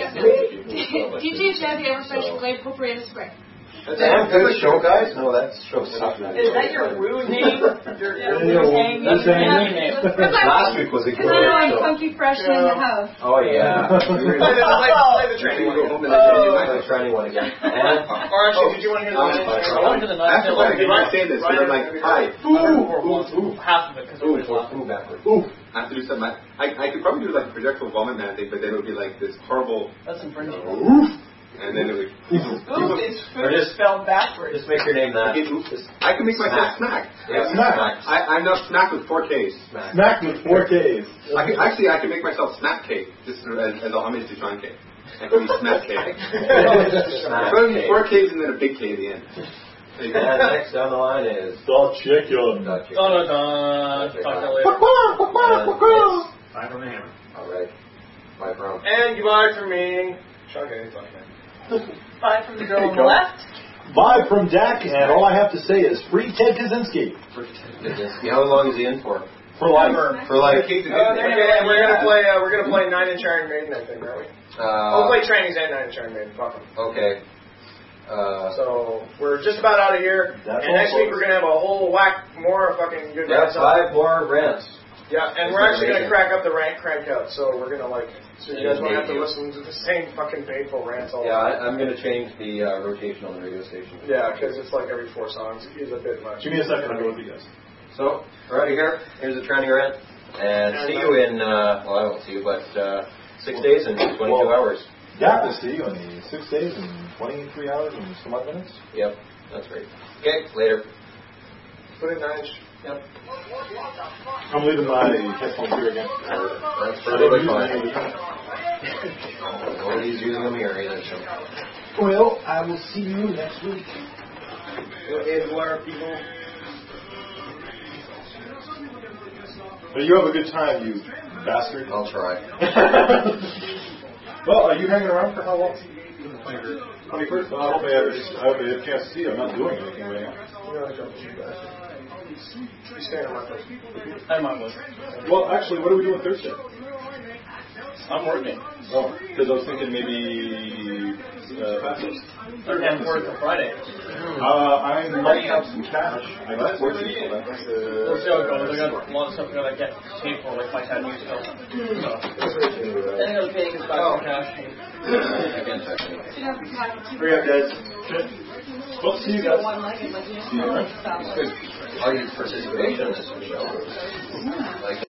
DJ Jazzy Everfresh Flake Potpourri spray. Damn good show, guys. No, that show sucked. Is that your rude name? Your name? Last week was a good Because I know I'm show. funky fresh in the house. Oh, yeah. Play the training one. Play the training one again. And Archie, did you want to hear the I have to say this. They're like, hi. Half of it, because it was backwards. I have to do something. I could probably do like a projectile vomit man thing, but then it would be like this horrible. That's infringing. And then it would. Oof is food spelled backwards. Just make your name that. I can make myself snack. Yeah, Snack. I'm not snack with 4 Ks. Snack with 4 Ks. I can make myself snack cake just as a homage to John K. I can be snack cake. Snack So cake. 4 Ks and then a big K at the end. And next down the line is Dot chicken. Talk to you later. Bye from the hammer. Alright. Bye from. And goodbye from me. John K. Fuck man. Bye from the girl on the left. Bye from Dak, and all I have to say is free Ted Kaczynski. How long is he in for? For life. For life. Okay, and we're gonna play 9 Inch Iron Maiden, I think, aren't we? We'll play Trainings and 9 Inch Iron Maiden. Fuck them. Okay. So we're just about out of here, and next week we're gonna have a whole whack more fucking good. Yeah, 5 more rants. Yeah, and we're actually gonna crack up the crank out. So we're gonna so you guys won't have to listen to the same fucking painful rants all the time. I'm gonna change the rotation on the radio station. Yeah, because it's like every 4 songs is a bit much. Give me a second, I'll go with you guys. So, we're out of here. Here's the training rant. And see you in, I won't see you, but 6 days and 22 hours. Yeah, we'll see you in 6 days and 23 hours and some odd minutes. Yep, that's right. Okay, later. Put in 9 Inch. Yep. I'm leaving my headphones here again. That's perfectly fine. Nobody's using them here either, so. Well, I will see you next week. People. But you have a good time, you bastard. I'll try. Well, are you hanging around for how long? 21st? I hope I have a chance to see you. I'm not doing anything right now. You stay on my place. I might was. Well, actually, what are we doing Thursday? I'm working. Oh, because I was thinking maybe Passos. And work on Friday. I might have some cash. I might work for you. We'll see how it goes. I got a lot of stuff I gotta get paid for, like my tattoo stuff. So, then I gotta pay his back some cash. Hurry up, guys. Well, see you guys. All your participation in this show. Like